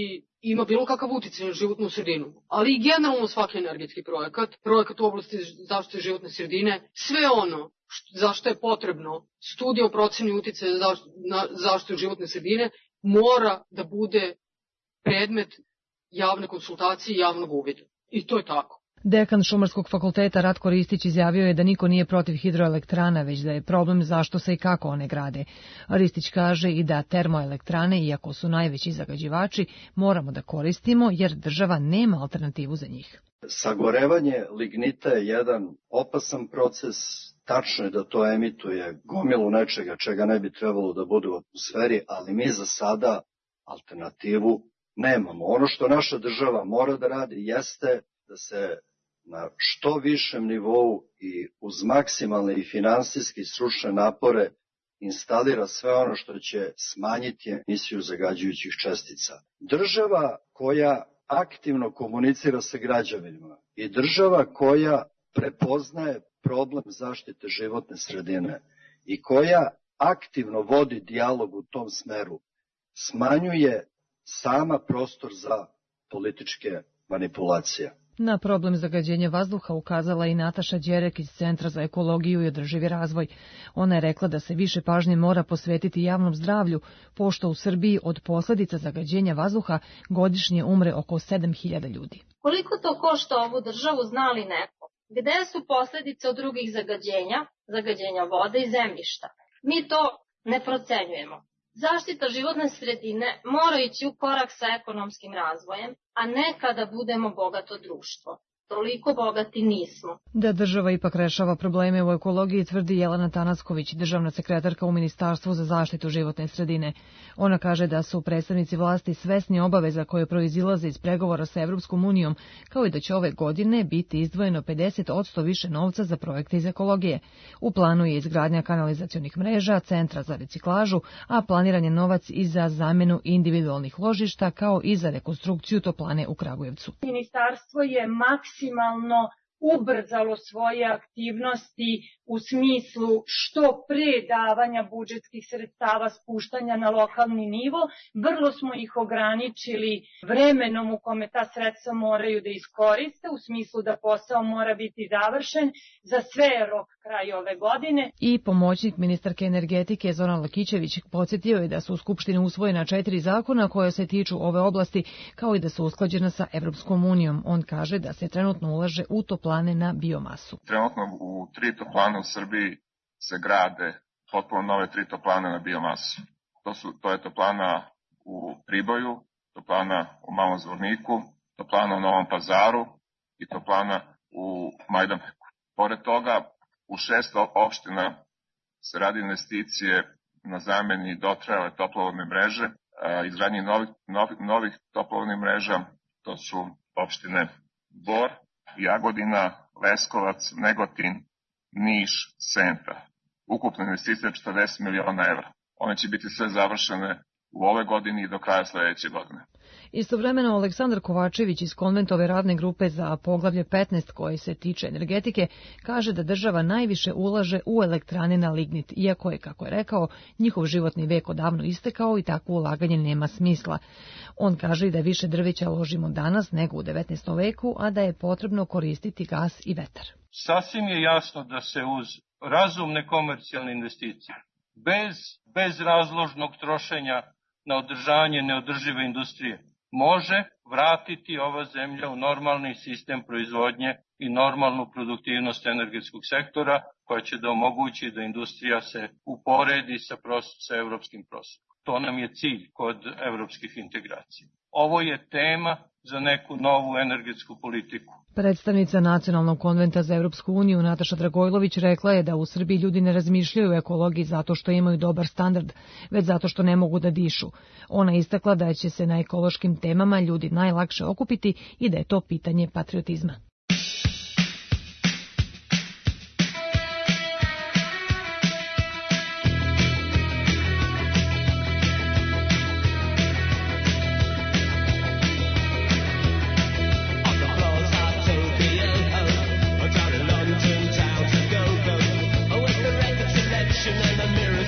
ima bilo kakav uticaj na životnu sredinu, ali i generalno svaki energetski projekat, projekat u oblasti zaštite životne sredine, sve ono zašto je potrebno studija o proceni uticaja na zaštitu životne sredine mora da bude predmet javne konsultacije i javnog uvida. I to je tako. Dekan Šumarskog fakulteta Ratko Ristić izjavio je da niko nije protiv hidroelektrana, već da je problem zašto se i kako one grade. Ristić kaže i da termoelektrane, iako su najveći zagađivači, moramo da koristimo jer država nema alternativu za njih. Sagorevanje lignita je jedan opasan proces. Tačno je da to emituje gomilu nečega čega ne bi trebalo da bude u atmosferi, ali mi za sada alternativu nemamo. Ono što naša država mora da radi jeste da se na što višem nivou i uz maksimalne i finansijski stručne napore instalira sve ono što će smanjiti emisiju zagađujućih čestica. Država koja aktivno komunicira sa građanima i država koja prepoznaje problem zaštite životne sredine i koja aktivno vodi dijalog u tom smeru, smanjuje sama prostor za političke manipulacije. Na problem zagađenja vazduha ukazala i Nataša Đerek iz Centra za ekologiju i održivi razvoj. Ona je rekla da se više pažnje mora posvetiti javnom zdravlju, pošto u Srbiji od posledica zagađenja vazduha godišnje umre oko sedam hiljada ljudi. Koliko to košta ovu državu, zna li neko? Gde su posledice od drugih zagađenja, zagađenja vode i zemljišta? Mi to ne procenjujemo. Zaštita životne sredine mora ići u korak sa ekonomskim razvojem, a ne kada budemo bogato društvo. Toliko bogati nismo. Da država ipak rešava probleme u ekologiji, tvrdi Jelena Tanacković, državna sekretarka u Ministarstvu za zaštitu životne sredine. Ona kaže da su predstavnici vlasti svesni obaveza koje proizilaze iz pregovora sa Evropskom unijom, kao i da će ove godine biti izdvojeno pedeset posto više novca za projekte iz ekologije. U planu je izgradnja kanalizacionih mreža, centra za reciklažu, a planiran je novac i za zamenu individualnih ložišta, kao i za rekonstrukciju toplane u Kragujevcu. Ministarstvo je maksimalno ubrzalo svoje aktivnosti u smislu što pre davanja budžetskih sredstava, spuštanja na lokalni nivo. Vrlo smo ih ograničili vremenom u kome ta sredstva moraju da iskoriste, u smislu da posao mora biti završen. Za sve je rok kraj ove godine. I pomoćnik ministarke energetike Zoran Lakićević podsjetio je da su u Skupštini usvojena četiri zakona koje se tiču ove oblasti, kao i da su usklađena sa Evropskom unijom. On kaže da se trenutno ulaže u toplane na biomasu. Trenutno u tri toplane u Srbiji se grade potpuno nove tri toplane na biomasu. To, su, to je toplana u Priboju, toplana u Malom Zvorniku, toplana u Novom Pazaru i toplana u Majdanpeku. Pored toga, u šest opština se radi investicije na zameni dotrajale toplovodne mreže, izgradnji novih, novih, novih toplovodnih mreža, to su opštine Bor, Jagodina, Leskovac, Negotin, Niš, Senta. Ukupna investicija je četrdeset miliona evra. One će biti sve završene u ove godini i do kraja sledeće godine. Istovremeno, Aleksandar Kovačević iz Konventove radne grupe za poglavlje petnaest koji se tiče energetike kaže da država najviše ulaže u elektrane na lignit, iako je, kako je rekao, njihov životni vek odavno istekao i takvo ulaganje nema smisla. On kaže i da više drveća ložimo danas nego u devetnaestom veku, a da je potrebno koristiti gas i vetar. Sasvim je jasno da se uz razumne komercijalne investicije, bez, bez razložnog trošenja na održanje neodržive industrije, može vratiti ova zemlja u normalni sistem proizvodnje i normalnu produktivnost energetskog sektora koja će da omogući da industrija se uporedi sa, pros, sa evropskim prosjekom. To nam je cilj kod evropskih integracija. Ovo je tema za neku novu energetsku politiku. Predstavnica Nacionalnog konventa za Evropsku uniju Nataša Dragojlović rekla je da u Srbiji ljudi ne razmišljaju o ekologiji zato što imaju dobar standard, već zato što ne mogu da dišu. Ona istakla da će se na ekološkim temama ljudi najlakše okupiti i da je to pitanje patriotizma.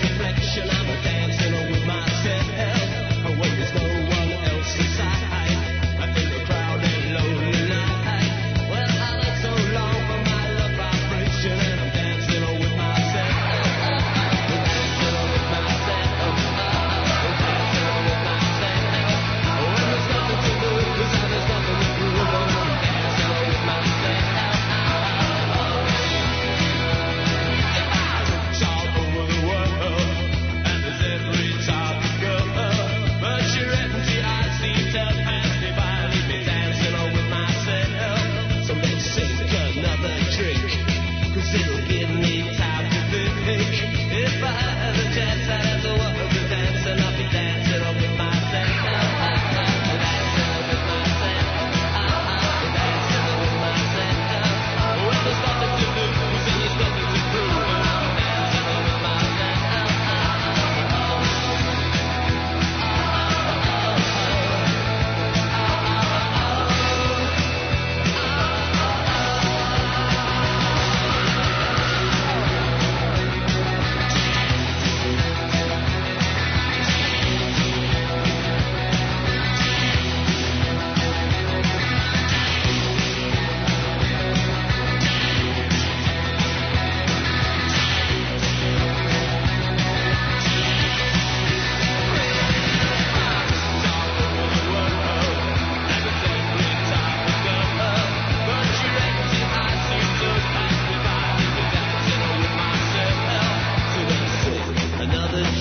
When there's no one else inside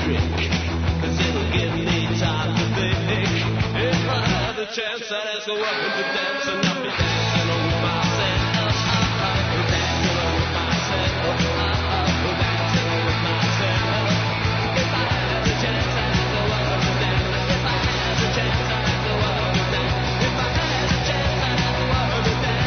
trick, 'cause it'll give me time to think. If I had the chance, I'd ask a woman to dance and not be dancing on myself. Dancing on myself. Dancing on myself. If I had the chance, I'd ask a woman to dance. If I had the chance, I'd ask a woman to dance. If I had the chance, I'd ask a woman to dance.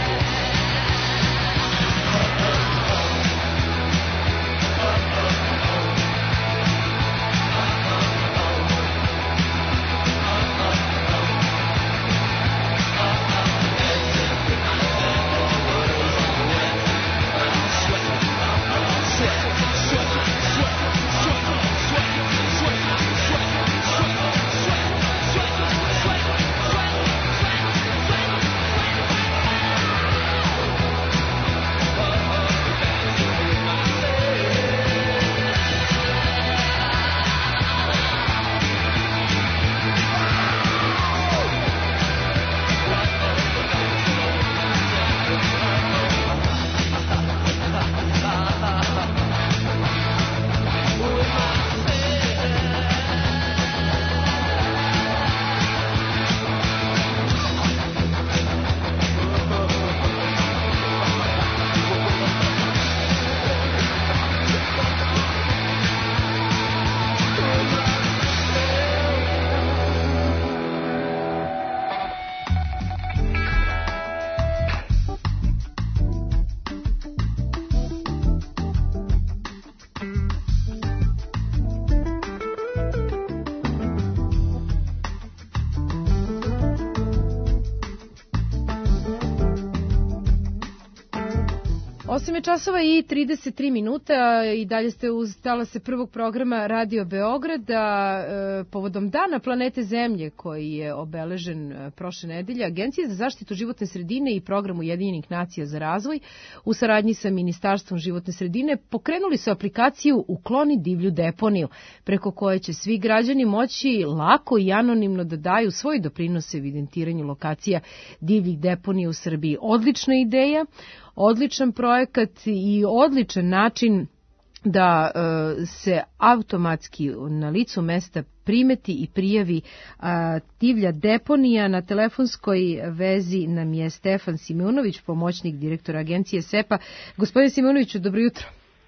osam je časova i trideset tri minuta i dalje ste uz talase prvog programa Radio Beograda. E, povodom Dana planete Zemlje koji je obeležen e, prošle nedelje, Agencija za zaštitu životne sredine i Program Ujedinjenih nacija za razvoj u saradnji sa Ministarstvom životne sredine pokrenuli su aplikaciju Ukloni divlju deponiju, preko koje će svi građani moći lako i anonimno da daju svoj doprinose evidentiranju lokacija divljih deponija u Srbiji. Odlična ideja, odličan projekat i odličan način da e, se automatski na licu mesta primeti i prijavi a, divlja deponija. Na telefonskoj vezi nam je Stefan Simunović, pomoćnik direktora agencije S E P A. Gospodine Simunoviću, dobro jutro.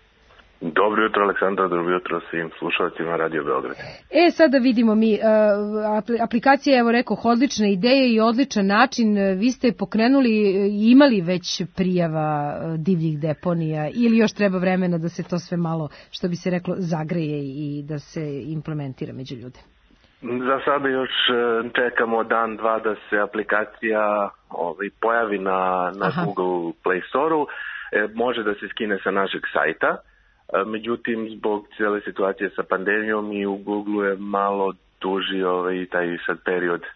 Dobro jutro, Aleksandra, dobro jutro svim slušalcima Radio Beograd. E, sada vidimo mi, aplikacija je, evo rekao, odlična ideja i odličan način. Vi ste pokrenuli i imali već prijava divljih deponija ili još treba vremena da se to sve malo, što bi se reklo, zagreje i da se implementira među ljude? Za sada još čekamo dan, dva da se aplikacija ovaj, pojavi na, na Google Play Store-u. E, može da se skine sa našeg sajta. Međutim, zbog cijele situacije sa pandemijom i u Google je malo duži ovaj, taj sad period e,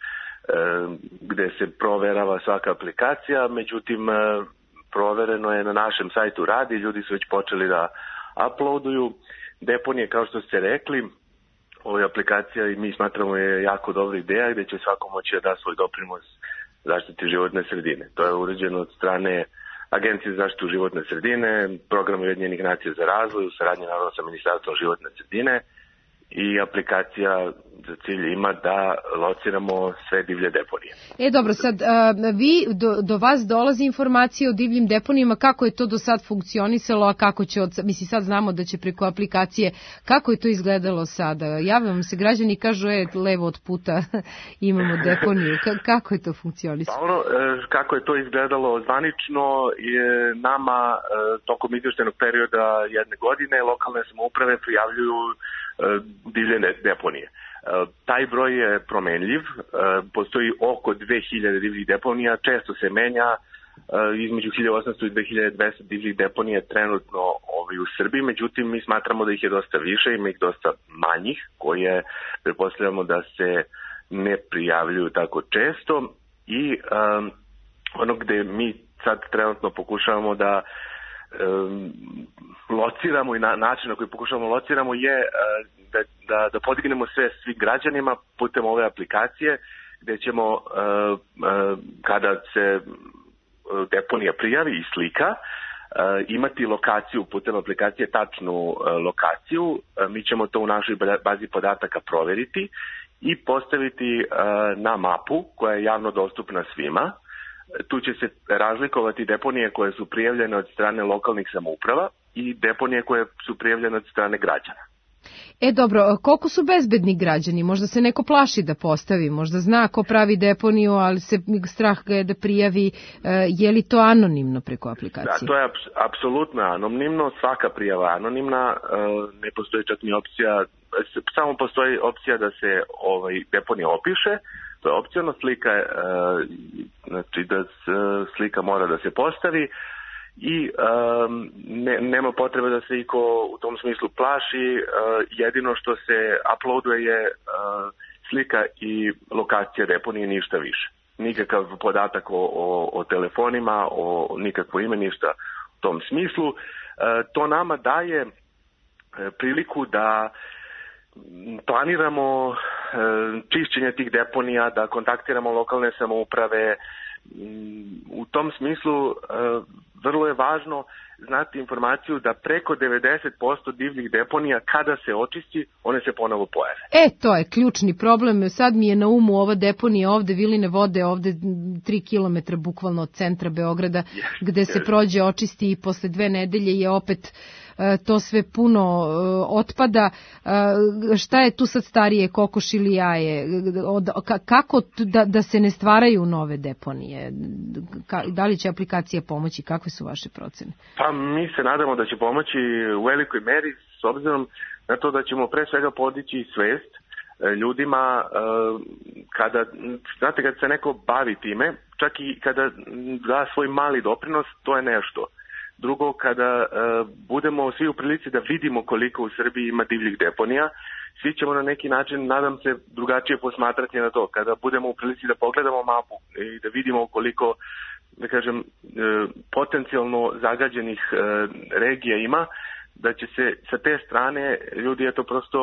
gde se proverava svaka aplikacija. Međutim, e, provereno je na našem sajtu radi, ljudi su već počeli da uploaduju deponije, kao što ste rekli. Ova aplikacija i mi smatramo je jako dobra ideja gde će svako moći da da svoj doprinos zaštiti životne sredine. To je urađeno od strane Agencije za zaštitu životne sredine, Program Ujedinjenih nacija za razvoj, u saradnji naravno sa Ministarstvom životne sredine, i aplikacija za cilj ima da lociramo sve divlje deponije. E dobro, sad a, vi, do, do vas dolazi informacija o divljim deponijama, kako je to do sad funkcionisalo, a kako će, od, mislim sad znamo da će preko aplikacije, kako je to izgledalo sada? Javljaju vam se građani i kažu, e, levo od puta imamo deponiju, K- kako je to funkcionisalo? Pa ono, kako je to izgledalo zvanično, je nama tokom izvještajnog perioda jedne godine lokalne samouprave prijavljuju divlje deponije. Taj broj je promenljiv, postoji oko dve hiljade divljih deponija, često se menja, između hiljadu osamsto i dve hiljade dvesta divljih deponija trenutno ovaj, u Srbiji, međutim mi smatramo da ih je dosta više, ima ih dosta manjih, koje pretpostavljamo da se ne prijavljuju tako često, i um, ono gde mi sad trenutno pokušavamo da um, lociramo i na način na koji pokušavamo lociramo je uh, da, da, da podignemo sve svim građanima putem ove aplikacije, gde ćemo uh, uh, kada se deponija prijavi i slika, imati lokaciju putem aplikacije, tačnu lokaciju. Mi ćemo to u našoj bazi podataka proveriti i postaviti na mapu koja je javno dostupna svima. Tu će se razlikovati deponije koje su prijavljene od strane lokalnih samouprava i deponije koje su prijavljene od strane građana. E dobro, koliko su bezbedni građani? Možda se neko plaši da postavi, možda zna ko pravi deponiju, ali se strah ga je da prijavi. Je li to anonimno preko aplikacije? Da, to je apsolutno anonimno, svaka prijava anonimna, ne postoji čak ni opcija, samo postoji opcija da se ovaj deponija opiše, to je opciono, slika, znači da slika mora da se postavi. I um, ne, nema potrebe da se iko u tom smislu plaši, uh, jedino što se uploaduje je uh, slika i lokacija deponije, ništa više. Nikakav podatak o, o, o telefonima, o nikakvo ime, ništa u tom smislu. Uh, to nama daje uh, priliku da planiramo uh, čišćenje tih deponija, da kontaktiramo lokalne samouprave. U tom smislu vrlo je važno znati informaciju da preko devedeset posto divljih deponija kada se očisti, one se ponovo pojave. E, to je ključni problem. Sad mi je na umu ova deponija ovde, Viline vode, ovde tri kilometra bukvalno od centra Beograda, yes, gde yes. se prođe, očisti i posle dve nedelje je opet to sve puno otpada. Šta je tu sad starije, kokoš ili jaje? Kako da, da se ne stvaraju nove deponije? Da li će aplikacija pomoći? Kakve su vaše procene? Pa mi se nadamo da će pomoći u velikoj meri, s obzirom na to da ćemo pre svega podići svest ljudima kada, znate, kad se neko bavi time, čak i kada da svoj mali doprinos, to je nešto. Drugo, kada uh, budemo svi u prilici da vidimo koliko u Srbiji ima divljih deponija, svi ćemo na neki način, nadam se, drugačije posmatrati na to. Kada budemo u prilici da pogledamo mapu i da vidimo koliko, da kažem, uh, potencijalno zagađenih uh, regija ima, da će se sa te strane ljudi eto prosto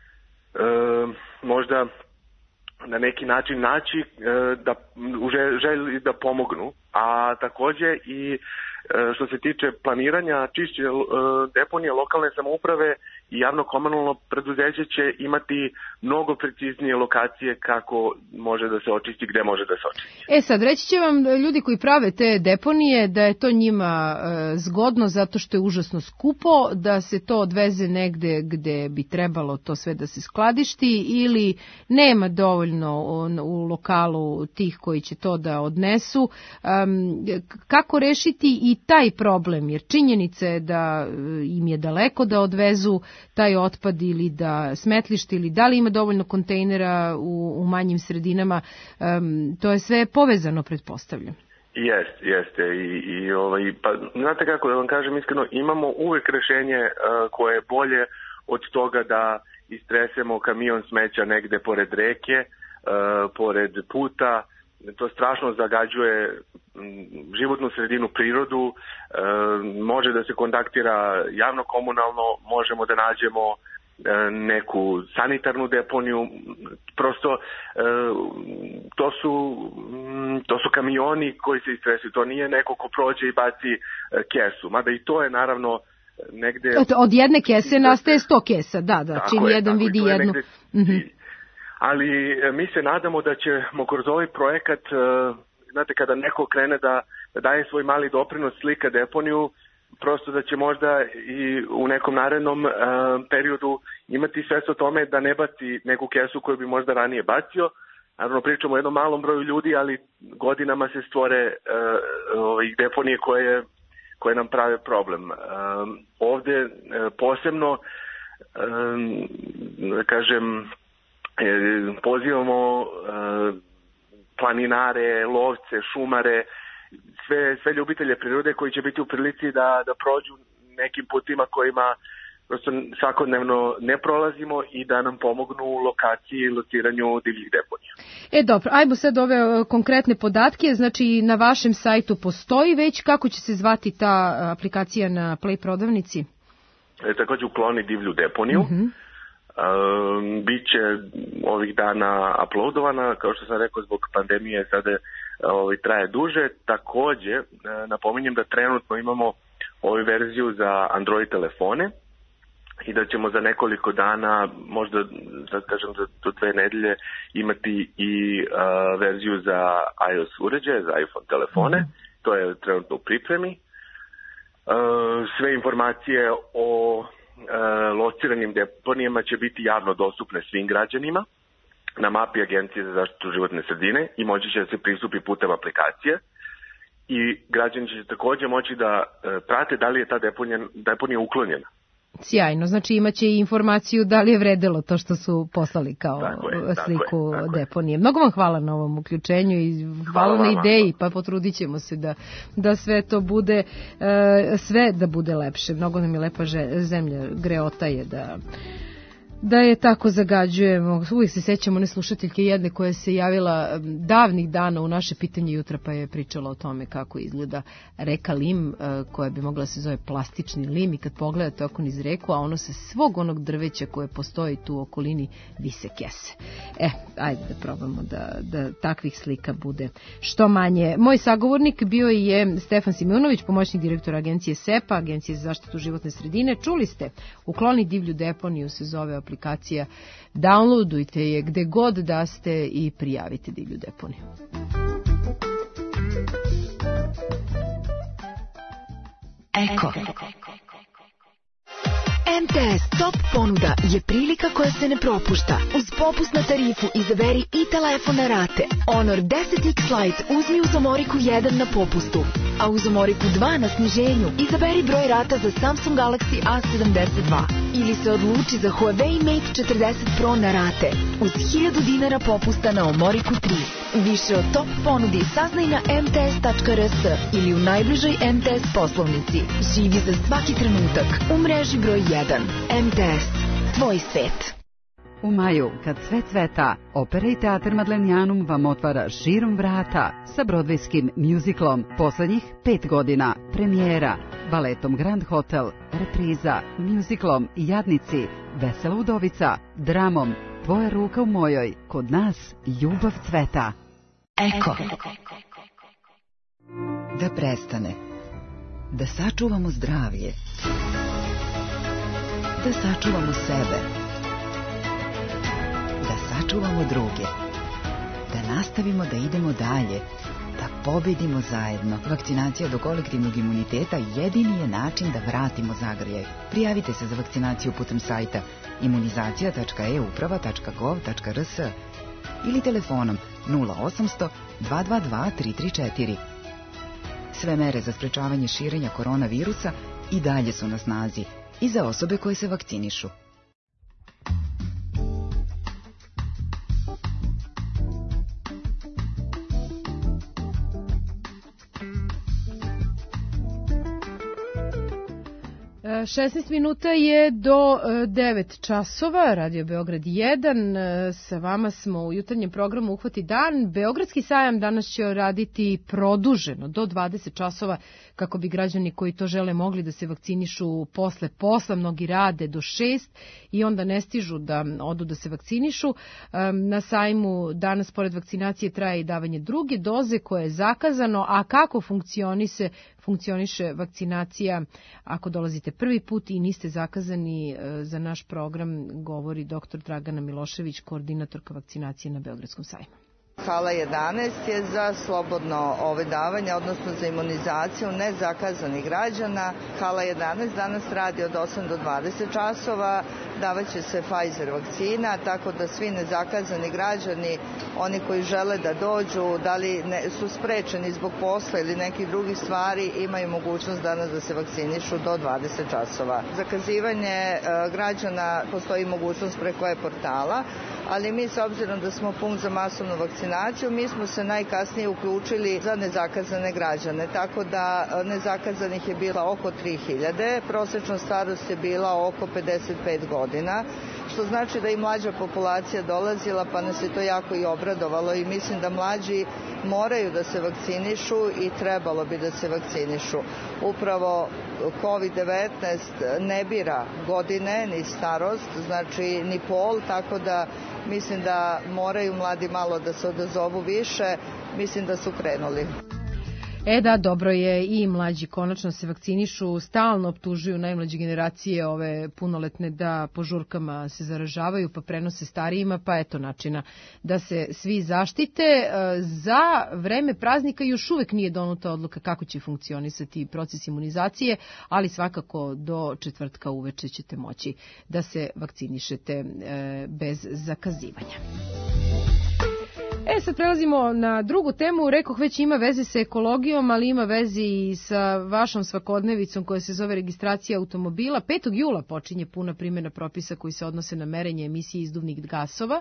uh, možda na neki način naći uh, da u želji da pomognu, a takođe i što se tiče planiranja čišćenja deponije, lokalne samouprave i javno komunalno preduzeće će imati mnogo preciznije lokacije kako može da se očisti, gde može da se očisti. E sad, reći će vam ljudi koji prave te deponije da je to njima e, zgodno zato što je užasno skupo, da se to odveze negde gde bi trebalo to sve da se skladišti ili nema dovoljno u, u lokalu tih koji će to da odnesu. Um, kako rešiti i taj problem, jer činjenica je da im je daleko da odvezu taj otpad ili da smetlište ili da li ima dovoljno kontejnera u, u manjim sredinama, um, to je sve povezano, pretpostavljam. Jeste, jeste. I, i ovaj, pa, znate kako, da vam kažem iskreno, imamo uvek rešenje uh, koje je bolje od toga da istresemo kamion smeća negde pored reke, uh, pored puta. To strašno zagađuje životnu sredinu, prirodu, e, može da se kontaktira javno komunalno, možemo da nađemo e, neku sanitarnu deponiju, prosto e, to su to su kamioni koji se istresuju, to nije neko ko prođe i baci e, kesu, mada i to je naravno negde... Od jedne kese nastaje sto kesa, da, da, čim jedan vidi jednu... Ali mi se nadamo da ćemo kroz ovaj projekat, znate, kada neko krene da, da daje svoj mali doprinos, slika deponiju, prosto da će možda i u nekom narednom uh, periodu imati svest o tome da ne baci neku kesu koju bi možda ranije bacio. Naravno, pričamo o jednom malom broju ljudi, ali godinama se stvore uh, ovih deponije koje, koje nam prave problem. Uh, ovde uh, posebno, uh, da kažem, pozivamo uh, planinare, lovce, šumare, sve, sve ljubitelje prirode koji će biti u prilici da, da prođu nekim putima kojima prosto svakodnevno ne prolazimo i da nam pomognu u lokaciji i lociranju divljih deponija. E dobro, ajmo sad ove konkretne podatke, znači na vašem sajtu postoji već, kako će se zvati ta aplikacija na Play prodavnici? E, takođe ukloni divlju deponiju. Uh-huh. Uh, biće ovih dana uploadovana, kao što sam rekao, zbog pandemije sada ovaj, traje duže. Takođe, uh, napominjem da trenutno imamo ovu verziju za Android telefone i da ćemo za nekoliko dana, možda da kažem za do dve nedelje, imati i uh, verziju za iOS uređaje, za iPhone telefone. Mm-hmm. To je trenutno u pripremi. Uh, sve informacije o uh, lociranim deponijama će biti javno dostupne svim građanima na mapi Agencije za zaštitu životne sredine i moći će da se pristupi putem aplikacije. I građani će takođe moći da uh, prate da li je ta deponija, deponija uklonjena. Sjajno, znači imaće i informaciju da li je vredelo to što su poslali kao tako je, sliku tako je, tako deponije. Mnogo vam hvala na ovom uključenju i hvala, hvala na ideji, pa potrudit ćemo se da, da sve to bude, sve da bude lepše. Mnogo nam je lepa zemlja, greota je da... da je tako zagađujemo. Uvijek se sećamo one slušateljke jedne koja se javila davnih dana u naše pitanje jutra, pa je pričala o tome kako izgleda reka Lim, koja bi mogla se zove plastični lim, i kad pogledate oko niz reku, a ono se svog onog drveća koje postoji tu u okolini vise kese. E, ajde da probamo da, da takvih slika bude što manje. Moj sagovornik bio je Stefan Simeunović, pomoćnik direktora agencije S E P A, Agencije za zaštitu životne sredine. Čuli ste, Ukloni divlju deponiju se zove aplikacija, downloadujte je gde god da ste i prijavite divlju deponiju. Eko. M T S Top ponuda je prilika koja se ne propušta. Uz popust na tarifu izaberi i telefon na rate. Honor deset X Lite uzmi uz Omoriku jedan na popustu, a uz Omoriku dva na sniženju izaberi broj rata za Samsung Galaxy A sedamdeset dva ili se odluči za Huawei Mate četrdeset Pro na rate uz hiljadu dinara popusta na Omoriku tri. Više o Top ponudi saznaj na em te es tačka er es ili u najbližoj M T S poslovnici. Živi za svaki trenutak u mreži broj jedan. M T S. Tvoj svet. U maju, kad sve cveta, Opera i teatar Madlenjanum vam otvara širom vrata sa brodvejskim mjuziklom poslednjih pet godina, premijera, baletom Grand Hotel, repriza, mjuziklom Jadnici, Vesela udovica, dramom Tvoja ruka u mojoj, kod nas ljubav cveta. Eko. Da prestane. Da sačuvamo zdravlje. Da sačuvamo sebe. Da sačuvamo druge. Da nastavimo da idemo dalje. Da pobedimo zajedno. Vakcinacija do kolektivnog imuniteta jedini je način da vratimo zagrljaj. Prijavite se za vakcinaciju putem sajta imunizacija tačka e uprava tačka gov tačka er es ili telefonom nula osamsto dva dva dva tri tri četiri. Sve mere za sprečavanje širenja koronavirusa i dalje su na snazi i za osobe koje se vakcinišu. šesnaest minuta je do devet časova, Radio Beograd jedan. Sa vama smo u jutarnjem programu Uhvati dan. Beogradski sajam danas će raditi produženo do dvadeset časova kako bi građani koji to žele mogli da se vakcinišu posle posla. Mnogi rade do šest i onda ne stižu da odu da se vakcinišu. Na sajmu danas pored vakcinacije traje i davanje druge doze koje je zakazano, a kako funkcioniše, funkcioniše vakcinacija ako dolazite prvi put i niste zakazani za naš program, govori doktor Dragana Milošević, koordinatorka vakcinacije na Beogradskom sajmu. Hala jedanaest je za slobodno ove davanje, odnosno za imunizaciju nezakazanih građana. Hala jedanaest danas radi od osam do dvadeset časova, davaće se Pfizer vakcina, tako da svi nezakazani građani, oni koji žele da dođu, da li ne, su sprečeni zbog posla ili nekih drugih stvari, imaju mogućnost danas da se vakcinišu do dvadeset časova. Zakazivanje e, građana postoji mogućnost preko e-portala, ali mi s obzirom da smo punkt za masovnu vakcinaciju, mi smo se najkasnije uključili za nezakazane građane, tako da nezakazanih je bila oko tri hiljade, prosečna starost je bila oko pedeset pet godina, što znači da i mlađa populacija dolazila, pa nas je to jako i obradovalo i mislim da mlađi moraju da se vakcinišu i trebalo bi da se vakcinišu. Upravo kovid devetnaest ne bira godine ni starost, znači ni pol, tako da mislim da moraju mladi malo da se odazovu više, mislim da su krenuli. E da, dobro je, i mlađi konačno se vakcinišu, stalno optužuju najmlađe generacije ove punoletne da po žurkama se zaražavaju pa prenose starijima, pa eto načina da se svi zaštite. Za vreme praznika još uvek nije donuta odluka kako će funkcionisati proces imunizacije, ali svakako do četvrtka uveče ćete moći da se vakcinišete bez zakazivanja. E, sad prelazimo na drugu temu. Rekoh, već ima veze sa ekologijom, ali ima veze i sa vašom svakodnevicom koja se zove registracija automobila. petog jula počinje puna primjena propisa koji se odnose na merenje emisije izduvnih gasova,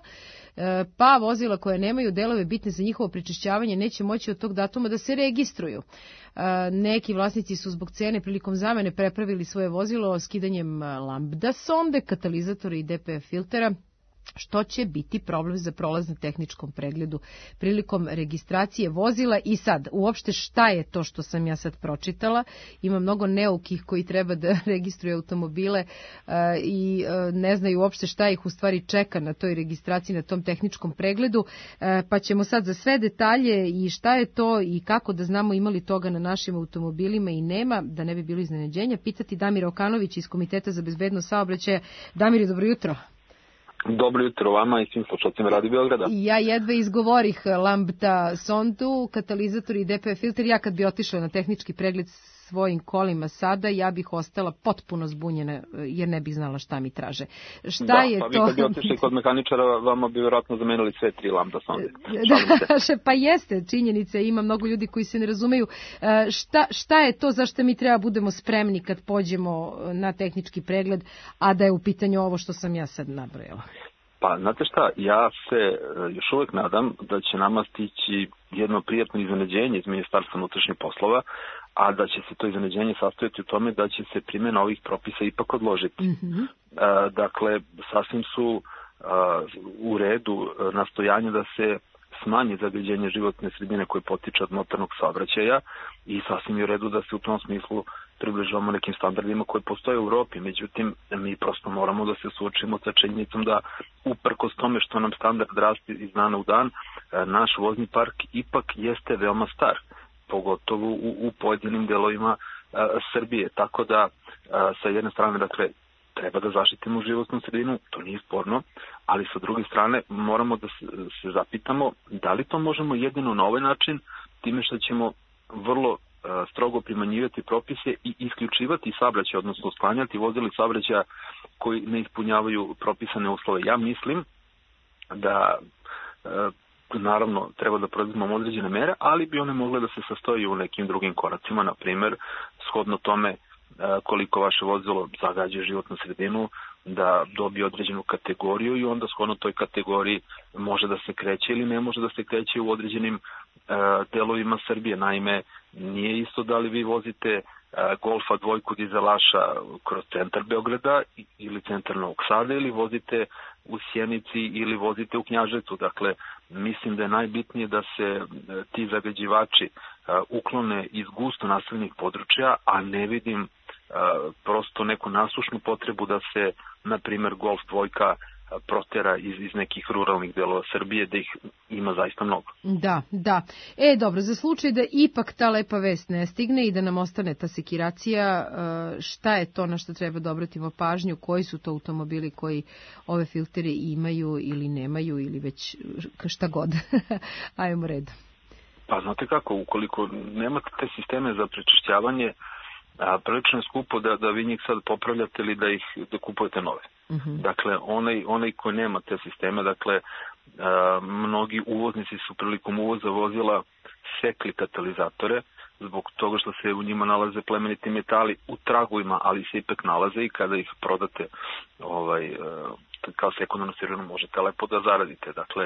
pa vozila koje nemaju delove bitne za njihovo prečišćavanje neće moći od tog datuma da se registruju. Neki vlasnici su zbog cene prilikom zamene prepravili svoje vozilo skidanjem lambda sonde, katalizatora i D P F filtera, što će biti problem za prolaz na tehničkom pregledu prilikom registracije vozila. I sad, uopšte šta je to što sam ja sad pročitala? Ima mnogo neukih koji treba da registruju automobile uh, i uh, ne znaju uopšte šta ih u stvari čeka na toj registraciji, na tom tehničkom pregledu, uh, pa ćemo sad za sve detalje i šta je to i kako da znamo ima li toga na našim automobilima i nema, da ne bi bilo iznenađenja, pitati Damira Okanovića iz Komiteta za bezbednost saobraćaja. Damir, dobro jutro. Dobro jutro vama i svim slušalcima Radio Beograda. Ja jedva izgovorih lambda sondu, katalizator i D P F filter. Ja kad bi otišla na tehnički pregled svojim kolima sada, ja bih ostala potpuno zbunjena jer ne bih znala šta mi traže. Šta da, je pa to? vi kad bi otišli kod mehaničara, vama bi vjerojatno zamenili sve tri lambda sonde. Da, pa jeste, činjenice, ima mnogo ljudi koji se ne razumeju. Šta, šta je to zašto mi treba budemo spremni kad pođemo na tehnički pregled, a da je u pitanju ovo što sam ja sad nabrojala? Pa, znate šta, ja se još uvek nadam da će nama stići jedno prijatno iznenađenje iz Ministarstva unutrašnjih poslova, a da će se to iznenađenje sastojati u tome da će se primjena ovih propisa ipak odložiti. Mm-hmm. E, dakle, sasvim su a, u redu nastojanja da se smanji zagađenje životne sredine koje potiče od motornog saobraćaja i sasvim je u redu da se u tom smislu približavamo nekim standardima koje postoje u Evropi. Međutim, mi prosto moramo da se suočimo sa činjenicom da uprkos tome što nam standard raste iz dana u dan, naš vozni park ipak jeste veoma star, pogotovo u, u pojedinim delovima a, Srbije. Tako da, a, sa jedne strane, dakle, treba da zaštitimo životnu sredinu, to nije sporno, ali sa druge strane moramo da se, se zapitamo da li to možemo jedino na ovaj način, time što ćemo vrlo a, strogo primanjivati propise i isključivati saobraćaj, odnosno sklanjati vozili saobraćaja koji ne ispunjavaju propisane uslove. Ja mislim da a, naravno treba da preduzmemo određene mere, ali bi one mogle da se sastoji u nekim drugim koracima, na primer, shodno tome koliko vaše vozilo zagađuje životnu sredinu, da dobije određenu kategoriju i onda shodno toj kategoriji može da se kreće ili ne može da se kreće u određenim uh, delovima Srbije. Naime, nije isto da li vi vozite uh, Golfa dvojku dizelaša kroz centar Beograda ili centar Novog Sada ili vozite u Sjenici ili vozite u Knjaževcu. Dakle, mislim da je najbitnije da se uh, ti zagađivači uh, uklone iz gusto naseljenih područja, a ne vidim prosto neku nasušnu potrebu da se, na primjer, Golf dvojka protera iz, iz nekih ruralnih delova Srbije, da ih ima zaista mnogo. Da, da. E, dobro, za slučaj da ipak ta lepa vest ne stigne i da nam ostane ta sekiracija, šta je to na što treba da obratimo pažnju, koji su to automobili koji ove filtere imaju ili nemaju ili već šta god. Ajmo redom. Pa znate kako, ukoliko nemate te sisteme za prečišćavanje, a prilično je skupo da, da vi njih sad popravljate ili da ih da kupujete nove. Mm-hmm. Dakle, onaj, onaj koji nema te sisteme, dakle, a, mnogi uvoznici su prilikom uvoza vozila sekli katalizatore, zbog toga što se u njima nalaze plemeniti metali u tragovima, ali se ipak nalaze i kada ih prodate ovaj, kao sekundarnu sirovinu možete lepo da zaradite. Dakle,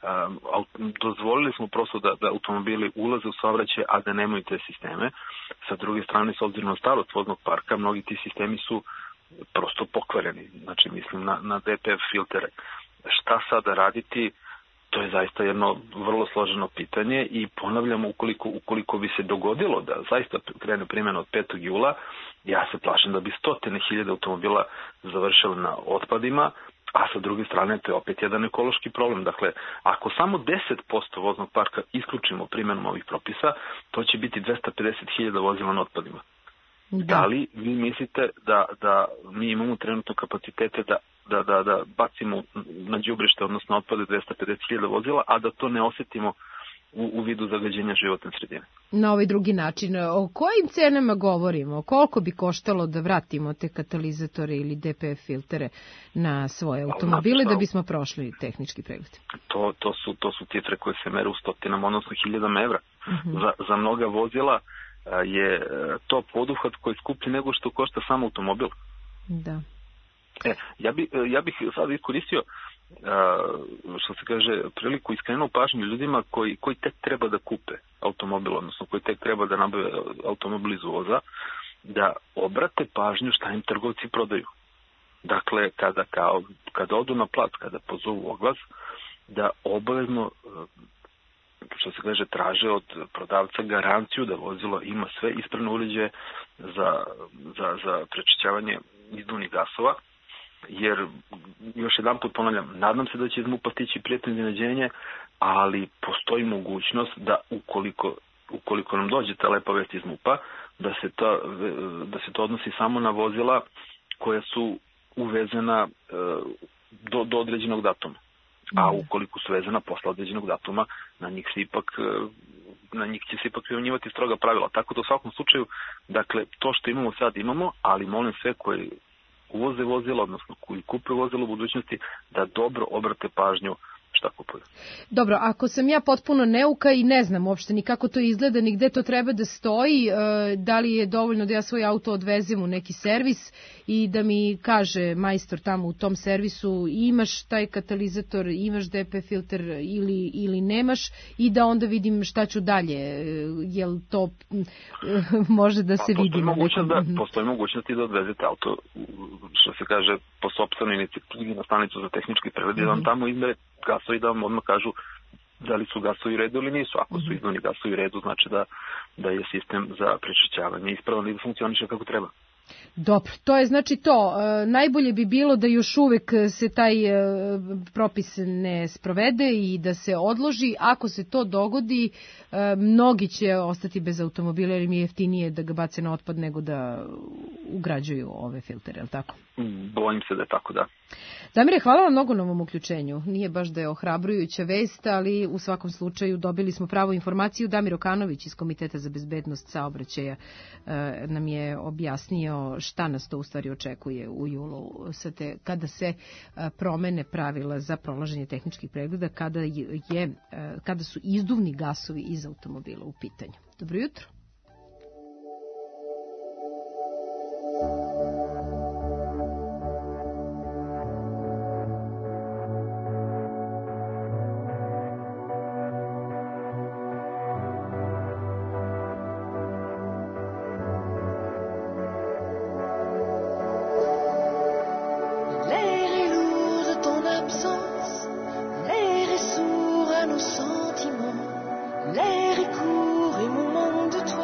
dozvolili smo prosto da, da automobili ulaze u saobraćaj, a da nemaju te sisteme. Sa druge strane, s obzirom na starost voznog parka, mnogi ti sistemi su prosto pokvareni. Znači, mislim na, na D P F filtere. Šta sada raditi? To je zaista jedno vrlo složeno pitanje i ponavljam, ukoliko, ukoliko bi se dogodilo da zaista krene primjena od petog jula, ja se plašim da bi stotine hiljada automobila završili na otpadima, a sa druge strane to je opet jedan ekološki problem. Dakle, ako samo deset posto voznog parka isključimo primjenom ovih propisa, to će biti dvesta pedeset hiljada vozila na otpadima. Da. Da li vi mislite da, da mi imamo trenutno kapacitete da, da, da, da bacimo na đubrište, odnosno otpade dvesta pedeset hiljada vozila, a da to ne osetimo u, u vidu zagađenja životne sredine? Na ovaj drugi način, o kojim cenama govorimo? Koliko bi koštalo da vratimo te katalizatore ili D P F filtere na svoje automobile da bismo prošli tehnički pregled? To, to, su, to su cifre koje se mere u stotinama, odnosno hiljadama evra. Uh-huh. Za, za mnoga vozila je to poduhvat koji je skuplji nego što košta sam automobil. Da. E, ja, bi, ja bih sad iskoristio, što se kaže, priliku iskrenuo pažnju ljudima koji, koji tek treba da kupe automobil, odnosno koji tek treba da nabave automobil iz uvoza, da obrate pažnju šta im trgovci prodaju. Dakle, kada, kao, kada odu na plac, kada pozovu oglas, da obavezno, što se kaže, traže od prodavca garanciju da vozilo ima sve ispravne uređaje za, za, za prečišćavanje izduvnih gasova, jer, još jedan put ponavljam, nadam se da će iz MUP-a stići prijetno iznenađenje, ali postoji mogućnost da ukoliko, ukoliko nam dođe ta lepa vest iz MUP-a, da se to, da se to odnosi samo na vozila koja su uvezena do, do određenog datuma. A ukoliko su vezana posle određenog datuma, na njih se ipak, na njih će se ipak primjenjivati stroga pravila. Tako da u svakom slučaju, dakle, to što imamo sad imamo, ali molim sve koji uvoze vozila, odnosno koji kupe vozila u budućnosti, da dobro obrate pažnju šta kupuju. Dobro, ako sam ja potpuno neuka i ne znam uopšte ni kako to izgleda, ni gde to treba da stoji, da li je dovoljno da ja svoj auto odvezem u neki servis i da mi kaže majstor tamo u tom servisu imaš taj katalizator, imaš D P filter ili, ili nemaš, i da onda vidim šta ću dalje, jel to može da se pa, vidi? Mogućnost da, postoji mogućnost da odvezete auto, što se kaže, po sopstvenoj inicijativi na stanicu za tehnički pregled, mm-hmm. da vam tamo izmere gasovi, da vam odmah kažu da li su gasovi u redu ili nisu. Ako su izduvni gasovi u redu, znači da, da je sistem za prečišćavanje ispravan i da funkcioniše kako treba. Dobro, to je znači to. E, najbolje bi bilo da još uvek se taj e, propis ne sprovede i da se odloži. Ako se to dogodi, e, mnogi će ostati bez automobila, jer im je jeftinije da ga bace na otpad nego da ugrađuju ove filtere, je li tako? Bojim se da je tako, da. Damire, hvala vam mnogo na ovom uključenju. Nije baš da je ohrabrujuća vest, ali u svakom slučaju dobili smo pravu informaciju. Damir Okanović iz Komiteta za bezbednost saobraćaja e, nam je objasnio šta nas to u stvari očekuje u julu, te, kada se e, promene pravila za prolaženje tehničkih pregleda, kada, je, e, kada su izduvni gasovi iz automobila u pitanju. Dobro jutro. L'air est court et mon manque de toi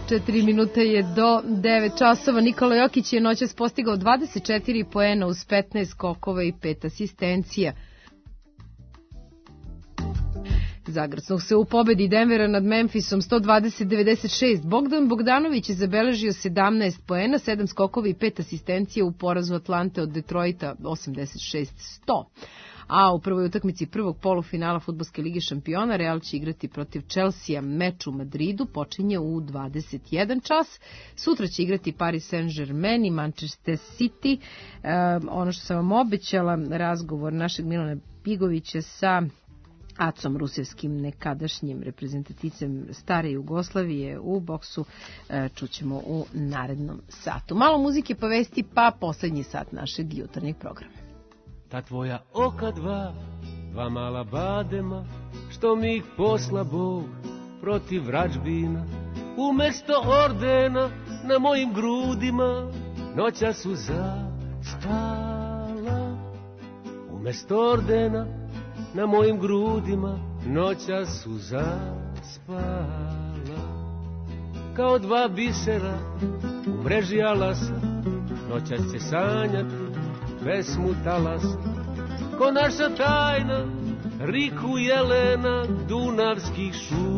Četiri minuta je do devet časova. Nikola Jokić je noćas postigao dvadeset četiri poena uz petnaest skokova i pet asistencija. Zagrcnuo se u pobedi Denvera nad Memphisom sto dvadeset devedeset šest. Bogdan Bogdanović je zabeležio sedamnaest poena, sedam skokova i pet asistencija u porazu Atlante od Detroita osamdeset šest sto. A u prvoj utakmici prvog polufinala Fudbalske lige šampiona Real će igrati protiv Chelsea. Meč u Madridu počinje u dvadeset jedan čas. Sutra će igrati Paris Saint-Germain i Manchester City. E, ono što sam vam obećala, razgovor našeg Milana Bigovića sa Acom Rusevskim, nekadašnjim reprezentaticem stare Jugoslavije u boksu, čućemo u narednom satu. Malo muzike, povesti, pa poslednji sat našeg jutarnjeg programa. Ta tvoja oka dva, dva mala badema, što mi ih posla Bog protiv vražbina, umesto ordena na mojim grudima noća su zaspala. Umesto ordena na mojim grudima noća su zaspala. Kao dva bisera u mreži alasa, noćas će sanjati pesmu talasa. Ko naša tajna riku jelena dunavskih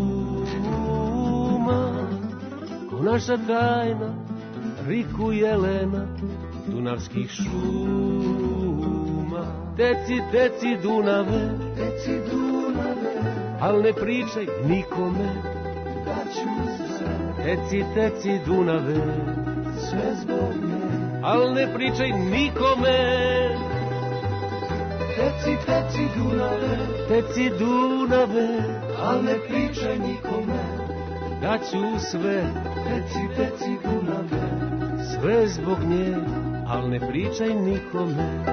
šuma. Ko naša tajna riku jelena dunavskih šuma. Teci, teci Dunave, teci Dunave, al ne pričaj nikome da ću se. Teci, teci Dunave, sve zbog nje, al ne pričaj nikome. Teci, teci Dunave, teci Dunave, al ne pričaj nikome da ću sve. Teci, teci Dunave, sve zbog nje, al ne pričaj nikome.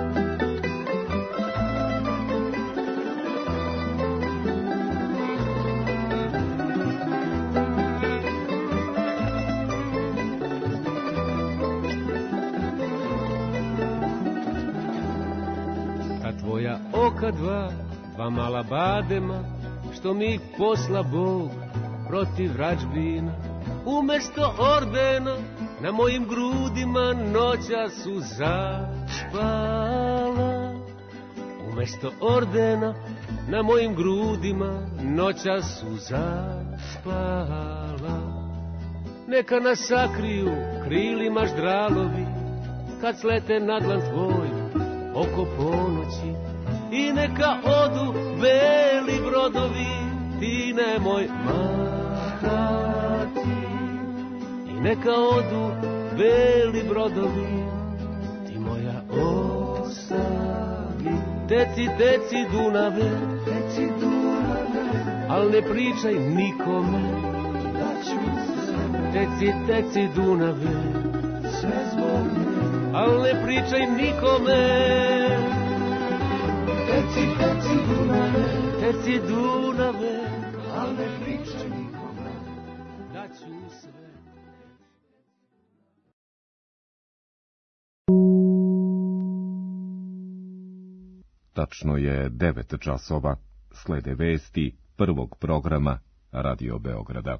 Oka dva, dva mala badema, što mi ih posla Bog protiv vražbina. Umesto ordena na mojim grudima noća su zaspala. Umesto ordena na mojim grudima noća su zaspala. Neka nas sakriju krilima ždralovi, kad slete na dlan tvoj oko ponoći. I neka odu beli brodovi, ti nemoj mahati. I neka odu beli brodovi, ti moja ostavi. Teci, teci Dunave, teci Dunave, al ne pričaj nikome da ću se. Teci, teci Dunave, sve zbog nje, al ne pričaj nikome. Teci, teci Dunave, teci Dunave, al ne pričaj nikome da ću sve. Tačno je devet časova. Slede vesti prvog programa Radio Beograda.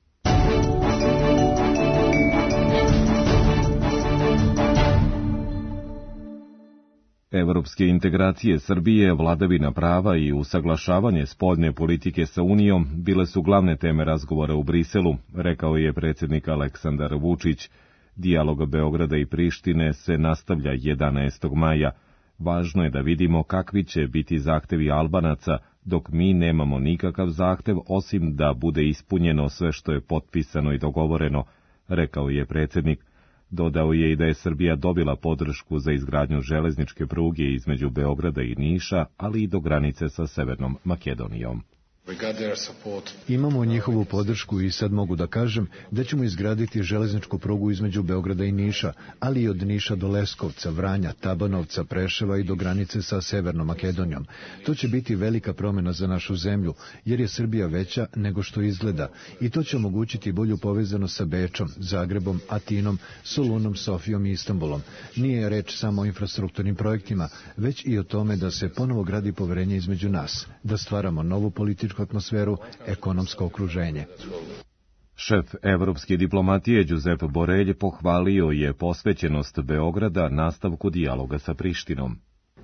Evropske integracije Srbije, vladavina prava i usaglašavanje spoljne politike sa Unijom bile su glavne teme razgovora u Briselu, rekao je predsjednik Aleksandar Vučić. Dijalog Beograda i Prištine se nastavlja jedanaestog maja. Važno je da vidimo kakvi će biti zahtevi Albanaca, dok mi nemamo nikakav zahtev osim da bude ispunjeno sve što je potpisano i dogovoreno, rekao je predsjednik. Dodao je i da je Srbija dobila podršku za izgradnju železničke pruge između Beograda i Niša, ali i do granice sa Severnom Makedonijom. Imamo njihovu podršku i sad mogu da kažem da ćemo izgraditi železničku prugu između Beograda i Niša, ali i od Niša do Leskovca, Vranja, Tabanovca, Preševa i do granice sa Severnom Makedonijom. To će biti velika promjena za našu zemlju, jer je Srbija veća nego što izgleda i to će omogućiti bolju povezanost sa Bečom, Zagrebom, Atinom, Solunom, Sofijom i Istanbulom. Nije reč samo o infrastrukturnim projektima, već i o tome da se ponovo gradi poverenje između nas, da stvaramo novu političku atmosferu, ekonomsko okruženje. Šef evropske diplomatije Giuseppe Borrell pohvalio je posvećenost Beograda nastavku dijaloga sa Prištinom.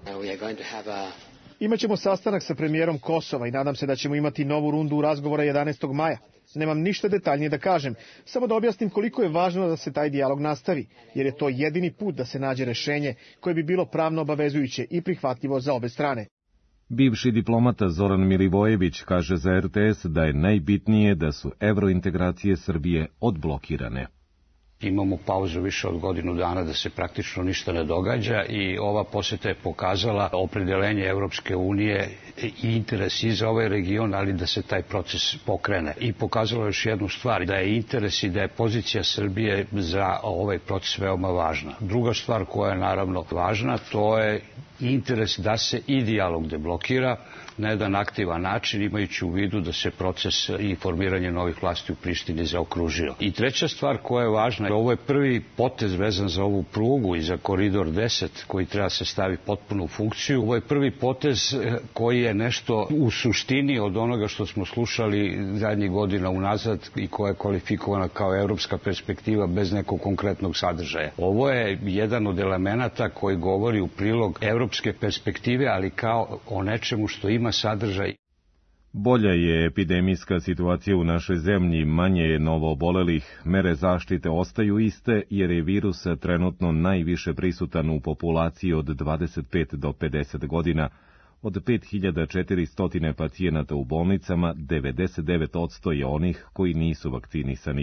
Imaćemo sastanak sa premijerom Kosova i nadam se da ćemo imati novu rundu razgovora jedanaestog maja. Nemam ništa detaljnije da kažem, samo da objasnim koliko je važno da se taj dijalog nastavi, jer je to jedini put da se nađe rešenje koje bi bilo pravno obavezujuće i prihvatljivo za obe strane. Bivši diplomata Zoran Milivojević kaže za er te es da je najbitnije da su evrointegracije Srbije odblokirane. Imamo pauzu više od godinu dana da se praktično ništa ne događa i ova poseta je pokazala opredeljenje Evropske unije i interes i za ovaj region, ali da se taj proces pokrene. I pokazalo još jednu stvar, da je interes i da je pozicija Srbije za ovaj proces veoma važna. Druga stvar koja je naravno važna, to je interes da se i dijalog deblokira na jedan aktivan način, imajući u vidu da se proces i formiranje novih vlasti u Prištini zaokružio. I treća stvar koja je važna, ovo je prvi potez vezan za ovu prugu i za koridor deset koji treba se stavi potpuno u funkciju. Ovo je prvi potez koji je nešto u suštini od onoga što smo slušali zadnjih godina unazad i koja je kvalifikovana kao evropska perspektiva bez nekog konkretnog sadržaja. Ovo je jedan od elemenata koji govori u prilog evropske perspektive, ali kao o nečemu što ima sadržaj. Bolja je epidemijska situacija u našoj zemlji, manje je novo obolelih, mere zaštite ostaju iste jer je virus trenutno najviše prisutan u populaciji od dvadeset pet do pedeset godina. Od pet hiljada četiristo pacijenata u bolnicama, devedeset devet posto je onih koji nisu vakcinisani.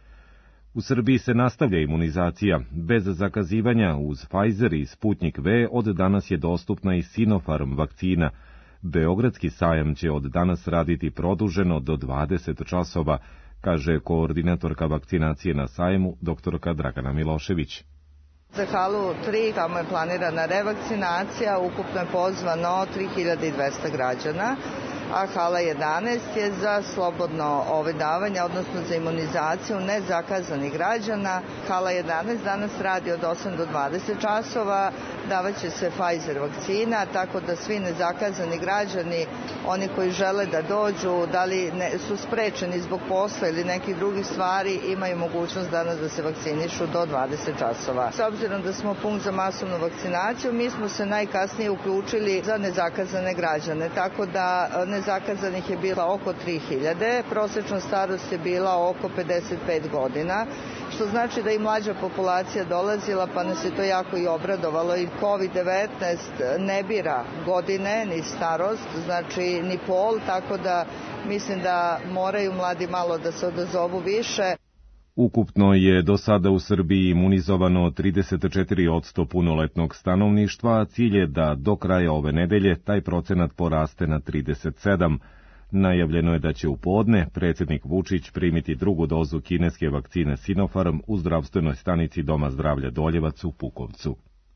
U Srbiji se nastavlja imunizacija. Bez zakazivanja uz Pfizer i Sputnik V od danas je dostupna i Sinopharm vakcina. Beogradski sajam će od danas raditi produženo do dvadeset časova, kaže koordinatorka vakcinacije na sajmu, doktorka Dragana Milošević. Za halu tri, tamo je planirana revakcinacija, ukupno je pozvano tri hiljade dvesta građana, a hala jedanaest je za slobodno ove davanje, odnosno za imunizaciju nezakazanih građana. Hala jedanaest danas radi od osam do dvadeset časova, davaće se Pfizer vakcina, tako da svi nezakazani građani, oni koji žele da dođu, da li ne, su sprečeni zbog posla ili nekih drugih stvari, imaju mogućnost danas da se vakcinišu do dvadeset časova. S obzirom da smo punkt za masovnu vakcinaciju, mi smo se najkasnije uključili za nezakazane građane, tako da nezakazanih je bila oko tri hiljade, prosečna starost je bila oko pedeset pet godina, što znači da i mlađa populacija dolazila, pa nas je to jako i obradovalo. I kovid devetnaest ne bira godine, ni starost, znači ni pol, tako da mislim da moraju mladi malo da se odazovu više. Ukupno je do sada u Srbiji imunizovano trideset četiri posto punoletnog stanovništva, a cilj je da do kraja ove nedelje taj procenat poraste na trideset sedam. Najavljeno je da će u podne predsjednik Vučić primiti drugu dozu kineske vakcine Sinopharm u zdravstvenoj stanici Doma zdravlja Doljevac u Pukovcu.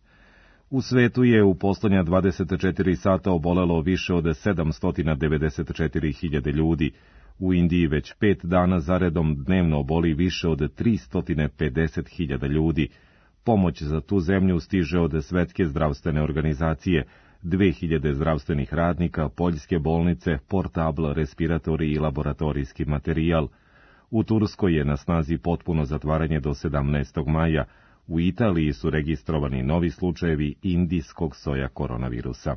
U svetu je u poslednja dvadeset četiri sata obolelo više od sedamsto devedeset četiri hiljade ljudi. U Indiji već pet dana zaredom dnevno oboli više od tristo pedeset hiljada ljudi. Pomoć za tu zemlju stiže od Svetske zdravstvene organizacije, dve hiljade zdravstvenih radnika, poljske bolnice, portabl, respiratori i laboratorijski materijal. U Turskoj je na snazi potpuno zatvaranje do sedamnaestog maja. U Italiji su registrovani novi slučajevi indijskog soja koronavirusa.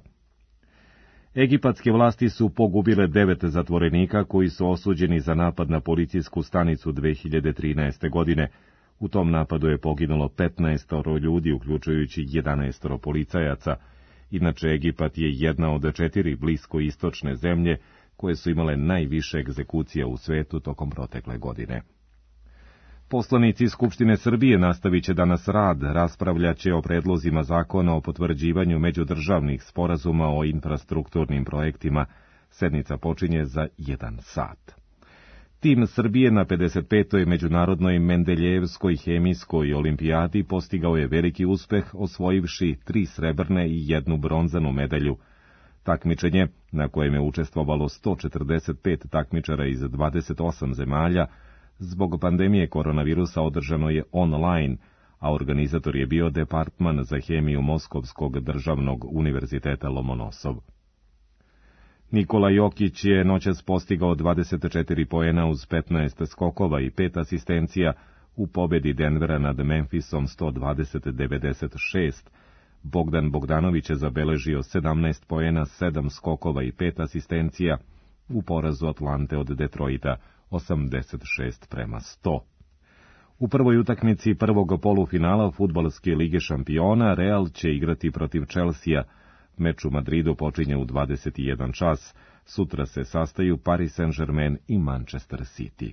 Egipatske vlasti su pogubile devet zatvorenika koji su osuđeni za napad na policijsku stanicu dve hiljade trinaeste. godine. U tom napadu je poginulo petnaest ljudi, uključujući jedanaest policajaca. Inače, Egipat je jedna od četiri bliskoistočne zemlje koje su imale najviše egzekucija u svetu tokom protekle godine. Poslanici Skupštine Srbije nastavit će danas rad, raspravljaće o predlozima zakona o potvrđivanju međudržavnih sporazuma o infrastrukturnim projektima. Sednica počinje za jedan sat. Tim Srbije na pedeset petoj međunarodnoj Mendeljevskoj hemijskoj olimpijadi postigao je veliki uspeh, osvojivši tri srebrne i jednu bronzanu medalju. Takmičenje, na kojem je učestvovalo sto četrdeset pet takmičara iz dvadeset osam zemalja, zbog pandemije koronavirusa održano je online, a organizator je bio Departman za hemiju Moskovskog državnog univerziteta Lomonosov. Nikola Jokić je noćas postigao dvadeset četiri poena uz petnaest skokova i pet asistencija u pobedi Denvera nad Memphisom sto dvadeset devedeset šest. Bogdan Bogdanović je zabeležio sedamnaest poena, sedam skokova i pet asistencija u porazu Atlante od Detroita osamdeset šest prema sto. U prvoj utakmici prvog polufinala Fudbalske lige šampiona Real će igrati protiv Chelsea. Meč u Madridu počinje u dvadeset jedan čas. Sutra se sastaju Paris Saint-Germain i Manchester City.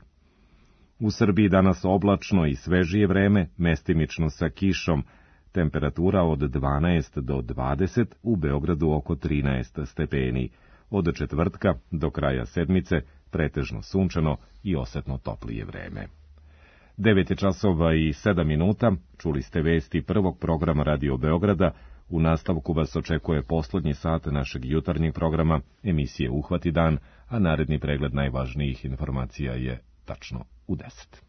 U Srbiji danas oblačno i svežije vreme, mestimično sa kišom. Temperatura od dvanaest do dvadeset, u Beogradu oko trinaest stepeni. Od četvrtka do kraja sedmice pretežno sunčano i osetno toplije vreme. devet je časova i sedam minuta, čuli ste vesti prvog programa Radio Beograda. U nastavku vas očekuje poslednji sat našeg jutarnjeg programa, emisije Uhvati dan, a naredni pregled najvažnijih informacija je tačno u deset.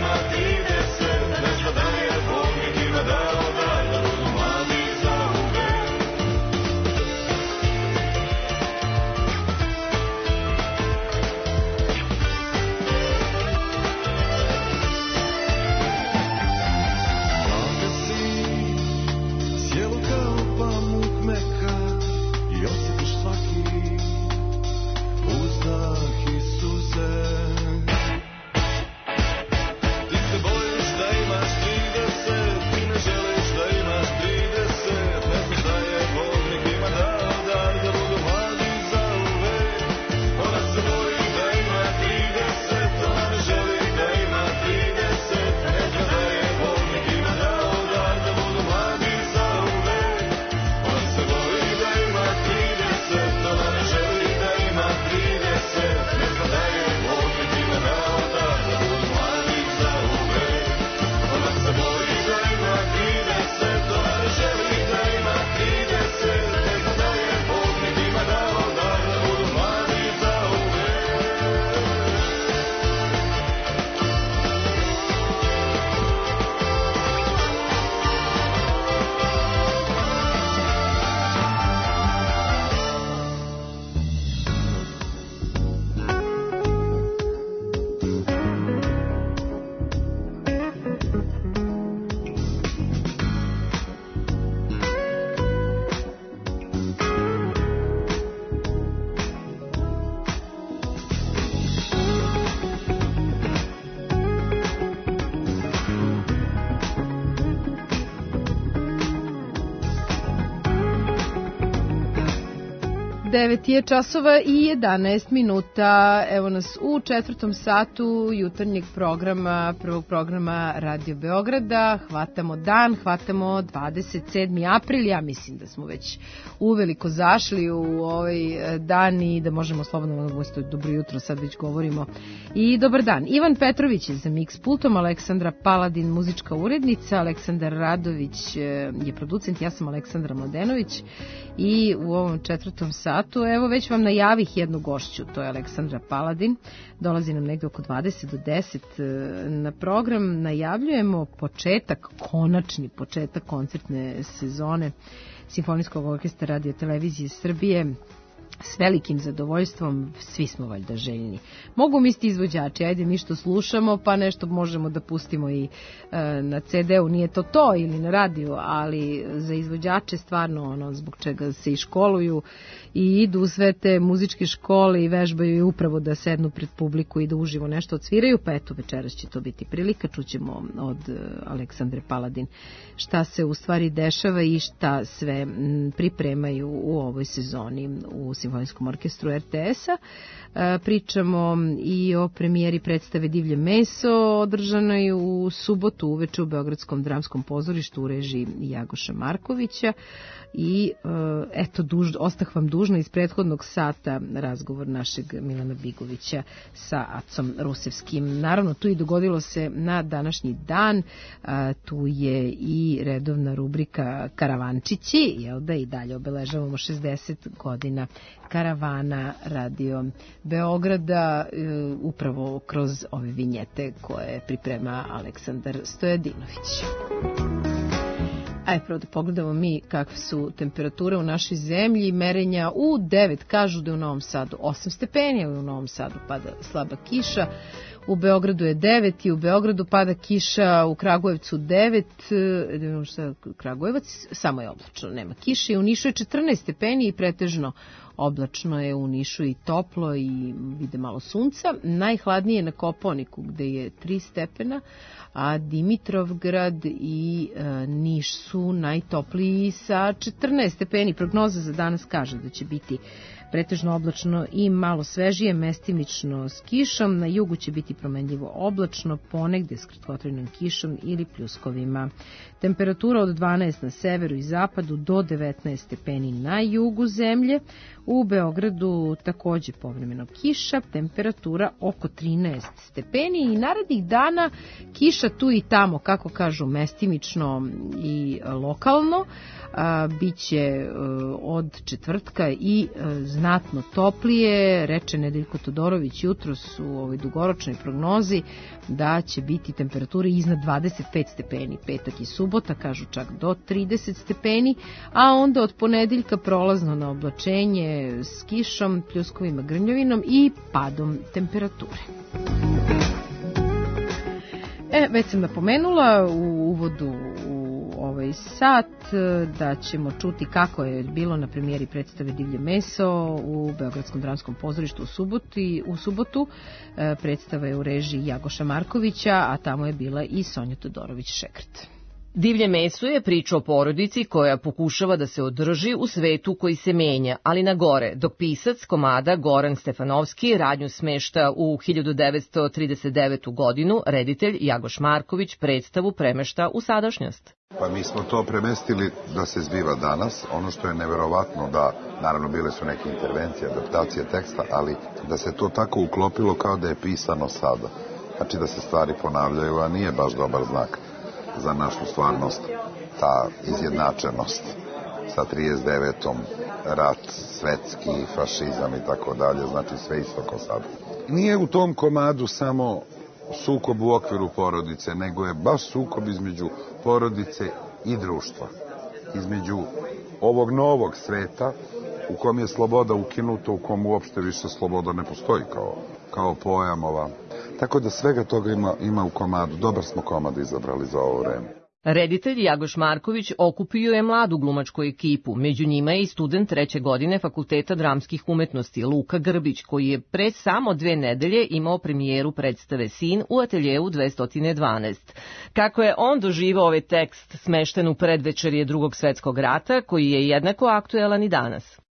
Never devet je časova i jedanaest minuta. Evo nas u četvrtom satu jutarnjeg programa, prvog programa Radio Beograda. Hvatamo dan, hvatamo dvadeset sedmi april. Ja mislim da smo već uveliko zašli u ovaj dan i da možemo slobodno da dobro jutro, sad već govorimo. I dobar dan. Ivan Petrović je za Mix pultom, Aleksandra Paladin muzička urednica, Aleksandar Radović je producent, ja sam Aleksandra Mladenović i u ovom četvrtom satu, evo već vam najavih jednu gošću, to je Aleksandra Paladin, dolazi nam negde oko dvadeset do deset na program, najavljujemo početak, konačni početak koncertne sezone Simfonijskog orkestra Radio Televizije Srbije. S velikim zadovoljstvom, svi smo valjda željni. Mogu misliti izvođači, ajde mi što slušamo, pa nešto možemo da pustimo i e, na ce de u, nije to to, ili na radiju, ali za izvođače stvarno ono zbog čega se i školuju i idu u sve te muzičke škole i vežbaju i upravo da sednu pred publiku i da uživo nešto odsviraju, pa eto večeras će to biti prilika, čućemo od e, Aleksandre Paladin šta se u stvari dešava i šta sve m, pripremaju u ovoj sezoni u Simfonijskom orkestru er te es-a. Pričamo i o premijeri predstave Divlje meso, održanoj u subotu uveče u Beogradskom dramskom pozorištu u režiji Jagoša Markovića. I eto, duž, ostah vam dužna iz prethodnog sata razgovor našeg Milana Bigovića sa Acom Rusevskim. Naravno, tu i dogodilo se na današnji dan, tu je i redovna rubrika Karavančići, jel da, i dalje obeležavamo šezdeset godina karavana Radio Beograda, upravo kroz ove vinjete koje priprema Aleksandar Stojadinović. Ajde, prvo da pogledamo mi kakve su temperature u našoj zemlji. Merenja u devet, kažu da je u Novom Sadu osam stepeni, u Novom Sadu pada slaba kiša. U Beogradu je devet i u Beogradu pada kiša, u Kragujevcu devet, Kragujevac samo je oblačno, nema kiše. U Nišu je četrnaest stepeni i pretežno oblačno je u Nišu i toplo i vide malo sunca. Najhladnije je na Kopaoniku gde je tri stepena, a Dimitrovgrad i e, Niš su najtopliji sa četrnaest stepeni. Prognoza za danas kaže da će biti pretežno oblačno i malo svežije, mestimično s kišom. Na jugu će biti promenljivo oblačno, ponegde s kratkotrajnom kišom ili pljuskovima. Temperatura od dvanaest na severu i zapadu do devetnaest stepeni na jugu zemlje. U Beogradu takođe povremeno kiša, temperatura oko trinaest stepeni i narednih dana kiša tu i tamo, kako kažu, mestimično i lokalno. A, biće a, od četvrtka i a, znatno toplije. Reče Nedeljko Todorović jutros u ovoj dugoročnoj prognozi da će biti temperature iznad dvadeset pet stepeni. Petak i subota kažu čak do trideset stepeni, a onda od ponedeljka prolazno na oblačenje s kišom, pljuskovima, grmljavinom i padom temperature. E, već sam napomenula u uvodu u ovaj sat da ćemo čuti kako je bilo na premijeri predstave Divlje meso u Beogradskom dramskom pozorištu u subotu. U subotu predstava je u režiji Jagoša Markovića, a tamo je bila i Sonja Todorović-Šekrt. Divlje meso je priča o porodici koja pokušava da se održi u svetu koji se menja, ali na gore, dok pisac komada Goran Stefanovski radnju smešta u hiljadu devetsto trideset devetu godinu, reditelj Jagoš Marković predstavu premešta u sadašnjost. Pa mi smo to premestili da se zbiva danas. Ono što je neverovatno da, naravno, bile su neke intervencije, adaptacije teksta, ali da se to tako uklopilo kao da je pisano sada. Znači da se stvari ponavljaju, a nije baš dobar znak za našu stvarnost, ta izjednačenost sa trideset devetom, rat, svetski, fašizam i tako dalje, znači sve isto kao sada. Nije u tom komadu samo sukob u okviru porodice, nego je baš sukob između porodice i društva. Između ovog novog sveta u kom je sloboda ukinuta, u kom uopšte više sloboda ne postoji kao, kao pojam ova. Tako da svega toga ima, ima u komadu. Dobar smo komad izabrali za ovo vreme. Reditelj Jagoš Marković okupio je mladu glumačku ekipu. Među njima je i student treće godine Fakulteta dramskih umetnosti Luka Grbić, koji je pre samo dve nedelje imao premijeru predstave Sin u ateljeu dvesta dvanaest. Kako je on doživao ovaj tekst smešten u predvečerje Drugog svetskog rata, koji je jednako aktuelan i danas?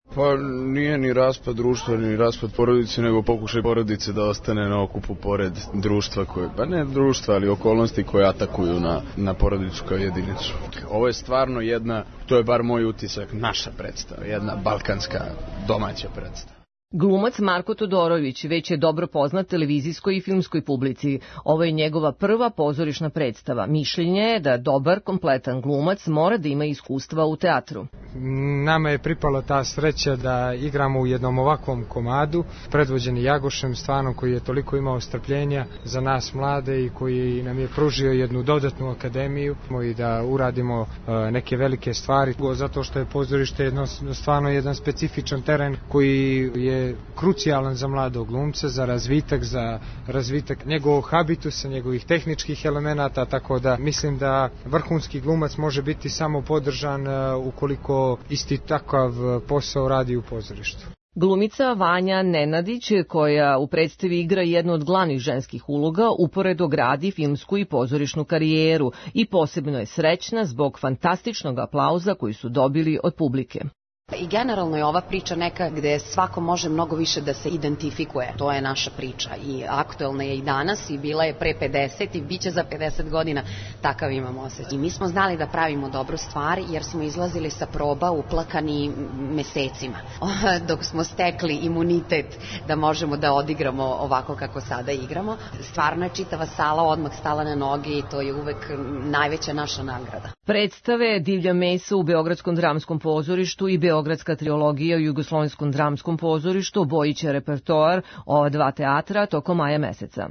Pa nije ni raspad društva, ni raspad porodice, nego pokušaj porodice da ostane na okupu pored društva koje, pa ne društva, ali okolnosti koje atakuju na, na porodicu kao jedinicu. Ovo je stvarno jedna, to je bar moj utisak, naša predstava, jedna balkanska domaća predstava. Glumac Marko Todorović već je dobro poznat televizijskoj i filmskoj publici. Ovo je njegova prva pozorišna predstava. Mišljenje je da dobar, kompletan glumac mora da ima iskustva u teatru. Nama je pripala ta sreća da igramo u jednom ovakvom komadu, predvođeni Jagošem, stvarno koji je toliko imao strpljenja za nas mlade i koji nam je pružio jednu dodatnu akademiju i da uradimo neke velike stvari, zato što je pozorište jedno, stvarno jedan specifičan teren koji je krucijalan za mladog glumca, za razvitak, za razvitak njegovog habitusa, njegovih tehničkih elemenata, tako da mislim da vrhunski glumac može biti samo podržan ukoliko isti takav posao radi u pozorištu. Glumica Vanja Nenadić, koja u predstavi igra jednu od glavnih ženskih uloga, uporedo gradi filmsku i pozorišnu karijeru i posebno je srećna zbog fantastičnog aplauza koji su dobili od publike. I generalno je ova priča neka gde svako može mnogo više da se identifikuje. To je naša priča i aktuelna je i danas i bila je pre pedeset i bit će za pedeset godina, takav imamo osjećaj. I mi smo znali da pravimo dobru stvar jer smo izlazili sa proba uplakani mesecima dok smo stekli imunitet da možemo da odigramo ovako kako sada igramo. Stvarno je čitava sala odmah stala na noge i to je uvek najveća naša nagrada. Predstave Divlja mesa u Beogradskom dramskom pozorištu i Beogradska trilogija u Jugoslovenskom dramskom pozorištu bojiće repertoar ova dva teatra tokom maja meseca.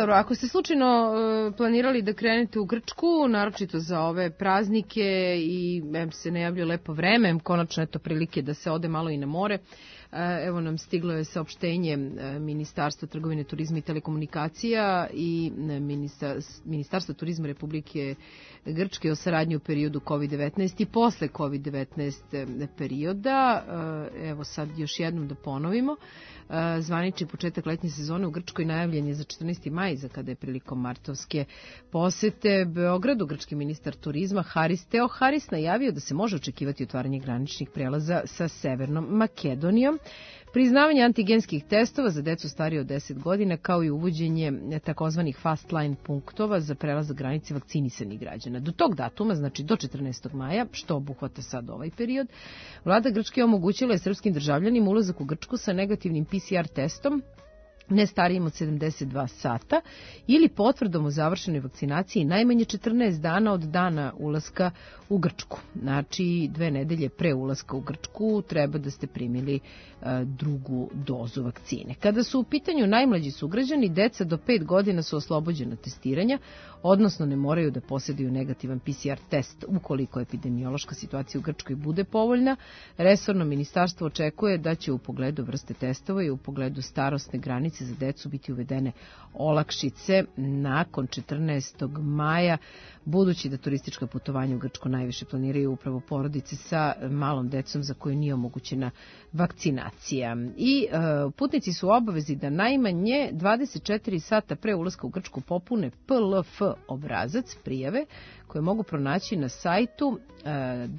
Dobro, ako ste slučajno uh, planirali da krenete u Grčku, naročito za ove praznike i em se ne javlja lepo vreme, em konačno je to prilike da se ode malo i na more. Evo nam stiglo je saopštenje Ministarstva trgovine, turizma i telekomunikacija i Ministarstva turizma Republike Grčke o saradnji u periodu kovid devetnaest i posle kovid devetnaest perioda. Evo sad još jednom da ponovimo. Zvanični početak letnje sezone u Grčkoj najavljen je za četrnaesti maj, za kada je prilikom martovske posete Beogradu. Grčki ministar turizma Haris Teoharis najavio da se može očekivati otvaranje graničnih prelaza sa Severnom Makedonijom, priznavanje antigenskih testova za decu starije od deset godina, kao i uvođenje takozvanih fast line punktova za prelazak granice vakcinisanih građana. Do tog datuma, znači do četrnaestog maja, što obuhvata sad ovaj period, vlada Grčke omogućila je srpskim državljanima ulazak u Grčku sa negativnim P C R testom ne starijim od sedamdeset dva sata ili potvrdom o završenoj vakcinaciji najmanje četrnaest dana od dana ulaska u Grčku. Znači, dve nedelje pre ulaska u Grčku treba da ste primili uh, drugu dozu vakcine. Kada su u pitanju najmlađi sugrađani, deca do pet godina su oslobođena testiranja, odnosno ne moraju da posjeduju negativan P C R test ukoliko epidemiološka situacija u Grčkoj bude povoljna. Resorno ministarstvo očekuje da će u pogledu vrste testova i u pogledu starosne granice za decu biti uvedene olakšice nakon četrnaestog maja, budući da turistička putovanja u Grčku najviše planiraju upravo porodice sa malom decom za koju nije omogućena vakcinacija. I e, putnici su u obavezi da najmanje dvadeset četiri sata pre ulaska u Grčku popune P L F obrazac prijave koje mogu pronaći na sajtu e,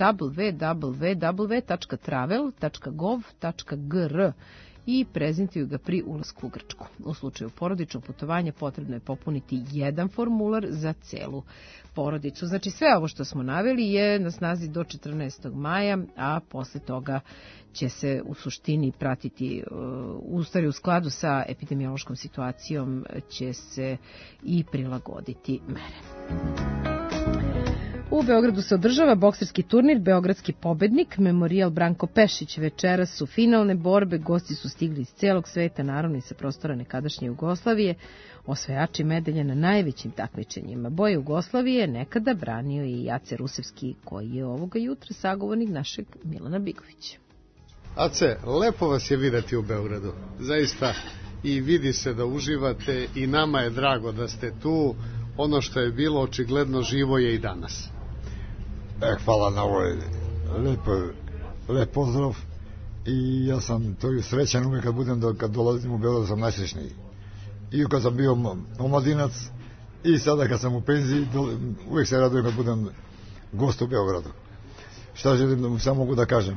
w w w tačka travel tačka gov tačka g r i prezentuju ga pri ulasku u Grčku. U slučaju porodičnog putovanja potrebno je popuniti jedan formular za celu porodicu. Znači sve ovo što smo naveli je na snazi do četrnaestog maja, a posle toga će se u suštini pratiti, u stvari u skladu sa epidemiološkom situacijom će se i prilagoditi mere. U Beogradu se održava bokserski turnir Beogradski pobednik, Memorijal Branko Pešić. Večeras su finalne borbe, gosti su stigli iz celog sveta, naravno i sa prostora nekadašnje Jugoslavije, osvajači medalja na najvećim takmičenjima. Boje Jugoslavije nekada branio i Jace Rusevski, koji je ovoga jutra sagovornik našeg Milana Bigovića. Ace, lepo vas je videti u Beogradu, zaista, i vidi se da uživate i nama je drago da ste tu. Ono što je bilo očigledno živo je i danas. E, hvala na ovoj lep, lep pozdrav i ja sam to srećan uvijek kad budem do, kad dolazim u Beograd sam najsrećniji. I kad sam bio omladinac i sada kad sam u penziji uvijek se radujem kad budem gost u Beogradu. Šta želim, samo mogu da kažem.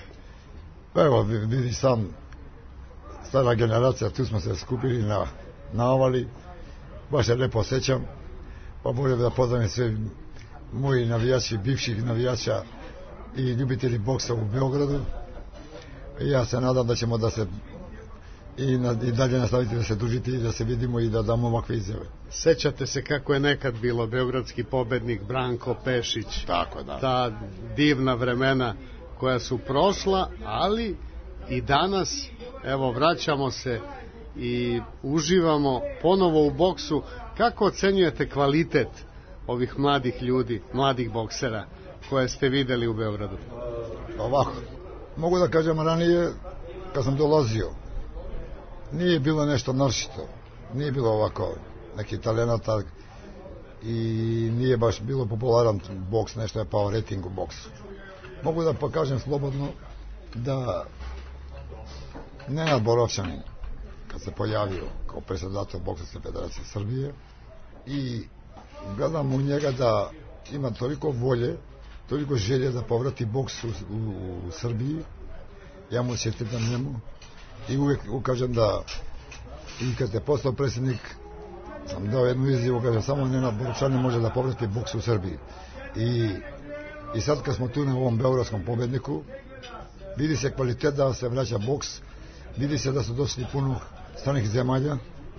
Evo, vidi sam stara generacija, tu smo se skupili na, na ovali, baš se lepo osjećam, pa volim da pozdravim sve moji navijači, bivših navijača i ljubitelji boksa u Beogradu. I ja se nadam da ćemo da se i, na, i dalje nastaviti da se družiti i da se vidimo i da damo ovakve izjave. Sećate se kako je nekad bilo Beogradski pobednik Branko Pešić, tako da. Ta divna vremena koja su prošla, ali i danas, evo, vraćamo se i uživamo ponovo u boksu. Kako ocenjujete kvalitet ovih mladih ljudi, mladih boksera koje ste videli u Beogradu? Ovako, mogu da kažem, ranije kad sam dolazio nije bilo nešto naročito, nije bilo ovako neki talenata i nije baš bilo popularan boks, nešto je pao rating u boksu. Mogu da pokažem slobodno da Nenad Borovčanin kad se pojavio kao predsjedator Bokserske federacije Srbije i gledam u njega da ima toliko volje, toliko želje da povrati boks u, u, u Srbiji. Ja mu čestitam njemu i uvijek ukažem da i kad je postao predsjednik sam dao jednu izjavu, kažem samo Nenad Borovčanin može da povrati boks u Srbiji i, i sad kad smo tu na ovom beogradskom pobedniku vidi se kvalitet da se vraća boks, vidi se da su došli puno stranih zemalja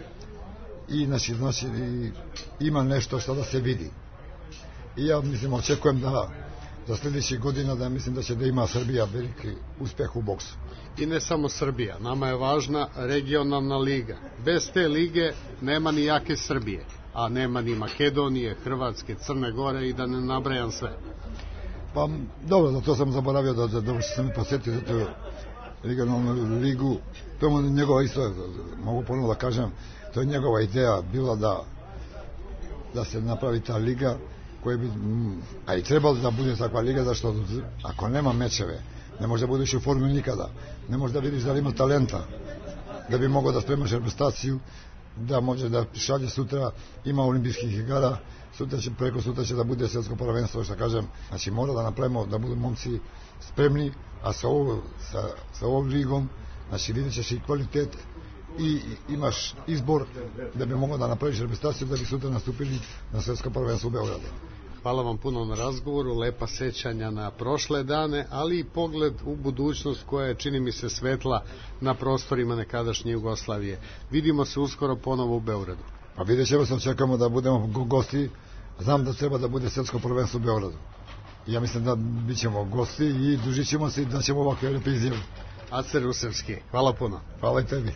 i znači, znači i ima nešto što da se vidi i ja mislim očekujem da za sljedećih godina da mislim da će da ima Srbija veliki uspeh u boksu. I ne samo Srbija, nama je važna regionalna liga. Bez te lige nema ni jake Srbije, a nema ni Makedonije, Hrvatske, Crne Gore i da ne nabrajam sve. Pa dobro, za to sam zaboravio da, da, da sam mi posjetio za tu regionalnu ligu. To je njegova isto, mogu ponovno da kažem, to je njegova ideja bila da da se napravi ta liga koja bi, a i trebalo da bude takva liga, zašto ako nema mečeve ne možeš da budeš u formu nikada, ne možeš da vidiš da li ima talenta da bi mogao da spremaš reprezentaciju, da može da šalje sutra, ima olimpijskih igara, sutra će, preko sutra će da bude svjetsko prvenstvo, što kažem, znači mora da napravimo da budu momci spremni, a sa, ovo, sa, sa ovom ligom, znači vidjet ćeš i kvalitet i imaš izbor da bi mogao da napraviš reprezentaciju da bi sutra nastupili na svjetsko prvenstvo u Beogradu. Hvala vam puno na razgovoru, lepa sećanja na prošle dane, ali i pogled u budućnost koja je, čini mi se, svetla na prostorima nekadašnje Jugoslavije. Vidimo se uskoro ponovo u Beogradu. Pa vidjet ćemo se, očekamo da budemo gosti. Znam da treba da bude svjetsko prvenstvo u Beogradu. Ja mislim da bit ćemo gosti i družit ćemo se i da ćemo ovakve lepe izjave. Acer Rusevski, hvala puno. Hvala i tebi.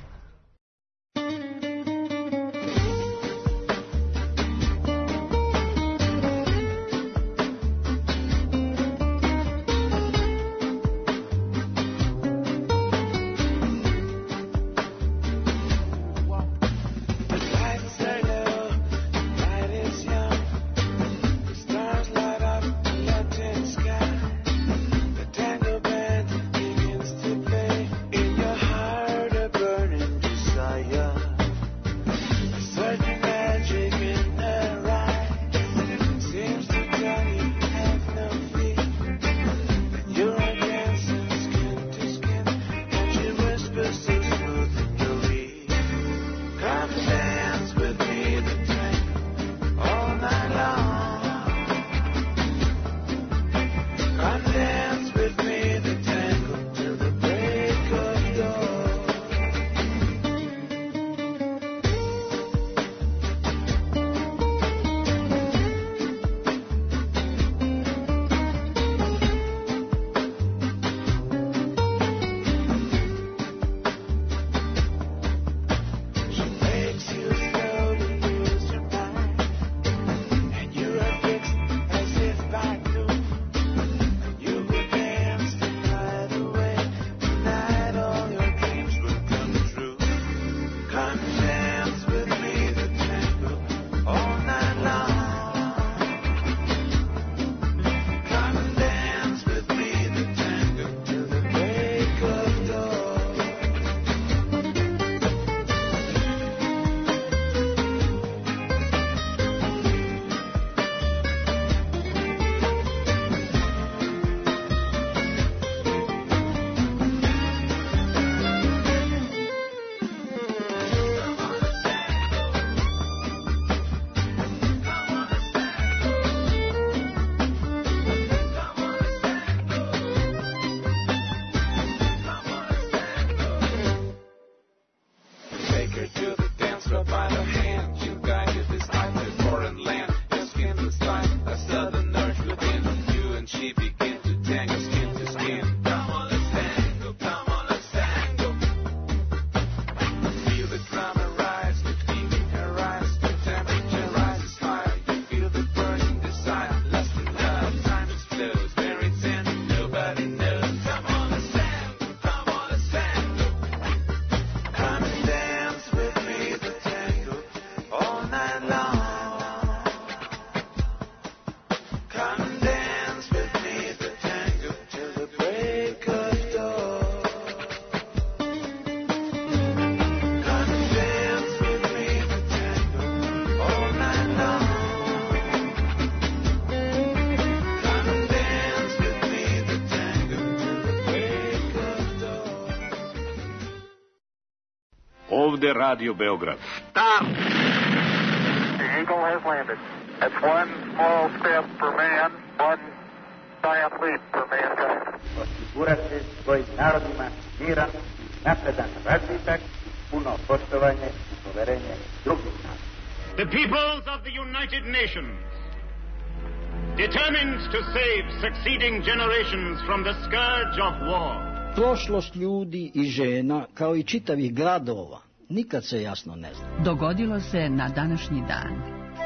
Ovde Radio Beograd. Stop! The Eagle has landed. That's one small step for man, one giant leap for mankind. Osigurati svojim narodima miran, napredan razvitak, puno poštovanje i poverenje drugih naroda. The peoples of the United Nations determined to save succeeding generations from the scourge of war. Prošlost ljudi i žena, kao i čitavih gradova, nikad se jasno ne zna. Dogodilo se na današnji dan.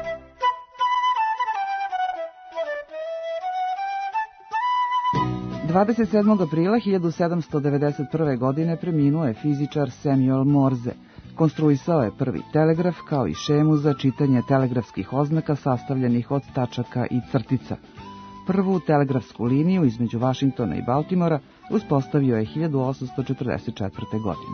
dvadeset sedmog aprila hiljadu sedamsto devedeset prve. godine preminuo je fizičar Samuel Morse. Konstruisao je prvi telegraf kao i šemu za čitanje telegrafskih oznaka sastavljenih od tačaka i crtica. Prvu telegrafsku liniju između Vašingtona i Baltimora uspostavio je hiljadu osamsto četrdeset četvrte. godine.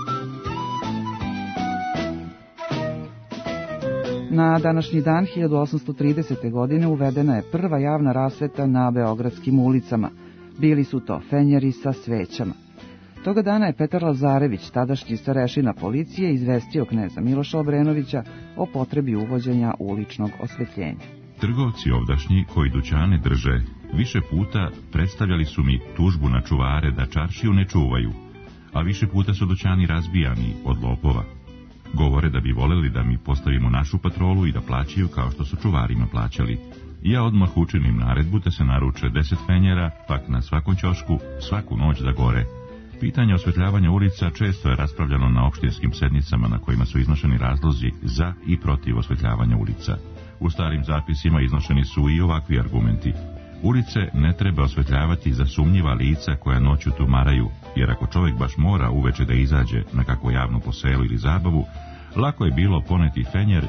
Na današnji dan hiljadu osamsto tridesete. godine uvedena je prva javna rasveta na beogradskim ulicama. Bili su to fenjeri sa svećama. Toga dana je Petar Lazarević, tadašnji starešina policije, izvestio kneza Miloša Obrenovića o potrebi uvođenja uličnog osvetljenja. Trgovci ovdašnji koji dućane drže, više puta predstavljali su mi tužbu na čuvare da čaršiju ne čuvaju, a više puta su dućani razbijani od lopova. Govore da bi voleli da mi postavimo našu patrolu i da plaćaju kao što su čuvarima plaćali. Ja odmah učinim naredbu da se naruče deset fenjera, pak na svakom ćošku, svaku noć da gore. Pitanje osvetljavanja ulica često je raspravljano na opštinskim sednicama na kojima su iznošeni razlozi za i protiv osvetljavanja ulica. U starim zapisima iznošeni su i ovakvi argumenti. Ulice ne treba osvetljavati za sumnjiva lica koja noću tumaraju, jer ako čovjek baš mora uveče da izađe na kakvo javno poselu ili zabavu, lako je bilo poneti fenjer.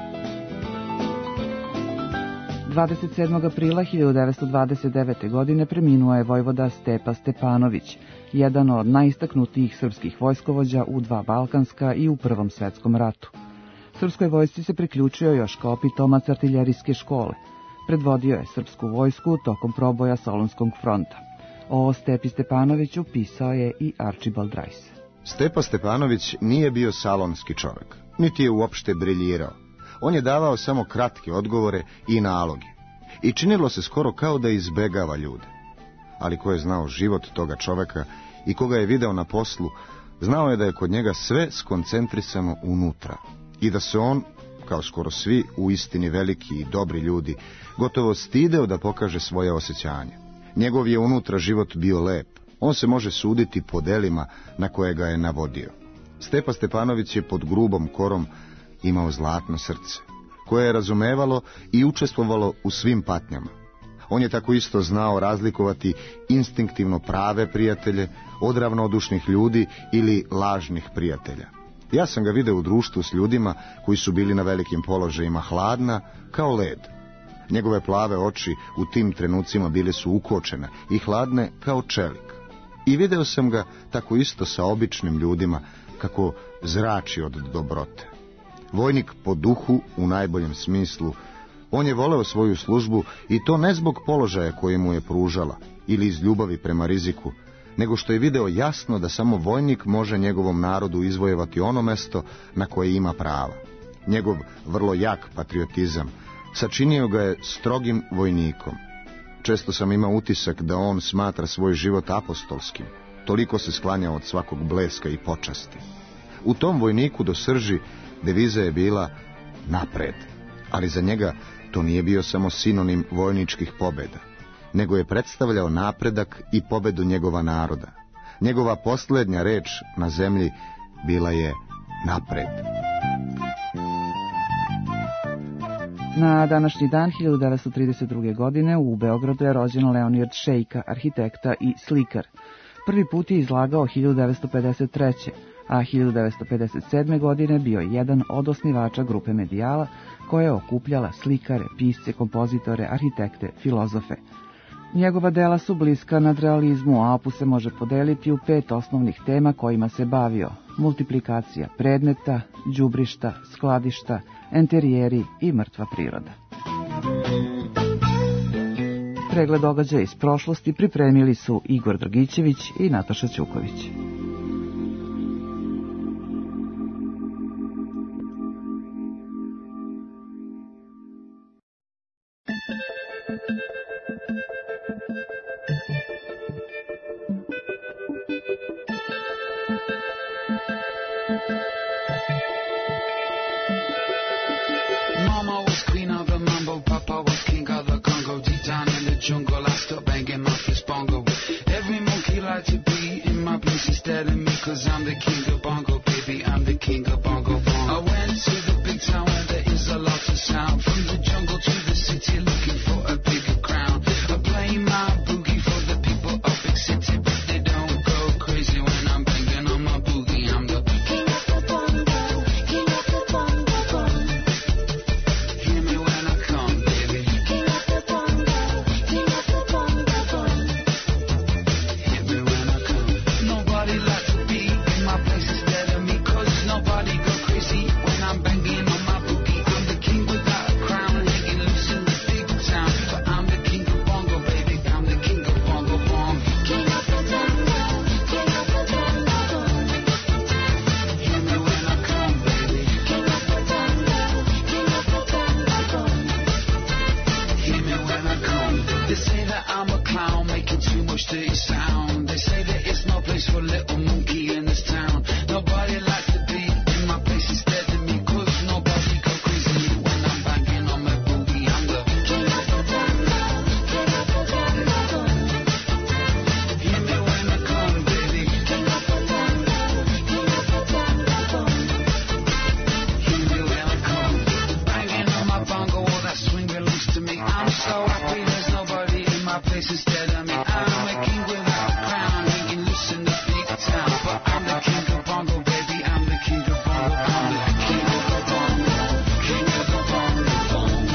dvadeset sedmog aprila hiljadu devetsto dvadeset devete. godine preminuo je vojvoda Stepa Stepanović, jedan od najistaknutijih srpskih vojskovođa u dva Balkanska i u Prvom svetskom ratu. Srpskoj vojsci se priključio još kao pitomac artiljerijske škole. Predvodio je srpsku vojsku tokom proboja Solunskog fronta. O Stepi Stepanoviću pisao je i Archibald Rice. Stepa Stepanović nije bio salonski čovjek, niti je uopšte briljirao. On je davao samo kratke odgovore i naloge. I činilo se skoro kao da izbegava ljude. Ali ko je znao život toga čoveka i koga je video na poslu, znao je da je kod njega sve skoncentrisano unutra. I da se on, kao skoro svi u istini veliki i dobri ljudi, gotovo stideo da pokaže svoje osjećanje. Njegov je unutra život bio lep. On se može suditi po delima na koje ga je navodio. Stepa Stepanović je pod grubom korom imao zlatno srce, koje je razumevalo i učestvovalo u svim patnjama. On je tako isto znao razlikovati instinktivno prave prijatelje od ravnodušnih ljudi ili lažnih prijatelja. Ja sam ga video u društvu s ljudima koji su bili na velikim položajima, hladna kao led. Njegove plave oči u tim trenucima bile su ukočene i hladne kao čelik. I video sam ga tako isto sa običnim ljudima, kako zrači od dobrote. Vojnik po duhu u najboljem smislu, on je voleo svoju službu i to ne zbog položaja koje mu je pružala ili iz ljubavi prema riziku, nego što je video jasno da samo vojnik može njegovom narodu izvojevati ono mesto na koje ima prava. Njegov vrlo jak patriotizam sačinio ga je strogim vojnikom. Često sam imao utisak da on smatra svoj život apostolskim, toliko se sklanjao od svakog bleska i počasti. U tom vojniku do srži deviza je bila napred, ali za njega to nije bio samo sinonim vojničkih pobjeda, nego je predstavljao napredak i pobedu njegova naroda. Njegova posljednja reč na zemlji bila je napred. Na današnji dan hiljadu devetsto trideset druge. godine u Beogradu je rođen Leonid Šejka, arhitekta i slikar. Prvi put je izlagao hiljadu devetsto pedeset treće. a hiljadu devetsto pedeset sedme. godine bio je jedan od osnivača grupe Medijala, koja je okupljala slikare, pisce, kompozitore, arhitekte, filozofe. Njegova dela su bliska nadrealizmu, a opus se može podeliti u pet osnovnih tema kojima se bavio: multiplikacija predmeta, đubrišta, skladišta, enterijeri i mrtva priroda. Pregled događaja iz prošlosti pripremili su Igor Dragićević i Nataša Ćuković. Mama was queen of the mambo, Papa was king of the Congo. jungle, I start banging my first bongo. Every monkey like to be in my place instead of me, cause I'm the king of bongo, baby, I'm the king of bongo bongo. I went to the big town where there is a lot of sound, from the jungle to the city looking for a bigger crown. I play my boogie for the people of big city, but they don't go crazy when I'm banging on my boogie. I'm the king of the bongo, king of the bongo bongo. Hear me when I come, baby. King of the bongo, king of the bongo bongo. Hear me when I come. Nobody like to be in my place instead of me, cause nobody go crazy when I'm banging on my boogie. I'm the king without a crown, hanging loose in the big town, but I'm the king of bongo, baby. I'm the king of bongo bongo. King of the bongo, king of the bongo bongo. Hear me when I come, baby. King of the bongo, king of the bongo bongo. Hear me when I come. They say that I'm a clown, making too much dirty sound. They say that it's no place for little monkey in this town. Nobody likes to be in my place instead of me, cause nobody go crazy when I'm banging on my boogie. I'm the king of the bongo, king of the bongo bongo. Hear me when I come, baby. King of the bongo, king of the bongo bongo. Hear me when I come. Banging on my bongo, all that swing belongs to me. I'm so happy there's nobody in my place instead of me. I'm a king without a crown, hanging loose in the big town, but I'm the king of bongo, baby. I'm the king of bongo. I'm the king of the bongo, king of the bongo bongo.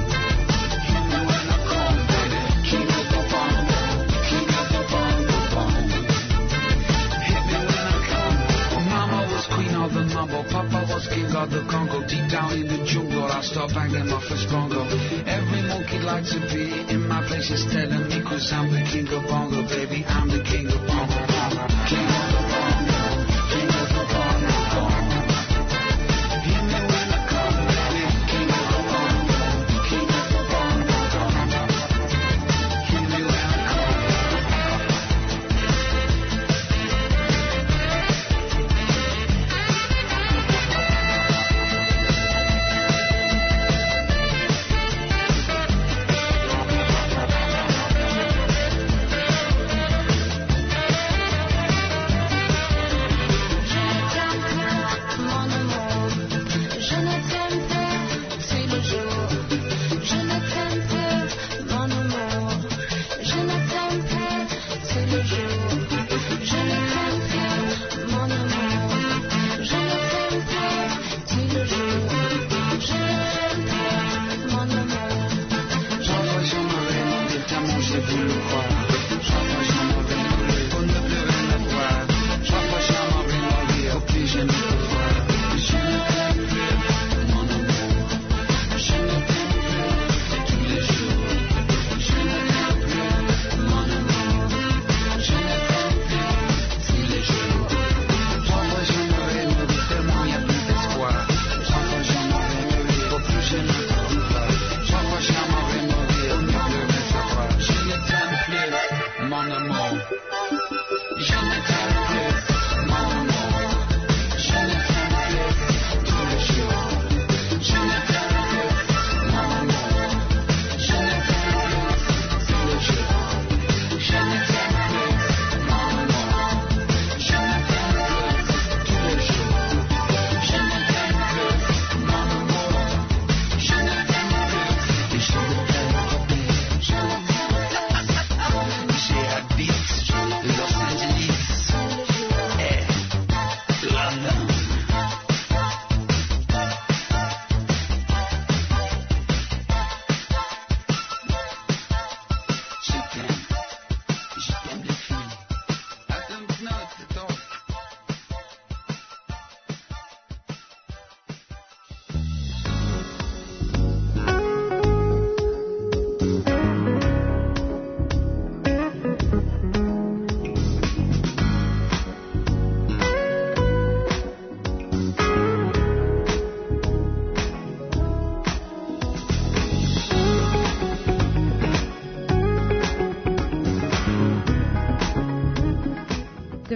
Hear me when I come, baby. King of the bongo, king of the bongo bongo. Hit me when I come. Mama was queen of the mambo, Papa was king of the Congo. Deep down in the jungle, I start banging my first bongo. Every monkey like to be in my place instead of me, cause I'm the king of bongo, baby. I'm the king of bongo bongo. King of the bongo, king of the bongo bongo. Hear me when I come, baby. King of the bongo, king of the bongo bongo. Hear me when I come.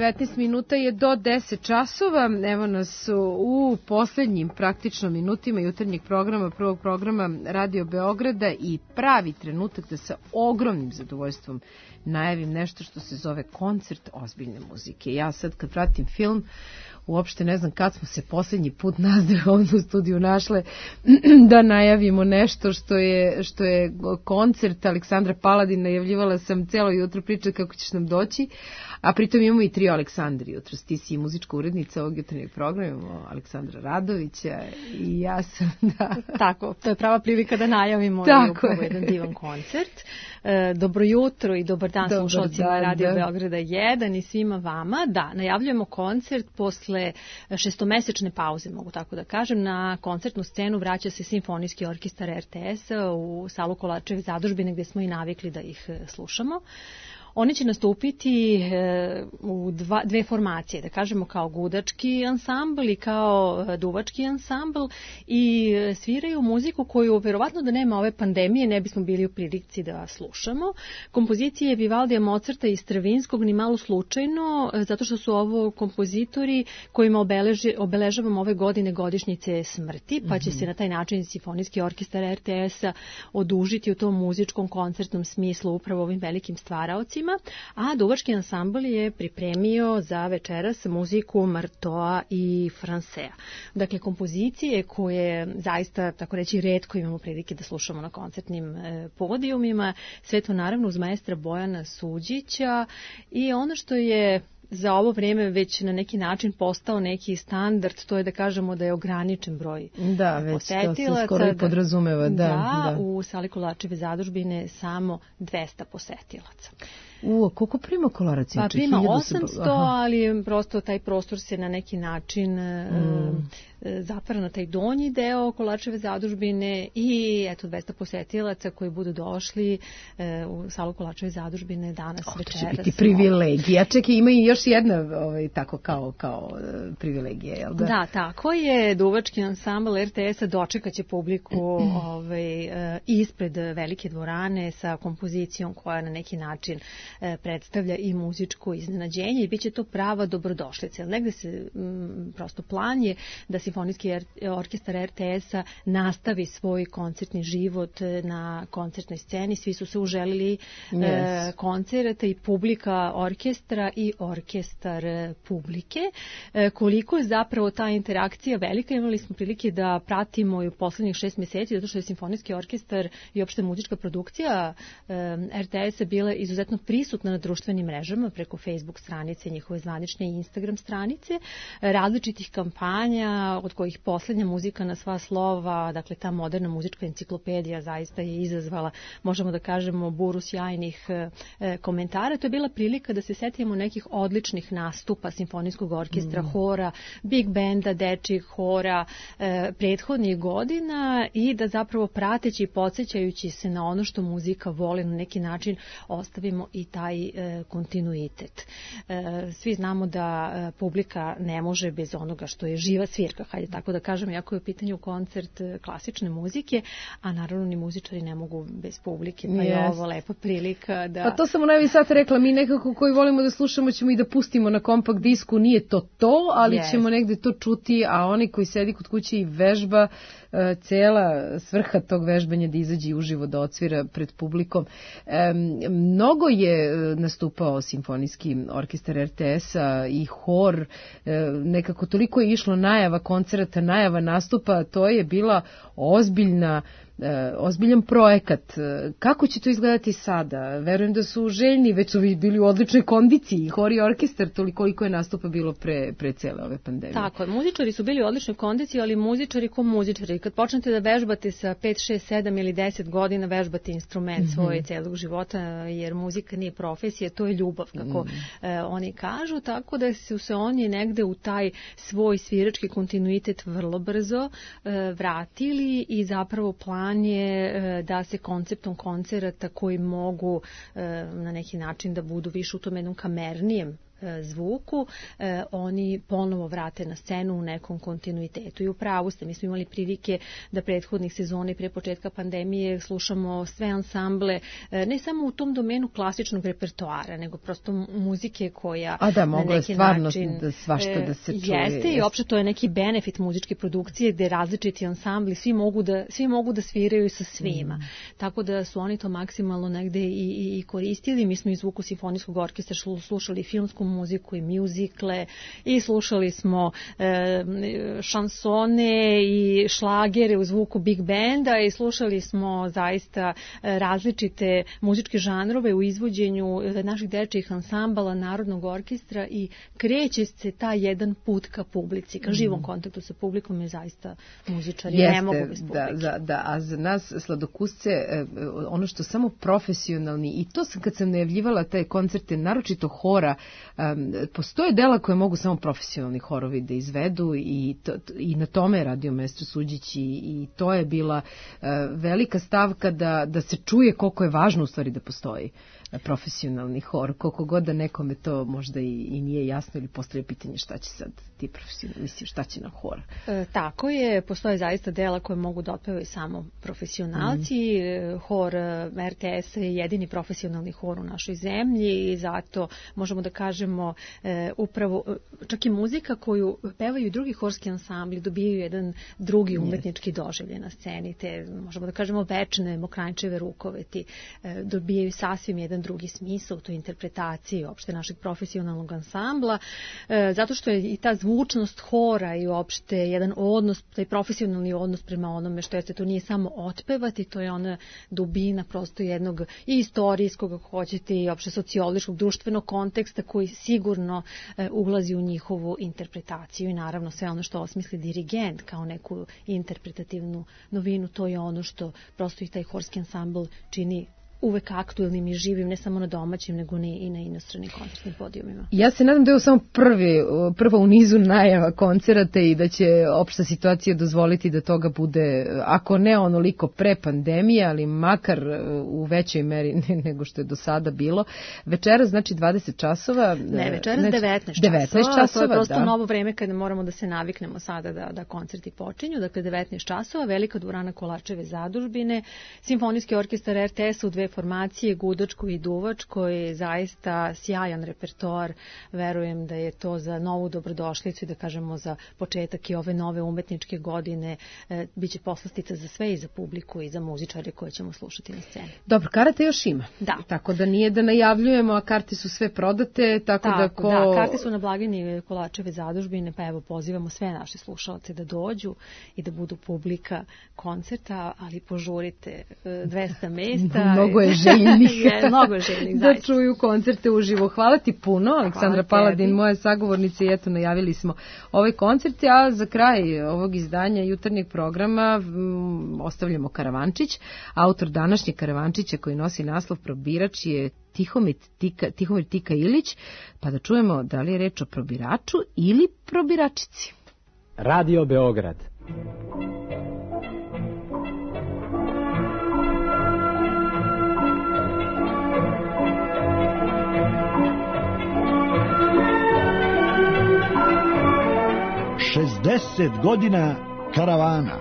devetnaest minuta je do deset časova. Evo nas u poslednjim praktično minutima jutarnjeg programa, prvog programa Radio Beograda i pravi trenutak da sa ogromnim zadovoljstvom najavim nešto što se zove koncert ozbiljne muzike. Ja sad kad pratim film, uopšte ne znam kad smo se poslednji put nas da ovdje u studiju našle da najavimo nešto što je, što je koncert Aleksandra Paladin. Najavljivala sam celo jutro pričat kako ćeš nam doći, a pritom imamo i trio Aleksandri jutro. Ti si muzička urednica ovog jutarnjeg programa, imamo Aleksandra Radovića i ja sam, da. Tako, to je prava prilika da najavimo i upravo jedan divan koncert. E, dobro jutro i dobar dan dobar slušalcima dan, Radio da. Beograda jedan i svima vama. Da, najavljujemo koncert posle šestomesečne pauze, mogu tako da kažem. Na koncertnu scenu vraća se Simfonijski orkestar R T S-a u salu Kolarčeve zadužbine gdje smo i navikli da ih slušamo. Oni će nastupiti e, u dva, dve formacije, da kažemo kao gudački ansambl i kao duvački ansambl i sviraju muziku koju verovatno da nema ove pandemije ne bismo bili u prilici da slušamo. Kompozicije Vivaldija, Mozarta i Stravinskog ni malo slučajno, zato što su ovo kompozitori kojima obeleži, obeležavamo ove godine godišnjice smrti, pa će se na taj način Simfonijski orkestar R T S-a odužiti u tom muzičkom koncertnom smislu upravo ovim velikim stvaraocima. A duvački ansambl je pripremio za večeras muziku Martoa i Francea. Dakle, kompozicije koje zaista, tako reći, retko imamo prilike da slušamo na koncertnim e, podijumima. Sve to naravno uz maestra Bojana Suđića i ono što je za ovo vrijeme već na neki način postao neki standard, to je da kažemo da je ograničen broj da, već posetilaca. To se skoro i podrazumeva. Da, da, da. U sali Kolarčeve zadužbine samo dvesta posetilaca. U, koliko prima Kolarac? Pa prima osamsto, ali prosto taj prostor se na neki način mm. e, zatvara na taj donji deo Kolarčeve zadužbine i eto dvesta posetilaca koji budu došli e, u salu Kolarčeve zadužbine danas oh, večeras. To će biti privilegija. Čekaj, ima i još jedna ovaj, tako kao, kao uh, privilegija, jel da? Da, tako je. Duvački ansambl R T S-a dočekat će publiku ovaj, uh, ispred velike dvorane sa kompozicijom koja na neki način predstavlja i muzičko iznenađenje i bit će to prava dobrodošlica. Negde se m, prosto plan je da Simfonijski orkestar R T S-a nastavi svoj koncertni život na koncertnoj sceni. Svi su se uželili yes. e, koncerta i publika orkestra i orkestar publike. E, koliko je zapravo ta interakcija velika, imali smo prilike da pratimo i u poslednjih šest mjeseci, zato što je Simfonijski orkestar i opšte muzička produkcija e, R T S-a bila izuzetno prisutna na društvenim mrežama preko Facebook stranice, njihove zvanične i Instagram stranice, različitih kampanja od kojih poslednja muzika na sva slova, dakle ta moderna muzička enciklopedija zaista je izazvala, možemo da kažemo, buru sjajnih e, komentara. To je bila prilika da se setimo nekih odličnih nastupa Simfonijskog orkestra, mm. hora, big benda, dečjih hora e, prethodnih godina i da zapravo prateći i podsjećajući se na ono što muzika voli na neki način ostavimo i taj e, kontinuitet. E, svi znamo da e, publika ne može bez onoga što je živa svirka, hajde tako da kažem, jako je u pitanju koncert klasične muzike, a naravno ni muzičari ne mogu bez publike, pa yes. je ovo lepa prilika da... Pa to sam u najvi sad rekla, mi nekako koji volimo da slušamo ćemo i da pustimo na kompakt disku, nije to to, ali yes. ćemo negde to čuti, a oni koji sedi kod kuće i vežba, cela svrha tog vežbanja da izađe uživo da odsvira pred publikom. E, mnogo je nastupao Simfonijski orkestar R T S-a i hor, e, nekako toliko je išlo najava koncerta, najava nastupa, to je bila ozbiljna E, ozbiljan projekat. Kako će to izgledati sada? Verujem da su željni, već su bili u odličnoj kondiciji, hor i orkestar, toliko koliko je nastupa bilo pre, pre cele ove pandemije. Tako, muzičari su bili u odličnoj kondiciji, ali muzičari ko muzičari. Kad počnete da vežbate sa pet, šest, sedam ili deset godina, vežbate instrument mm-hmm. svoje celog života, jer muzika nije profesija, to je ljubav, kako mm. e, oni kažu, tako da su se oni negde u taj svoj svirački kontinuitet vrlo brzo e, vratili i zapravo plan je da se konceptom koncerata koji mogu na neki način da budu više u tom jednom kamernijem zvuku, oni ponovo vrate na scenu u nekom kontinuitetu. I u pravu ste, mi smo imali prilike da prethodnih sezona i pre početka pandemije slušamo sve ansamble, ne samo u tom domenu klasičnog repertoara, nego prosto muzike koja A da, na mogu je neki stvarno način da svašta da se čuje. Jeste i opšte to je neki benefit muzičke produkcije gde različiti ansambli svi mogu da, svi mogu da sviraju sa svima. Mm. Tako da su oni to maksimalno negde i, i, i koristili. Mi smo iz Zvuku simfonijskog orkestra slušali filmsku muziku i mjuzikle i slušali smo e, šansone i šlagere u zvuku big benda i slušali smo zaista različite muzičke žanrove u izvođenju naših dečjih ansambala, Narodnog orkestra i kreće se taj jedan put ka publici, ka živom kontaktu sa publikom je zaista muzičari Jeste, ne mogu bez publike. Da, da, da, a za nas sladokusce ono što samo profesionalni i to sam kad sam najavljivala te koncerte, naročito hora, um, postoje dela koje mogu samo profesionalni horovi da izvedu i, to, i na tome je radio maestro Suđić i, i to je bila uh, velika stavka da, da se čuje koliko je važno u stvari da postoji profesionalni hor, koliko god da nekome to možda i, i nije jasno ili postavlja pitanje šta će sad ti profesionalni, mislim šta će nam hor. E, tako je, postoje zaista dela koje mogu da otpevaju samo profesionalci, mm. hor R T S je jedini profesionalni hor u našoj zemlji i zato možemo da kažemo e, upravo, čak i muzika koju pevaju i drugi horski ansambli dobijaju jedan drugi umetnički doživljaj na sceni, te možemo da kažemo večne Mokranjčeve rukoveti e, dobijaju sasvim jedan drugi smisao u toj interpretaciji uopšte našeg profesionalnog ansambla, e, zato što je i ta zvučnost hora i uopšte jedan odnos, taj profesionalni odnos prema onome što jeste, to nije samo otpevati, to je ona dubina prosto jednog i istorijskog, ako hoćete, i uopšte sociološkog, društvenog konteksta koji sigurno e, ulazi u njihovu interpretaciju i naravno sve ono što osmisli dirigent kao neku interpretativnu novinu, to je ono što prosto i taj horski ansambl čini uvek aktuelnim i živim, ne samo na domaćim, nego i na inostranim koncertnim podijumima. Ja se nadam da je ovo samo prvi, prva u nizu najava koncerata i da će opšta situacija dozvoliti da toga bude, ako ne onoliko pre pandemije, ali makar u većoj meri nego što je do sada bilo. Večeras znači dvadeset časova. Ne, večeras znači, devetnaest časova. To je prosto da. Novo vreme kada moramo da se naviknemo sada da, da koncerti počinju. Dakle, devetnaest časova, velika dvorana Kolačeve zadužbine, Simfonijski orkestar R T S u dve formacije, gudačko i duvačko, je zaista sjajan repertoar. Verujem da je to za novu dobrodošlicu i da kažemo za početak i ove nove umetničke godine e, biće poslastica za sve i za publiku i za muzičare koje ćemo slušati na sceni. Dobro, karate još ima. Da. Tako da nije da najavljujemo, a karte su sve prodate, tako, tako da ko... Da, karte su na blagajni Kolačeve zadužbine, pa evo pozivamo sve naše slušalce da dođu i da budu publika koncerta, ali požurite dvesta mesta. Mnogo je željnih. je, mnogo je željnih, da čuju koncerte uživo. Hvala ti puno, Aleksandra Paladin, moja sagovornica, i eto najavili smo ovaj koncert, a za kraj ovog izdanja jutarnjeg programa m, ostavljamo Karavančić. Autor današnjeg Karavančića koji nosi naslov Probirač je Tihomir Tika, Tihomir Tika Ilić, pa da čujemo da li je reč o probiraču ili probiračici. Radio Beograd. šezdeset godina karavana.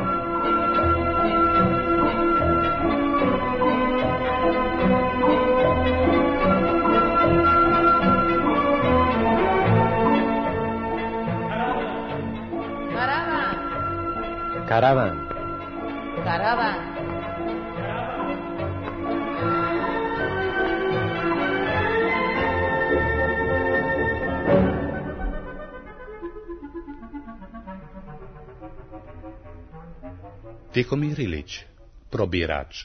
Karavan. Karavan. Tihomir Ilić, Probirač.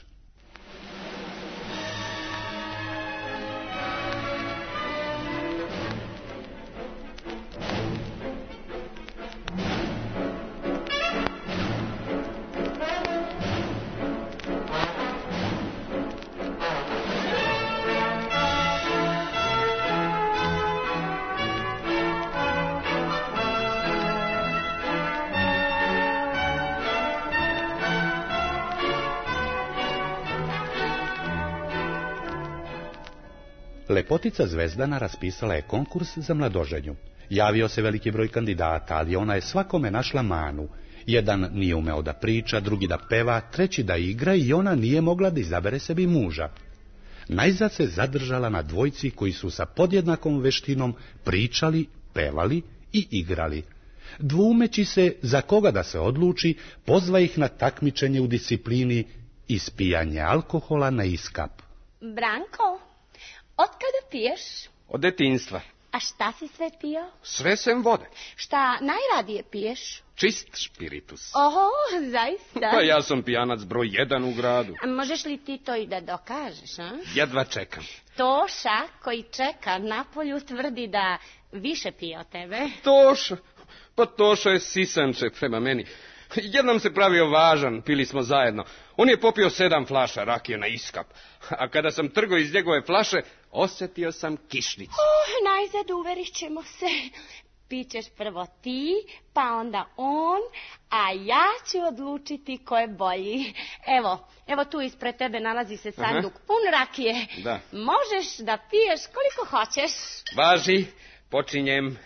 Lepotica Zvezdana raspisala je konkurs za mladoženju. Javio se veliki broj kandidata, ali ona je svakome našla manu. Jedan nije umeo da priča, drugi da peva, treći da igra i ona nije mogla da izabere sebi muža. Najzad se zadržala na dvojci koji su sa podjednakom veštinom pričali, pevali i igrali. Dvoumeći se za koga da se odluči, pozva ih na takmičenje u disciplini ispijanje alkohola na iskap. Branko, otkada piješ? Od detinjstva. A šta si sve pio? Sve sem vode. Šta najradije piješ? Čist špiritus. Oho, zaista? Pa ja sam pijanac broj jedan u gradu. A možeš li ti to i da dokažeš, a? Jedva čekam. Toša, koji čeka napolju, tvrdi da više pije od tebe. Toša? Pa Toša je sisanče prema meni. Jednom se pravio važan, pili smo zajedno. On je popio sedam flaša rakije na iskap. A kada sam trgao iz njegove flaše, osjetio sam kišnicu. Oh, najzad uverit ćemo se. Pićeš prvo ti, pa onda on, a ja ću odlučiti ko je bolji. Evo, evo tu ispred tebe nalazi se sanduk pun rakije. Da. Možeš da piješ koliko hoćeš. Važi, počinjem.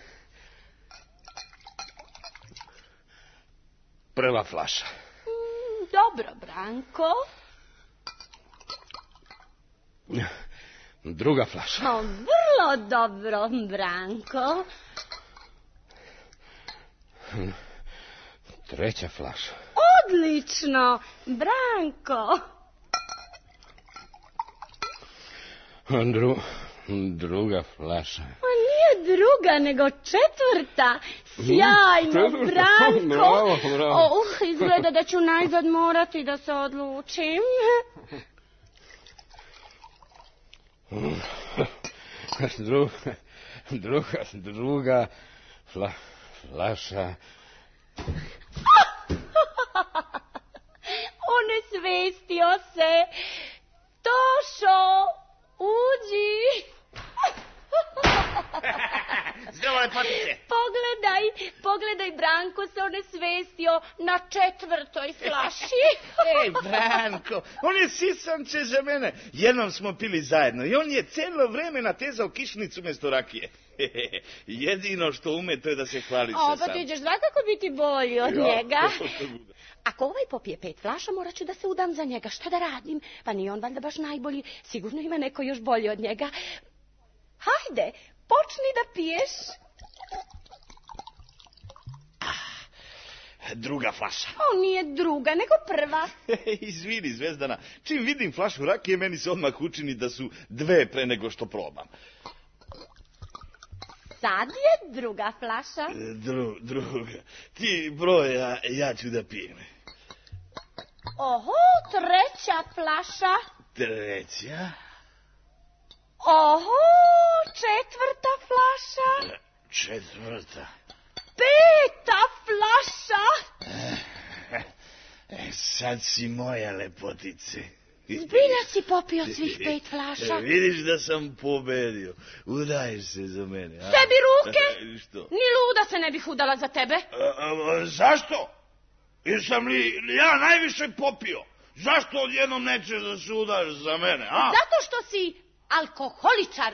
Prva flaša. Mm, dobro, Branko. Druga flaša. O, vrlo dobro, Branko. Treća flaša. Odlično, Branko. Dru, druga flaša. O, nije druga, nego četvrta. Sjajno, Branko. Bravo, bravo. O, uh, izgleda da ću najzad morati da se odlučim. Druga, druga, druga fla, flaša. Onesvestio se. Tošo, uđi. Zdravo, lepotice. Pogledaj, pogledaj, Branko se onesvestio na četvrtoj flaši. Ej, Branko, on je sisanče za mene. Jednom smo pili zajedno i on je cijelo vreme natezao kišnicu mjesto rakije. Jedino što ume to je da se hvali sa sam. O, pa sam. ti ćeš svakako biti bolji od ja, njega. Ako ovaj popije pet flaša, morat ću da se udam za njega. Šta da radim? Pa nije on valjda baš najbolji. Sigurno ima neko još bolji od njega. Hajde, počni da piješ. Druga flaša. O, nije druga, nego prva. Izvini, Zvezdana, čim vidim flašu rakije, meni se odmah učini da su dve pre nego što probam. Sad je druga flaša. Dru, druga. Ti broj, ja, ja ću da pijem. Oho, treća flaša. Treća. Oho, četvrta flaša. Četvrta. Peta flaša. E, sad si moja, lepotice. Zbilja si popio svih pet flaša. E, vidiš da sam pobedio. Udaješ se za mene. A? Sebi ruke? E, što? Ni luda se ne bih udala za tebe. A, a, zašto? Jesam li ja najviše popio? Zašto odjednom nećeš da se udaš za mene? A? Zato što si alkoholičar.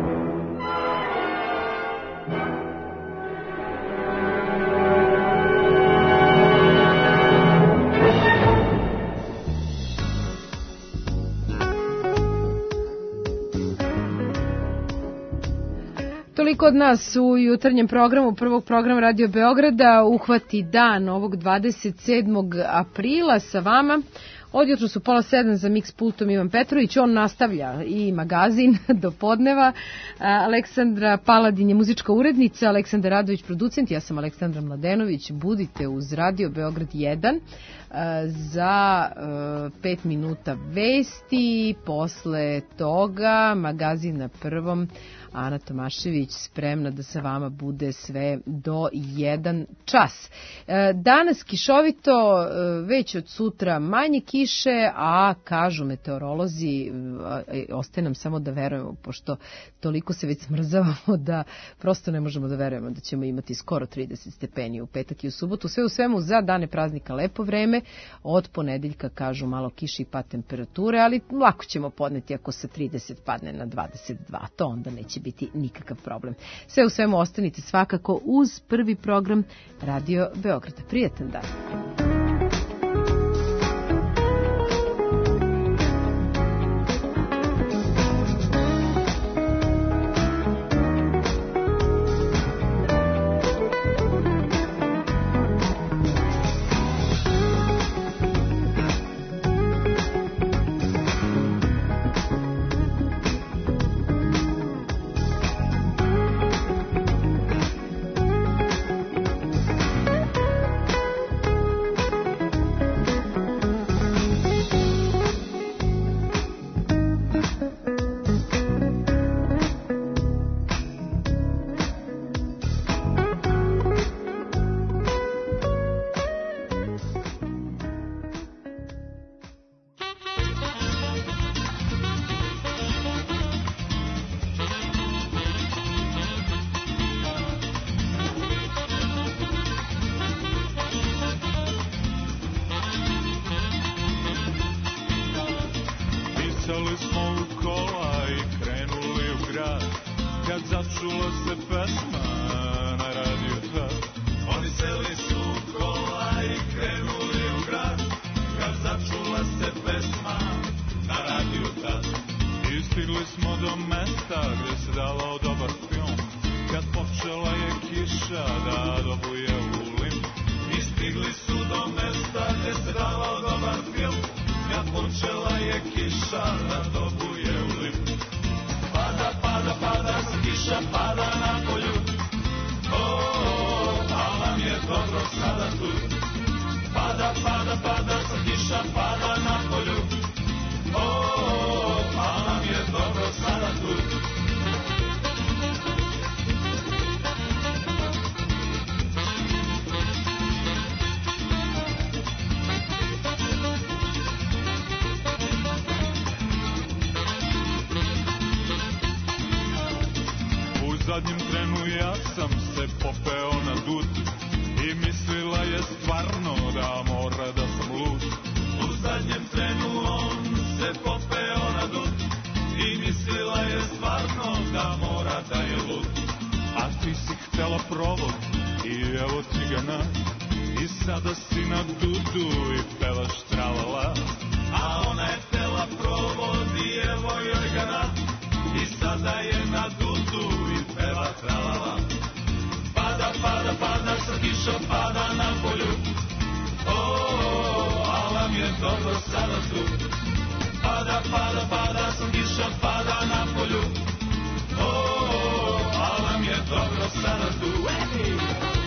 Toliko od nas u jutarnjem programu prvog programa Radio Beograda. Uhvati dan ovog dvadeset sedmog aprila sa vama. Odjutro su pola sedam za Mix pultom Ivan Petrović, on nastavlja i magazin do podneva. Aleksandra Paladin je muzička urednica, Aleksandar Radović producent, ja sam Aleksandra Mladenović. Budite uz Radio Beograd jedan za pet minuta vesti, posle toga magazin na prvom, Ana Tomašević spremna da sa vama bude sve do jedan čas. Danas kišovito, već od sutra manje kiše, a kažu meteorolozi, ostaje nam samo da verujemo, pošto toliko se već smrzavamo da prosto ne možemo da verujemo da ćemo imati skoro trideset stepeni u petak i u subotu. Sve u svemu za dane praznika lepo vreme, od ponedeljka kažu malo kiše i pad temperature, ali lako ćemo podneti ako sa trideset padne na dvadeset dva, to onda neće biti nikakav problem. Sve u svemu ostanite svakako uz prvi program Radio Beograda. Prijetan dan. Seli smo u kola i krenuli u grad, kad začula se pesma na radiju tad. Oni seli su u kola i krenuli u grad, kad začula se pesma na radiju tad. I stigli smo do mesta gde se davao dobar film, kad počela je kiša da dobuje u lim. I stigli su do mesta gde se davao dobar film, kad počela je kiša da dobuje u lim. Pada, pada, pada, kiša pada na polju. O, a nam je dobro sada tu. Pada, pada, pada, kiša pada na polju. O, a nam je dobro sada tu. U zadnjem trenu ja sam se popeo na dud i mislila je stvarno da mora da sam lud. U zadnjem trenu on se popeo na dud i mislila je stvarno da mora da je lud. A ti si htela provod i evo ti ga na, i sada si na dudu i pevaš tralala. A ona je htela provod i evo joj ga na, i sada je na dudu i peva tralala. Pada, pada, pada, sa kiša pada na polju. O, a nam je dobro sada tu. Pada, pada, pada, sa kiša pada na polju. O, a nam je dobro sada tu. Hey!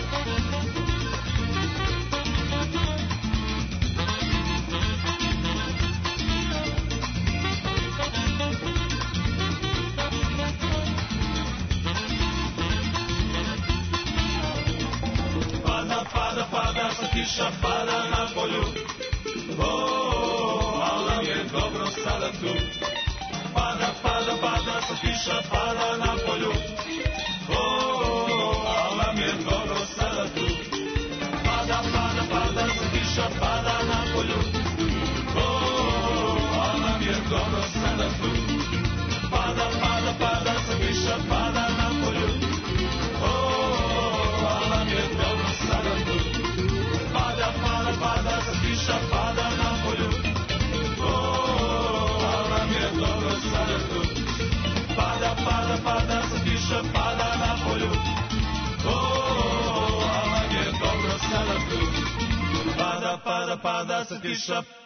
Pada, pada, sa kiša pada na polju. O, al nam je dobro sada tu. Pada, pada, pada, sa kiša pada na polju. O, al nam je dobro sada tu. Pada, pada, pada, sa kiša pada na polju. O, al nam je dobro sada tu. Pada, pada, pada, sa kiša pada na polju. O, al nam je dobro sada tu. Pada, pada, pada, sa kiša pada na polju. O, al nam je dobro sada tu. Pada, pada, pada, sa kiša pada na polju. O, al nam je dobro sada tu. Pada, pada, pada, sa kiša